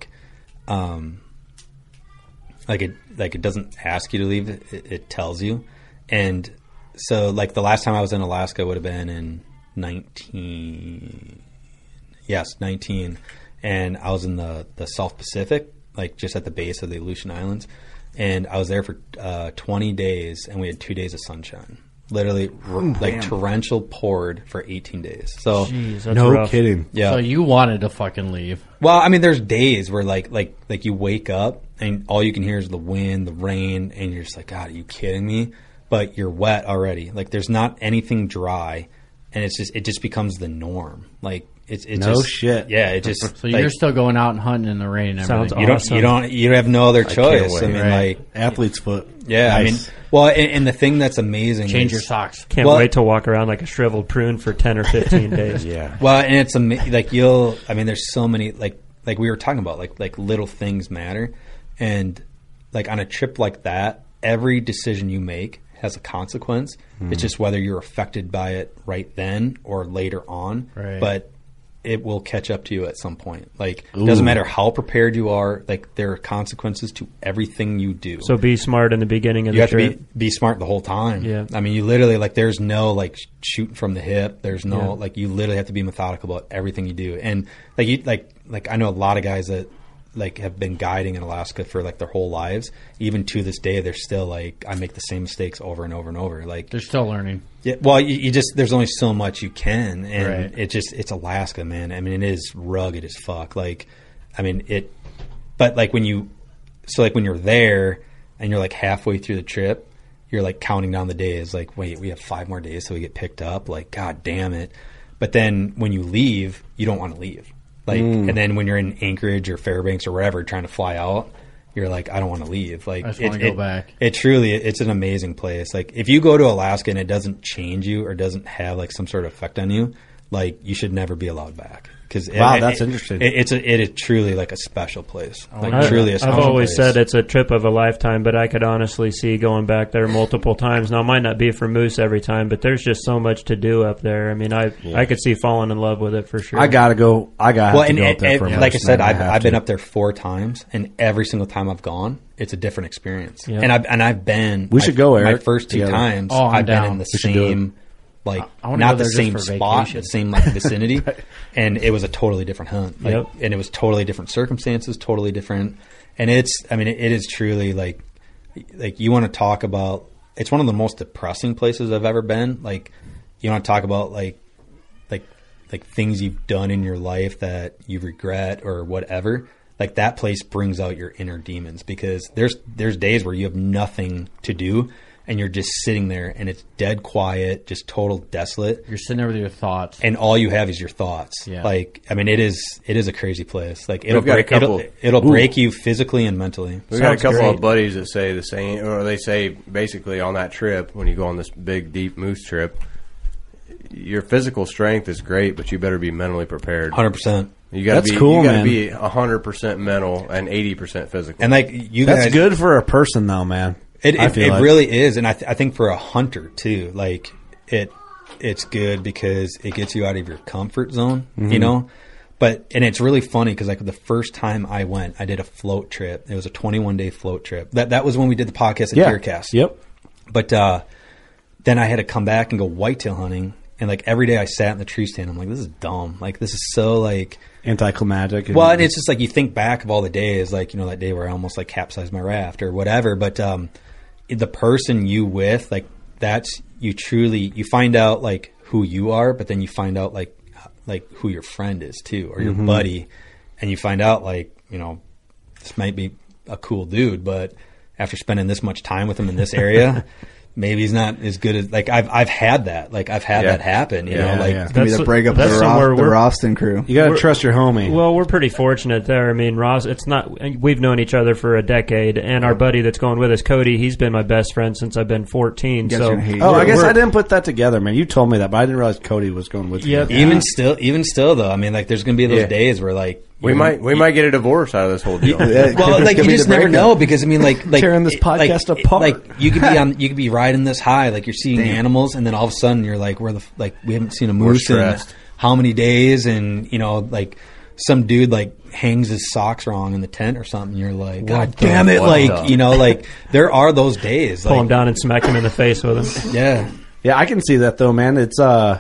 it doesn't ask you to leave, it tells you. And so like the last time I was in Alaska would have been in 19, and I was in the South Pacific, like just at the base of the Aleutian Islands, and I was there for 20 days, and we had 2 days of sunshine. Literally, torrential poured for 18 days. So, Jeez, that's No rough. kidding. yeah. So you wanted to fucking leave. Well, I mean, there's days where like you wake up and all you can hear is the wind, the rain, and you're just like, God, are you kidding me? But you're wet already. Like there's not anything dry, and it just becomes the norm. Like it's No just, shit. Yeah, it just So you're still going out and hunting in the rain and Sounds everything. awesome. you have no other choice. wait, I mean, right. like Athlete's foot. yeah, Nice. I mean, well, and the thing that's amazing Change is, your socks. Can't Well- wait to walk around like a shriveled prune for 10 or 15 days. Yeah. Well, and it's like there's so many like we were talking about like little things matter, and like on a trip like that, every decision you make has a consequence. It's just whether you're affected by it right then or later on. Right. But it will catch up to you at some point. Like it doesn't matter how prepared you are. Like there are consequences to everything you do. So be smart in the beginning of You the have to trip. be smart the whole time. Yeah. I mean, you literally like there's no like shooting from the hip. There's no Yeah. like you literally have to be methodical about everything you do. And like you like I know a lot of guys that like have been guiding in Alaska for like their whole lives. Even to this day, they're still like I make the same mistakes over and over and over. Like They're still learning. yeah, well, you just there's only so much you can, and Right. it's Alaska, man. I mean, it is rugged as fuck. Like, I mean but like when you're there and you're like halfway through the trip, you're like counting down the days. Like, wait, we have 5 more days till we get picked up. Like, God damn it! But then when you leave, you don't want to leave. Like, and then when you're in Anchorage or Fairbanks or wherever trying to fly out, you're like, I don't want to leave. Like, I just wanna go back. It's an amazing place. Like, if you go to Alaska and it doesn't change you or doesn't have like some sort of effect on you, like you should never be allowed back. Wow, that's interesting. It is truly like a special place. Like I- truly a I've special always place. said it's a trip of a lifetime, but I could honestly see going back there multiple times. Now, it might not be for moose every time, but there's just so much to do up there. I mean, I could see falling in love with it for sure. I gotta go. I gotta Well, have to go up there for a like I moose, said, man. I've been up there 4 times, and every single time I've gone, it's a different experience. Yeah. And I've been. We should go, My Eric, first 2 together. times, Oh, I'm I've been down. in the We should do same, like I wanna not go the there just same for spot, vacation. the same like vicinity, and it was a totally different hunt. Like, Yep. and it was totally different circumstances, totally different. And it is truly like you want to talk about. It's one of the most depressing places I've ever been. Like you want to talk about like things you've done in your life that you regret or whatever. Like that place brings out your inner demons because there's days where you have nothing to do and you're just sitting there and it's dead quiet, just total desolate. You're sitting there with your thoughts. And all you have is your thoughts. Yeah. Like, I mean, it is a crazy place. Like it'll We've got a break, couple- it'll break you physically and mentally. We got a Sounds couple great. of buddies that say the same, or they say basically on that trip when you go on this big deep moose trip, your physical strength is great, but you better be mentally prepared. 100%. You got That's to be, cool, you gotta man. be 100% mental and 80% physical. And like you That's guys, good for a person, though, man. It I feel like. really is, and I think for a hunter too, like it's good because it gets you out of your comfort zone, you know. But and it's really funny because like the first time I went, I did a float trip. It was a 21-day float trip. That was when we did the podcast at Deercast. Yep. But then I had to come back and go whitetail hunting, and like every day I sat in the tree stand. I'm like, this is dumb. Like this is so like. Anticlimactic. Well, and it's just like you think back of all the days, like, you know, that day where I almost like capsized my raft or whatever. But the person you with, like, that's you find out like who you are, but then you find out like who your friend is too, or your buddy, and you find out like, you know, this might be a cool dude, but after spending this much time with him in this area, maybe he's not as good as like I've had that. Like I've had that happen. You know, like It's gonna be the breakup of the Ralston crew. You got to trust your homie. Well, we're pretty fortunate there. I mean, Ross, it's not. We've known each other for a decade, and our buddy that's going with us, Cody, he's been my best friend since I've been 14. So, I guess I didn't put that together, man. You told me that, but I didn't realize Cody was going with you. Even still, though, I mean, like, there's going to be those days where, like, we might get a divorce out of this whole deal. Well, like you just never know because I mean, like tearing this podcast apart. Like you could be riding this high, like you're seeing animals, and then all of a sudden you're like, we haven't seen a moose in how many days, and you know, like some dude like hangs his socks wrong in the tent or something. You're like, God damn it! Like you know, like there are those days. Pull him down and smack him in the face with him. Yeah, I can see that though, man. It's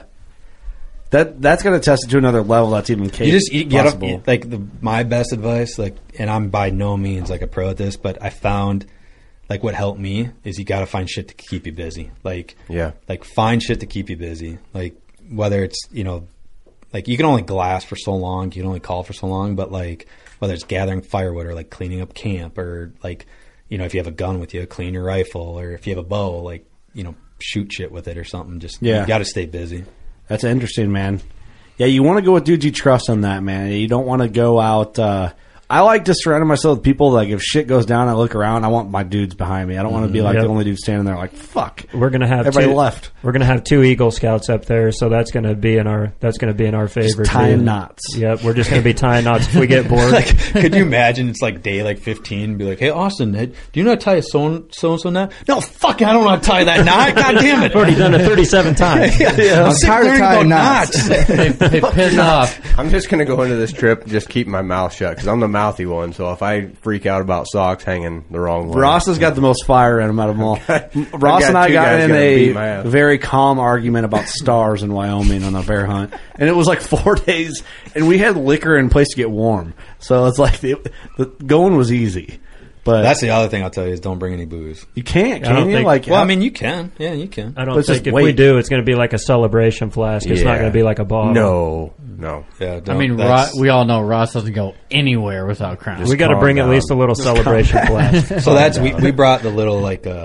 That's going to test it to another level. That's even possible. My best advice, like, and I'm by no means like a pro at this, but I found like what helped me is you got to find shit to keep you busy. Like find shit to keep you busy. Like whether it's like you can only glass for so long, you can only call for so long, but like whether it's gathering firewood or like cleaning up camp or like if you have a gun with you, clean your rifle, or if you have a bow, like shoot shit with it or something. Just you got to stay busy. That's interesting, man. Yeah, you want to go with dudes you trust on that, man. You don't want to go out. I like to surround myself with people like if shit goes down, I look around. I want my dudes behind me. I don't want to be like the only dude standing there like fuck. We're gonna have everybody left. We're gonna have 2 Eagle Scouts up there, so that's gonna be in our favor. Just tying knots. Yep, we're just gonna be tying knots if we get bored. Like, could you imagine? It's like day like 15. And be like, hey Austin, do you know how to tie a so and so knot? No, fuck, I don't know how to tie that knot. God damn it! I've already done it 37 times. I'm tired of tying knots. Hey, piss off. I'm just gonna go into this trip and just keep my mouth shut because I'm the mouthy one. So if I freak out about socks hanging the wrong way, Ross has got the most fire in him out of them all. Ross and I got in a very calm argument about stars in Wyoming on a bear hunt, and it was like 4 days, and we had liquor and place to get warm, so it's like the going was easy. But that's the other thing I'll tell you is don't bring any booze. You can't, can you? I mean, you can. Yeah, you can. I don't think if we do, it's going to be like a celebration flask. It's not going to be like a bottle. No. Yeah, I mean, we all know Ross doesn't go anywhere without Crown. We got to bring at least a little celebration flask. So that's we brought the little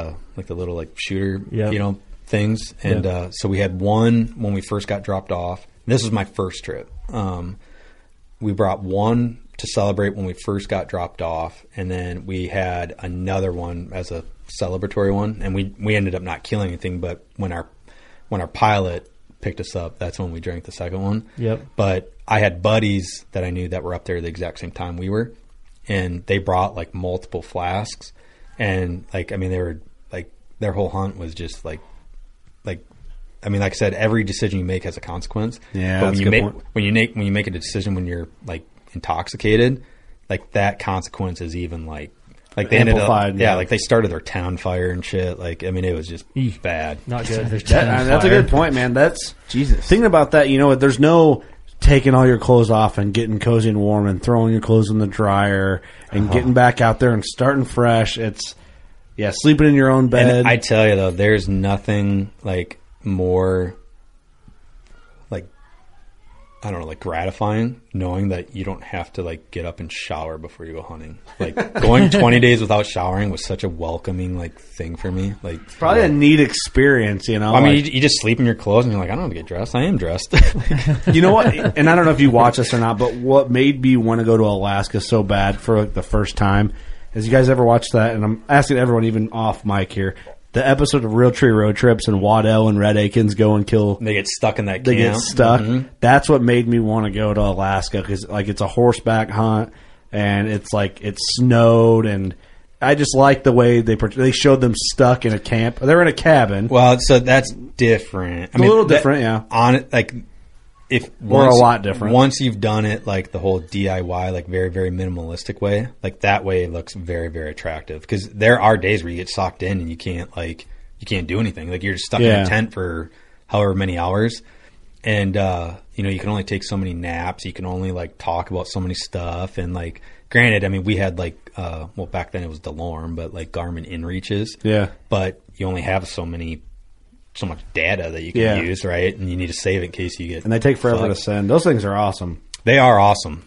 shooter things, and so we had one when we first got dropped off. This was my first trip. We brought one to celebrate when we first got dropped off, and then we had another one as a celebratory one, and we ended up not killing anything, but when our pilot picked us up, that's when we drank the second one. Yep. But I had buddies that I knew that were up there the exact same time we were, and they brought like multiple flasks, and like, I mean, they were like, their whole hunt was just like I mean, like I said, every decision you make has a consequence. Yeah. But when you make a decision when you're like intoxicated, like that consequence is even like they ended up, like they started their town fire and shit. Like, I mean, it was just bad. Not good. That's a good point, man. That's Jesus. Thinking about that, there's no taking all your clothes off and getting cozy and warm and throwing your clothes in the dryer and getting back out there and starting fresh. It's sleeping in your own bed. And I tell you though, there's nothing like more like, I don't know, like gratifying knowing that you don't have to like get up and shower before you go hunting. Like going 20 days without showering was such a welcoming like thing for me. Like it's probably a neat experience, I mean, you just sleep in your clothes and you're like, I don't have to get dressed. I am dressed. You know what? And I don't know if you watch this or not, but what made me want to go to Alaska so bad for like the first time is, you guys ever watch that? And I'm asking everyone, even off mic here, the episode of Real Tree Road Trips and Waddell and Red Akins go and kill. They get stuck in that camp. They get stuck. Mm-hmm. That's what made me want to go to Alaska, because like it's a horseback hunt and it's like it snowed, and I just like the way they showed them stuck in a camp. They're in a cabin. Well, so that's different. A little different, yeah. On it, like or a lot different. Once you've done it like the whole DIY, like very, very minimalistic way, like that way it looks very, very attractive. Because there are days where you get socked in and you can't do anything. Like you're just stuck in a tent for however many hours. And, you can only take so many naps. You can only like talk about so many stuff. And like, granted, I mean, we had like, back then it was DeLorme, but like Garmin InReaches. Yeah. But you only have so much data that you can use, right? And you need to save it in case you get. And they take forever to send. Those things are awesome. They are awesome.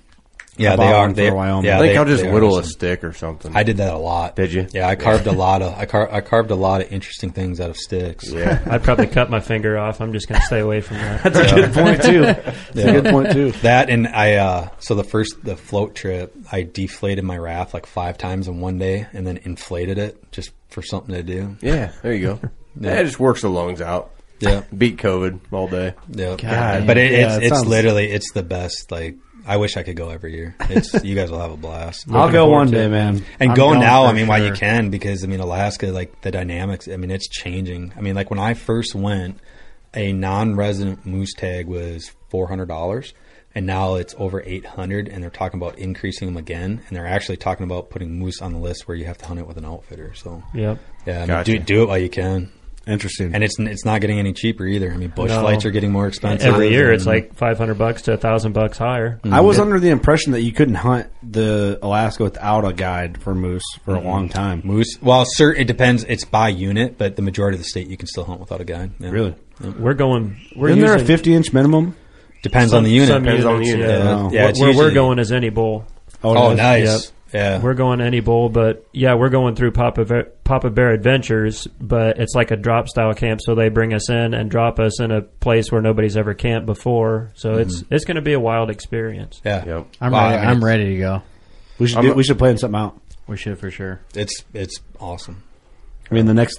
Yeah, I they bought are. one for Wyoming. Yeah, I think they- I'll just they are whittle a awesome. stick or something. I did that a lot. Did you? Yeah, I carved a lot of. I carved a lot of interesting things out of sticks. Yeah. I'd probably cut my finger off. I'm just going to stay away from that. That's a good point too. That's a good point too. That and so the float trip, I deflated my raft like 5 times in one day, and then inflated it just for something to do. Yeah, there you go. Yeah. It just works the lungs out. Yeah, Beat COVID all day. yeah. God, But yeah, it it's sounds- literally it's the best. Like I wish I could go every year. It's you guys will have a blast. I'll go one day, man. And I'm go going now, for I mean, while you sure. can, because I mean, Alaska, like the dynamics, I mean, it's changing. I mean, like when I first went, a non-resident moose tag was $400, and now it's over $800, and they're talking about increasing them again, and they're actually talking about putting moose on the list where you have to hunt it with an outfitter. So Yep. yeah, I mean, Gotcha. do it while you can, Interesting. and it's not getting any cheaper either. I mean, bush No. flights are getting more expensive Every year it's and- like $500 to $1,000 higher. I was under the impression that you couldn't hunt the Alaska without a guide for moose for a long time. moose. Well, it depends. It's by unit, but the majority of the state you can still hunt without a guide. Yeah. Really? We're Isn't there a 50-inch minimum? Depends on the unit. Depends on the unit. Yeah, it's where we're usually- going is any bull. Oh, it is? nice. Yep. Yeah. We're going any bull, but yeah, we're going through Papa Bear Adventures, but it's like a drop style camp. So they bring us in and drop us in a place where nobody's ever camped before. So it's going to be a wild experience. Yeah. Yep. I'm Wow, ready. I mean, I'm ready to go. We should plan something out. We should for sure. It's awesome. I mean, the next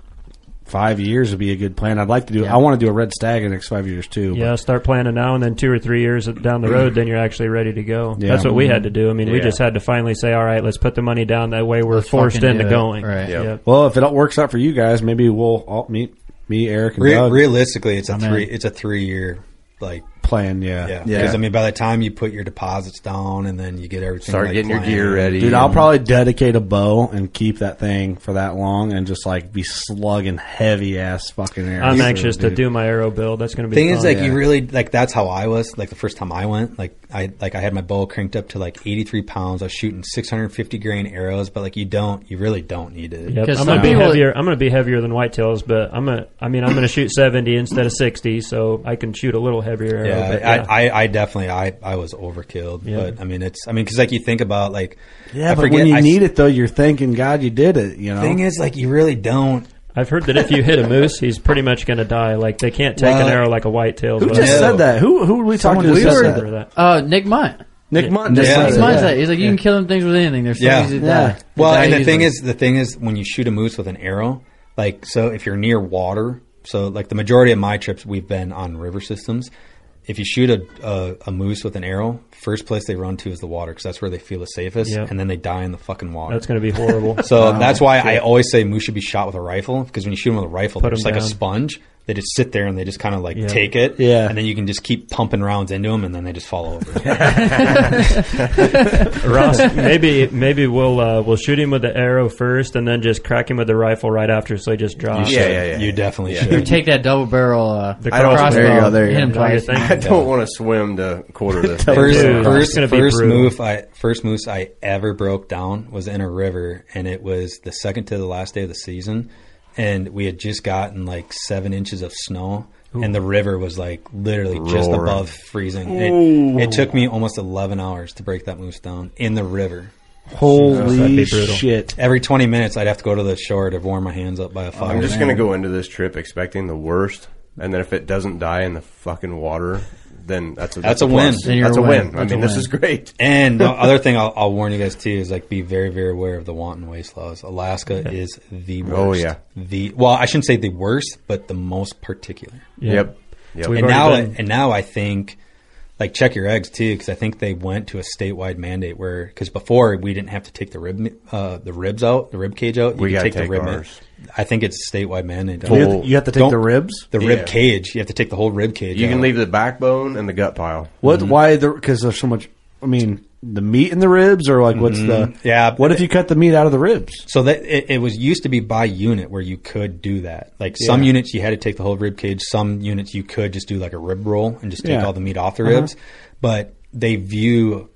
5 years would be a good plan. I'd like to do. Yeah. I want to do a red stag in the next 5 years too. but- Yeah, start planning now, and then 2 or 3 years down the road, then you're actually ready to go. Yeah. That's what we had to do. I mean, we Yeah. just had to finally say, all right, let's put the money down. That way we're Let's forced fucking into do it. going. Right. Yep. Yep. Well, if it all works out for you guys, maybe we'll all meet me, Eric, and Doug. Realistically, it's I'm in. a 3-year like plan. Yeah. yeah. Because I mean, by the time you put your deposits down and then you get everything Start like, getting your planned. gear ready. Dude, I'll probably dedicate a bow and keep that thing for that long and just like be slugging heavy ass fucking arrows. I'm anxious to Dude. do my arrow build. That's going to be Thing fun. is, like, yeah. you really like that's how I was like the first time I went. Like I had my bow cranked up to like 83 pounds. I was shooting 650 grain arrows, but like you really don't need it. Yep. 'Cause I'm some going to be people- heavier. I'm going to be heavier than whitetails, but I'm going to shoot 70 instead of 60, so I can shoot a little heavier arrow. Yeah, but I definitely I was overkilled, Yeah. but I mean because like you think about like Yeah, I but forget, when you I- need it though, you're thinking, God, you did it. You know. Thing is, like you really don't. I've heard that if you hit a moose, he's pretty much going to die. Like they can't take Well, an arrow like a whitetail. who just said that? Who were we talking to? Someone that just said said that? that. Nick Munt. Nick Munt. Yeah. just said Nick it, Munt yeah. said he's like you can kill them things with anything. They're so Yeah. easy to Yeah. die. Well, They and die the easily. thing is, when you shoot a moose with an arrow, like so, if you're near water, so like the majority of my trips, we've been on river systems. If you shoot a moose with an arrow, first place they run to is the water because that's where they feel the safest, Yep. and then they die in the fucking water. That's going to be horrible. So that's why I always say moose should be shot with a rifle because when you shoot them with a rifle, Put they're just 'em like a down. sponge. They just sit there and they just kind of like Yeah. take it, Yeah. and then you can just keep pumping rounds into them, and then they just fall over. Ross, maybe we'll shoot him with the arrow first, and then just crack him with the rifle right after, so he just drops. Yeah. You definitely You should. take that double barrel The I don't- crossbow. there you go, there you hit go. him Is that what twice. you're I thinking? don't want to swim to quarter the First, Dude, first, it's gonna be first brutal. first moose I ever broke down was in a river, and it was the second to the last day of the season, and we had just gotten like 7 inches of snow, and the river was like literally just Roaring. above freezing. It took me almost 11 hours to break that moose down in the river. That'd Holy be brutal. shit! Every 20 minutes, I'd have to go to the shore to warm my hands up by a fire. I'm just going to go into this trip expecting the worst, and then if it doesn't die in the fucking water, then that's a That's a plus. win. Then you're That's a a win. win. I That's a mean, this win. is great. And the other thing I'll warn you guys too is like be very, very aware of the wanton waste laws. Alaska is the worst. Oh, yeah. Well, I shouldn't say the worst, but the most particular. Yeah. Yep. We've And already been- now I think like check your eggs too because I think they went to a statewide mandate where because before we didn't have to take the ribs out, the rib cage out. You We could gotta the take rib. ours. I think it's a statewide mandate. You have to take Don't- the ribs. The Yeah. rib cage. You have to take the whole rib cage. You out. can leave the backbone and the gut pile. What? Why? Because there's so much. I mean, the meat in the ribs, or like what's the? Yeah. What if you cut the meat out of the ribs? So that it was used to be by unit where you could do that. Like some Yeah. units you had to take the whole rib cage. Some units you could just do like a rib roll and just take Yeah. all the meat off the ribs. But they view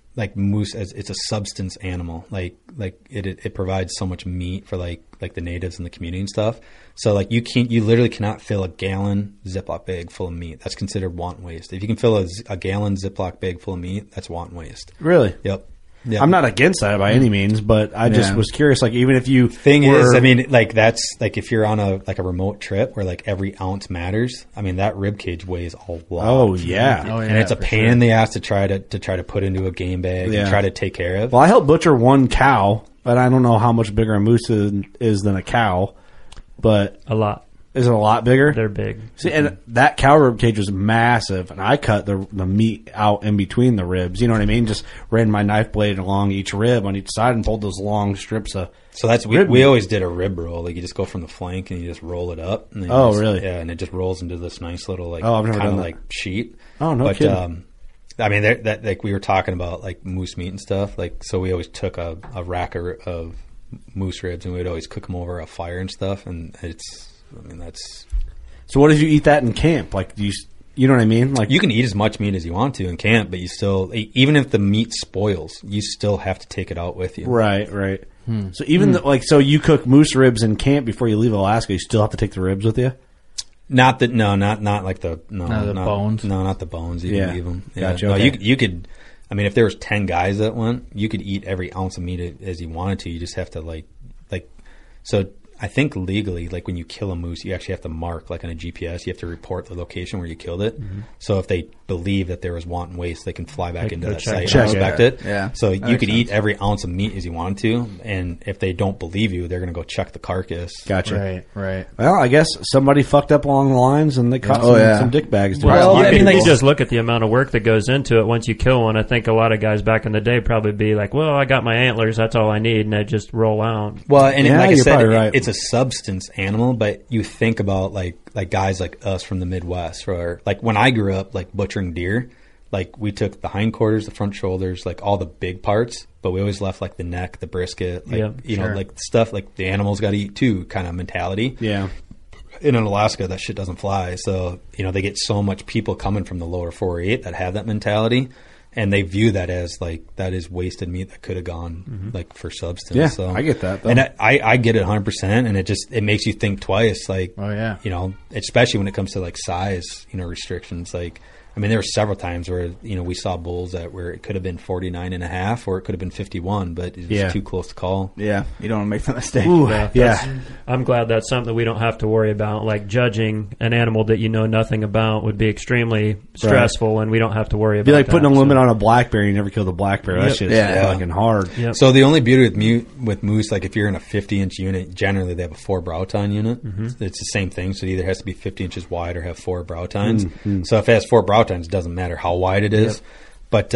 moose as it's a substance animal. Like it provides so much meat for like the natives and the community and stuff. So like you literally cannot fill a gallon Ziploc bag full of meat. That's considered wanton waste. If you can fill a gallon Ziploc bag full of meat, that's wanton waste. Really? Yep. Yeah. I'm not against that by any means, but I just was curious. Like, even if you is, I mean, like that's like if you're on a remote trip where like every ounce matters. I mean, that rib cage weighs a lot. Oh yeah, and it's a pain in the ass to try to put into a game bag and try to take care of. Well, I helped butcher one cow, but I don't know how much bigger a moose is than a cow. But a lot. Is it a lot bigger? They're big. See, and that cow rib cage was massive, and I cut the meat out in between the ribs. You know what I mean? Just ran my knife blade along each rib on each side and pulled those long strips of. So that's we always did a rib roll. Like you just go from the flank and you just roll it up. And really? Yeah, and it just rolls into this nice little I've never done that. like sheet. Oh no, kidding. I mean, that like we were talking about like moose meat and stuff. Like so, we always took a rack of moose ribs and we'd always cook them over a fire and stuff. And that's. So what if you eat that in camp? Like, you know what I mean? Like, you can eat as much meat as you want to in camp, but you still, even if the meat spoils, you still have to take it out with you. Right. So even so you cook moose ribs in camp before you leave Alaska, you still have to take the ribs with you? Not like the bones. No, not the bones. You can leave them. Yeah. Gotcha. No, okay. you could. I mean, if there was 10 guys that went, you could eat every ounce of meat as you wanted to. You just have to like. So I think legally, like when you kill a moose, you actually have to mark, like on a GPS, you have to report the location where you killed it. Mm-hmm. So if they believe that there was wanton waste, they can fly back into that site and inspect it. Yeah. So you could eat every ounce of meat as you wanted to, and if they don't believe you, they're going to go check the carcass. Gotcha. Right. Well, I guess somebody fucked up along the lines and they caught some dick bags. Well, you just look at the amount of work that goes into it once you kill one. I think a lot of guys back in the day probably be like, well, I got my antlers, that's all I need, and they just roll out. Well, and like I said, right. It's a substance animal, but you think about like guys like us from the Midwest, or like when I grew up, like butchering deer, like we took the hindquarters, the front shoulders, like all the big parts, but we always left like the neck, the brisket, like know, like stuff like the animals got to eat too kind of mentality. Yeah. In Alaska, that shit doesn't fly. So, they get so much people coming from the lower 408 that have that mentality. And they view that as like that is wasted meat that could have gone like for substance. Yeah, so, I get that. Though. And I get it 100%, and it makes you think twice. Like, oh yeah, especially when it comes to like size, restrictions. Like, I mean, there were several times where we saw bulls where it could have been 49.5 or it could have been 51, but it was too close to call. Yeah, you don't want to make that mistake. Ooh, I'm glad that's something that we don't have to worry about. Like judging an animal that you know nothing about would be extremely stressful, and we don't have to worry about. It'd be like that, putting a limit on a black bear. You never kill the black bear. That shit is fucking hard. Yep. So the only beauty with moose, like if you're in a 50-inch unit, generally they have a 4 brow tine unit. Mm-hmm. It's the same thing. So it either has to be 50 inches wide or have 4 brow tines. Mm-hmm. So if it has 4 brow tines, it doesn't matter how wide it is. But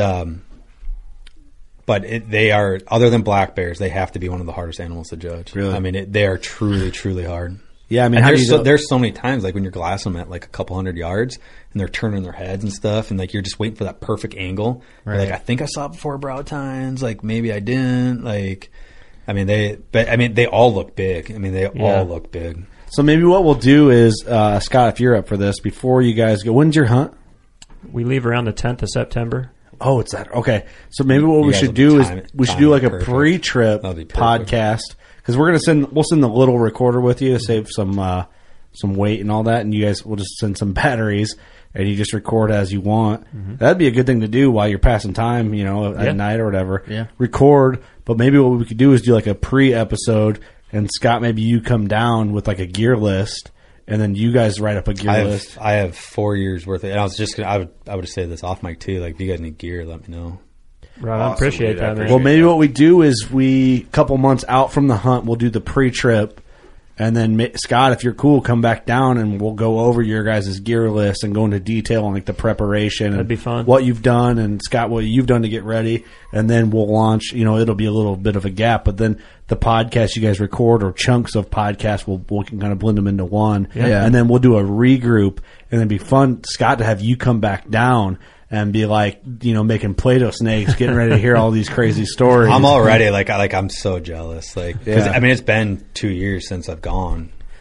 they are, other than black bears, they have to be one of the hardest animals to judge. Really? I mean, they are truly, truly hard. Yeah, I mean, there's so many times like when you're glassing them at like a couple hundred yards and they're turning their heads and stuff, and like you're just waiting for that perfect angle. Right. Like, I think I saw 4 brow tines, like maybe I didn't. Like, they all look big. I mean, they all look big. So maybe what we'll do is, Scott, if you're up for this, before you guys go, when's your hunt? We leave around the 10th of September. Oh, it's that. Okay. So maybe what we should do is we should do like a pre-trip podcast, because we'll send the little recorder with you to save some weight and all that, and you guys will just send some batteries and you just record as you want. Mm-hmm. That'd be a good thing to do while you're passing time, at night or whatever. Yeah. Record, but maybe what we could do is do like a pre-episode, and Scott, maybe you come down with like a gear list. And then you guys write up a gear list. I have 4 years worth of it. And I was just I would say this off mic too. Like, if you guys need gear, let me know. Right, awesome, I appreciate that, man. Well, maybe what we do is a couple months out from the hunt, we'll do the pre-trip. And then, Scott, if you're cool, come back down and we'll go over your guys' gear list and go into detail on like the preparation. That'd and be fun. What you've done, and Scott, what you've done to get ready. And then we'll launch, it'll be a little bit of a gap, but then the podcast you guys record, or chunks of podcasts, we can kind of blend them into one. Yeah. And then we'll do a regroup, and it'd be fun, Scott, to have you come back down and be like, making Play-Doh snakes, getting ready to hear all these crazy stories. I'm already I'm so jealous. Like, 'cause, I mean, it's been 2 years since I've gone.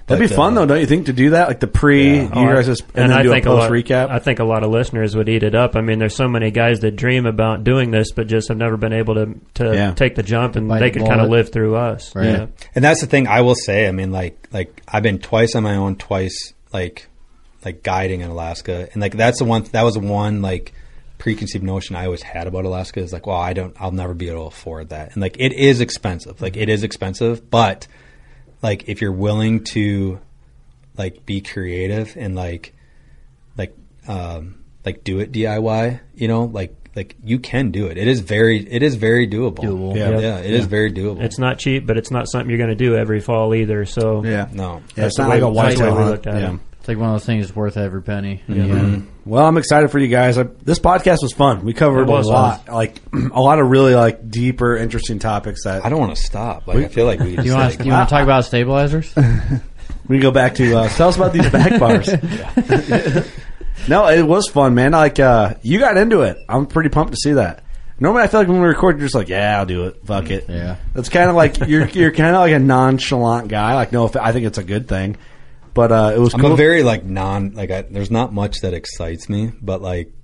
That'd be fun though, don't you think, to do that? Like the you guys just and then do a post recap. I think a lot of listeners would eat it up. I mean, there's so many guys that dream about doing this, but just have never been able to take the jump, and they could kind of live through us. Right. Yeah. And that's the thing I will say. I mean, like I've been twice on my own, twice like guiding in Alaska, and like that was one like preconceived notion I always had about Alaska is like, well, I'll never be able to afford that, and like it is expensive. Like it is expensive, but like if you're willing to like be creative and like do it DIY, you know, like you can do it. It is very doable. Yeah, it is very doable. It's not cheap, but it's not something you're going to do every fall either. So it's not like a whitetail hunt. It's like one of those things that's worth every penny. Mm-hmm. Well, I'm excited for you guys. This podcast was fun. We covered a lot, like a lot of really like deeper, interesting topics. That I don't want to stop. Like I feel like we. Do you want to talk about stabilizers? We go back to tell us about these back bars. No, it was fun, man. Like you got into it. I'm pretty pumped to see that. Normally, I feel like when we record, you're just like, "Yeah, I'll do it. Fuck it." Yeah, that's kind of like you're kind of like a nonchalant guy. Like, no, I think it's a good thing. But it was. I'm a very like there's not much that excites me, but like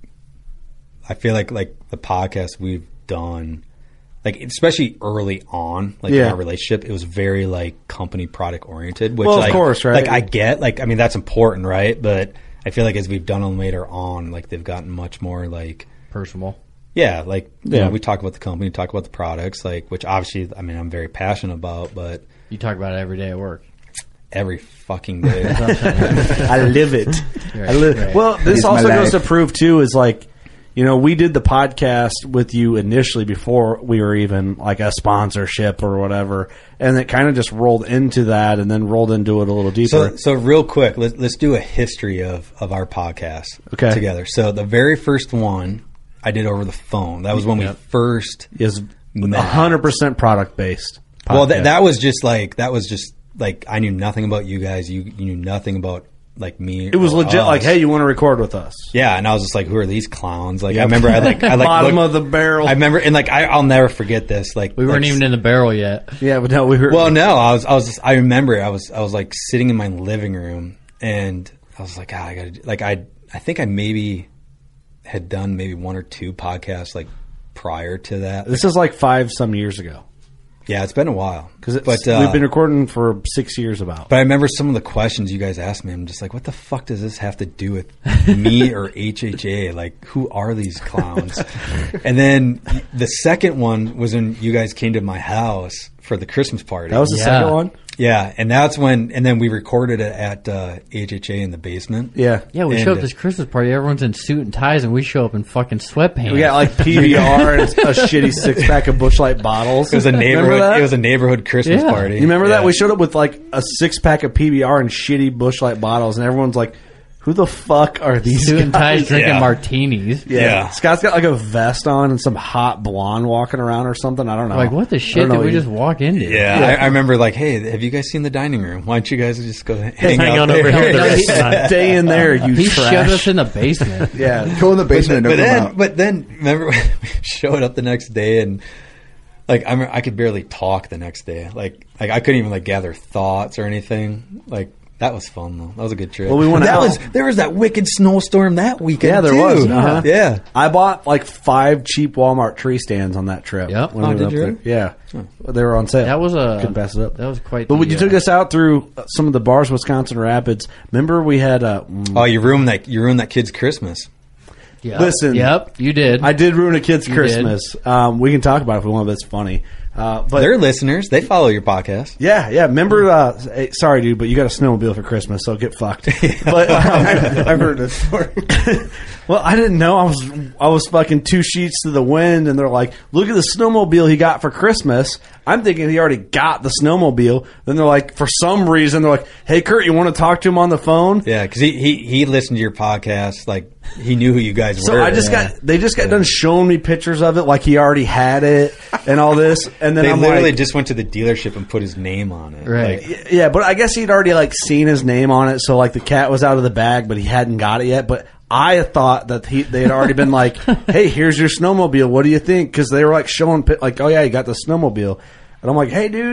I feel like the podcast we've done, like especially early on, like in our relationship, it was very like company product oriented. Which, of course, right? Like I get, like I mean that's important, right? But I feel like as we've done them later on, like they've gotten much more like personal. Yeah, like you know, we talk about the company, talk about the products, like which obviously, I mean, I'm very passionate about, but you talk about it every day at work. Every fucking day. I live it. Right. Well, this also goes to prove too is like, you know, we did the podcast with you initially before we were even like a sponsorship or whatever, and it kind of just rolled into that and then rolled into it a little deeper. So real quick, let's do a history of our podcast together. So the very first one I did over the phone. That was when we first is 100% product based. Well, that was just like I knew nothing about you guys. You knew nothing about like me. It was legit. Like, hey, you want to record with us? Yeah, and I was just like, who are these clowns? Like, I remember I bottom of the barrel. I remember, and like I'll never forget this. Like, we weren't even in the barrel yet. Yeah, but no, we were. Well, no, I remember I was like sitting in my living room, and I was like, I gotta like I think I maybe had done maybe one or two podcasts like prior to that. This is like 5 some years ago. Yeah, it's been a while. But we've been recording for 6 years about. But I remember some of the questions you guys asked me. I'm just like, what the fuck does this have to do with me or HHA? Like, who are these clowns? And then the second one was when you guys came to my house for the Christmas party. That was the second one? Yeah, and that's when, and then we recorded it at HHA in the basement. Yeah. Yeah, we show up this Christmas party, everyone's in suit and ties, and we show up in fucking sweatpants. We got like PBR and a shitty 6-pack of Busch Light bottles. It was a neighborhood Christmas party. You remember that? We showed up with like a 6-pack of PBR and shitty Busch Light bottles, and everyone's like, who the fuck are these suit and ties guys? drinking martinis? Yeah. Scott's got like a vest on and some hot blonde walking around or something. I don't know. Like, what the shit did we just walk into? Yeah. I remember like, hey, have you guys seen the dining room? Why don't you guys just go hang out on there? over here? Stay in there, you He trash. shoved us in the basement. Yeah, go in the basement and don't come out. But then, remember, we showed up the next day and like I could barely talk the next day. Like I couldn't even like gather thoughts or anything. Like that was fun though. That was a good trip. Well, we went out. There was that wicked snowstorm that weekend. Yeah, there too. was. Uh-huh. Yeah, I bought like 5 cheap Walmart tree stands on that trip. Yep. When we went did up you? there. Yeah, they were on sale. That was couldn't pass it up. That was quite. But when you took us out through some of the bars, Wisconsin Rapids. Remember we had you ruined that kid's Christmas. Yep. Listen. Yep, you did. I did ruin a kid's You Christmas. We can talk about it if we want, but it's funny. But They're listeners. They follow your podcast. Yeah. Remember, hey, sorry, dude, but you got a snowmobile for Christmas, so get fucked. But I've heard this story. Well, I didn't know. I was fucking 2 sheets to the wind, and they're like, "Look at the snowmobile he got for Christmas." I'm thinking he already got the snowmobile. Then they're like, for some reason, they're like, "Hey, Kurt, you want to talk to him on the phone?" Yeah, because he listened to your podcast. Like he knew who you guys were. So they just got done showing me pictures of it, like he already had it and all this. And then they I'm literally like, just went to the dealership and put his name on it. Right. Like, yeah, but I guess he'd already like seen his name on it, so like the cat was out of the bag, but he hadn't got it yet. But I thought that they had already been like, "Hey, here's your snowmobile. What do you think?" Because they were like showing like, "Oh yeah, you got the snowmobile," and I'm like, "Hey, dude,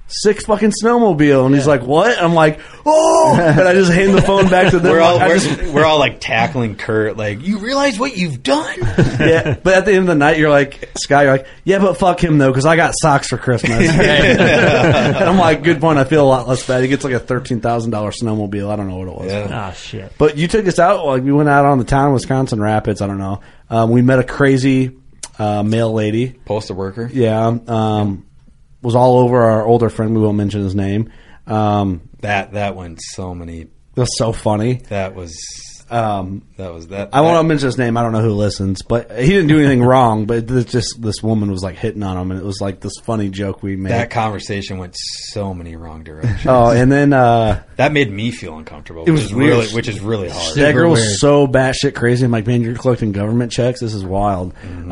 sick fucking snowmobile. And he's like, what? I'm like, oh! And I just hand the phone back to them. We're all like tackling Kurt, like, you realize what you've done? Yeah, but at the end of the night, you're like, Scott, you're like, yeah, but fuck him, though, because I got socks for Christmas. And I'm like, good point. I feel a lot less bad. He gets like a $13,000 snowmobile. I don't know what it was. Yeah. Ah, shit. But you took us out, like, we went out on the town of Wisconsin Rapids. I don't know. We met a crazy male lady. Postal worker. Yeah. Was all over our older friend. We won't mention his name. That went so many. It was so funny. That was that. I won't mention his name. I don't know who listens, but he didn't do anything wrong. But it's just this woman was like hitting on him, and it was like this funny joke we made. That conversation went so many wrong directions. Oh, and then that made me feel uncomfortable. It was weird. which is really hard. that girl weird. was so batshit crazy. I'm like, man, you're collecting government checks. This is wild.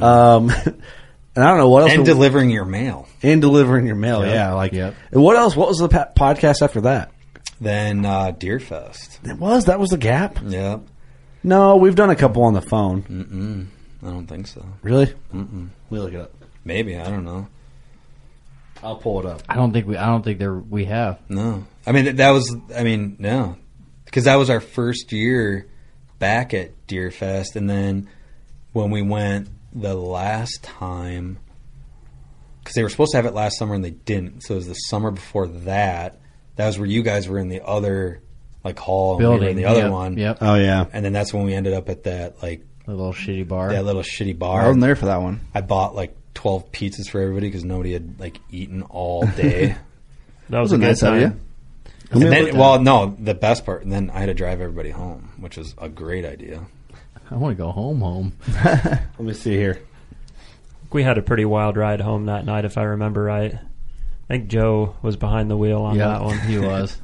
And I don't know what else. And delivering your mail. And delivering your mail. Yeah. Like, Yep. And what else? What was the podcast after that? Then Deerfest. That was the Gap. Yeah. No, we've done a couple on the phone. I don't think so. Really? We look it up. Maybe, I don't know. I'll pull it up. I don't think we have. No. I mean, no. Because that was our first year back at Deerfest. And then when we went the last time, because they were supposed to have it last summer and they didn't. So it was the summer before that. That was where you guys were in the other like hall and we were Building. in the other Yep. one. Yep. Oh, yeah. And then that's when we ended up at that like A little shitty bar. that little shitty I bar. wasn't there for that one. I bought like 12 pizzas for everybody because nobody had like eaten all day. That was That was a good nice of you. time. And then, well, no, the best part, and then I had to drive everybody home, which was a great idea. I want to go home. Let me see here. We had a pretty wild ride home that night, if I remember right. I think Joe was behind the wheel on that one. He was.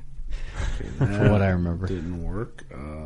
For what I remember. Didn't work.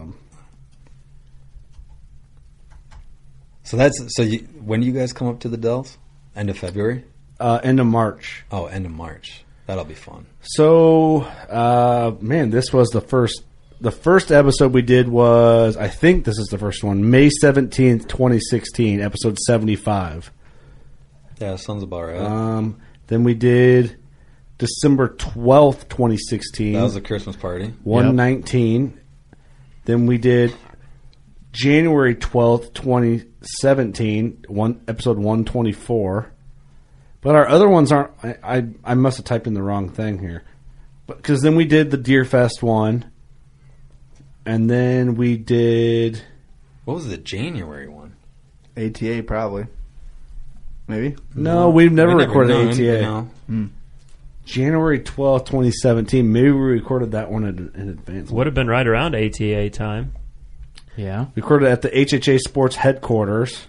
So when do you guys come up to the Dells? End of February? End of March. Oh, end of March. That'll be fun. So, man, this was the first episode we did was, I think this is the first one, May 17th, 2016, episode 75. Yeah, sounds about right. Then we did December 12th, 2016. That was a Christmas party. 119. Then we did January 12th, 2017, episode 124. But our other ones aren't. I must have typed in the wrong thing here. Because then we did the Deerfest one. And then we did. What was the January one? ATA probably. Maybe. No, we've never recorded none, ATA. no. January 12th, 2017. Maybe we recorded that one in advance. Would have been right around ATA time. Yeah. We recorded at the HHA Sports headquarters.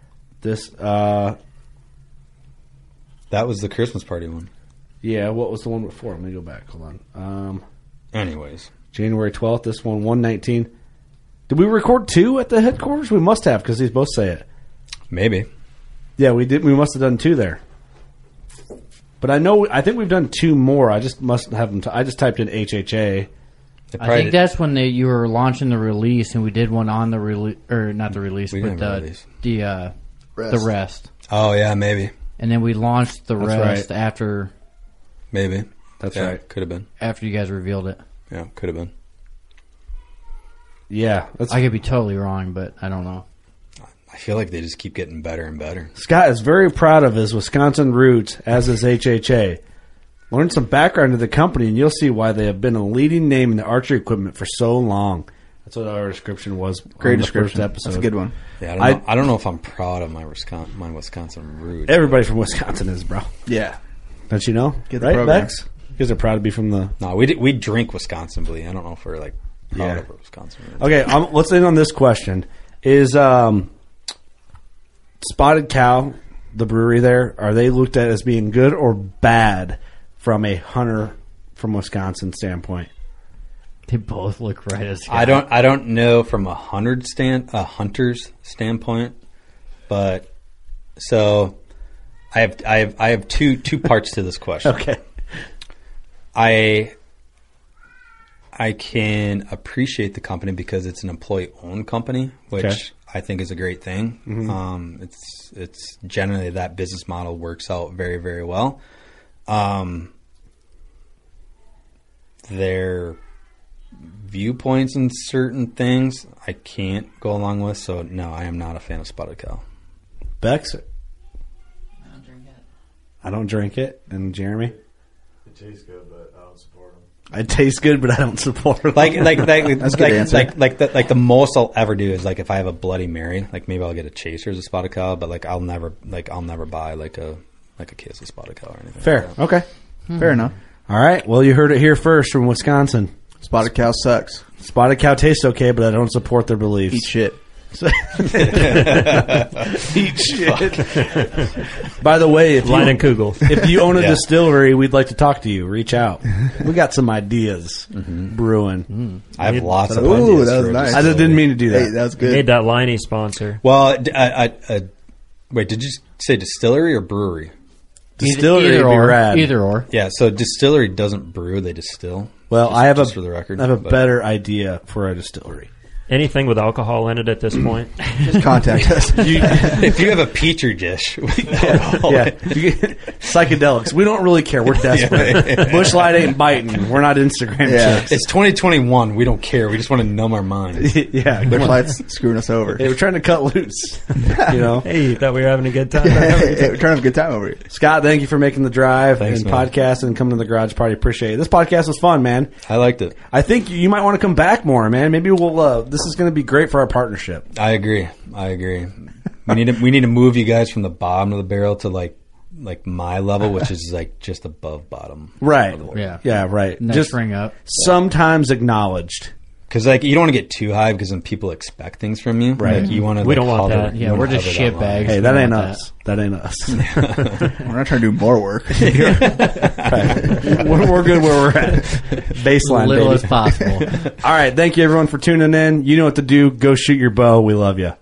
That was the Christmas party one. Yeah, what was the one before? Let me go back. Hold on. Anyways. January 12th, this one, 119. Did we record two at the headquarters? We must have, because these both say it. Maybe. Yeah, we did. We must have done two there. But I think we've done two more. I just must have them. I just typed in HHA. I think that's when you were launching the release, and we did one on the release, or not the release, We but didn't release. the rest. Oh, yeah, maybe. And then we launched the That's rest after Maybe. That's Yeah, right. Could have been. you guys revealed it. Yeah, could have been. Yeah. I could be totally wrong, but I don't know. I feel like they just keep getting better and better. Scott is very proud of his Wisconsin roots, as is HHA. Learn some background of the company, and you'll see why they have been a leading name in the archery equipment for so long. That's what our description was. Great on the description. First episode. That's a good one. Yeah, I don't know if I'm proud of my Wisconsin roots. Everybody from Wisconsin is, bro. Yeah. Don't you know? Get the right, program. Bex? You guys are proud to be from the... No, we drink Wisconsin Blee. I don't know if we're like proud of our Wisconsin roots. Okay, let's end on this question. Is Spotted Cow, the brewery there, are they looked at as being good or bad from a hunter from Wisconsin standpoint? They both look right as I don't know from a hunter's standpoint, but so I have two parts to this question. Okay. I can appreciate the company because it's an employee-owned company, which Okay. I think is a great thing. Mm-hmm. It's generally that business model works out very, very well. their viewpoints in certain things I can't go along with. So no, I am not a fan of spotted cow. Bex? I don't drink it. And Jeremy? It tastes good, but I don't support them. It tastes good, but I don't support them. Like That's a good answer. like the most I'll ever do is like if I have a Bloody Mary, like maybe I'll get a chaser as a spotted cow, but like I'll never buy like a case of spotted cow or anything. Fair. Like that. Okay. Fair enough. All right. Well, you heard it here first from Wisconsin. Spotted cow sucks. Spotted cow tastes okay, but I don't support their beliefs. Eat shit. Eat shit. By the way, if you own a distillery, we'd like to talk to you. Reach out. We got some ideas brewing. I have lots of Ooh, ideas. that was for a nice. I didn't mean to do that. Hey, that was good. Made that Liney sponsor. Well, wait, did you say distillery or brewery? Distillery either would be or, rad. Either or. Yeah, so distillery doesn't brew; they distill. Well, Just for the record. I have a but- better idea for a distillery. Anything with alcohol in it at this point. Just contact us. If you have a petri dish, Psychedelics. We don't really care. We're desperate. Bush Light ain't biting. We're not Instagram chicks. It's 2021. We don't care. We just want to numb our minds. Yeah, Bush Light's screwing us over. Hey, we're trying to cut loose. You know, Hey, thought we were having a good time. Hey, we're trying to have a good time over here. Scott, thank you for making the drive Thanks, and man. podcast and coming to the garage party. Appreciate it. This podcast was fun, man. I liked it. I think you might want to come back more, man. Maybe we'll. This is going to be great for our partnership. I agree. We need to move you guys from the bottom of the barrel to like my level, which is like just above bottom. Right. Yeah. Yeah. Right. Next Just ring up. sometimes acknowledged. Because like you don't want to get too high because then people expect things from you. Right. Like, you want to. We don't want that. Yeah, we're just shit bags. Hey, We that don't ain't want us. That ain't us. We're not trying to do more work. We're good where we're at. Baseline, Little baby. as possible. All right. Thank you, everyone, for tuning in. You know what to do. Go shoot your bow. We love you.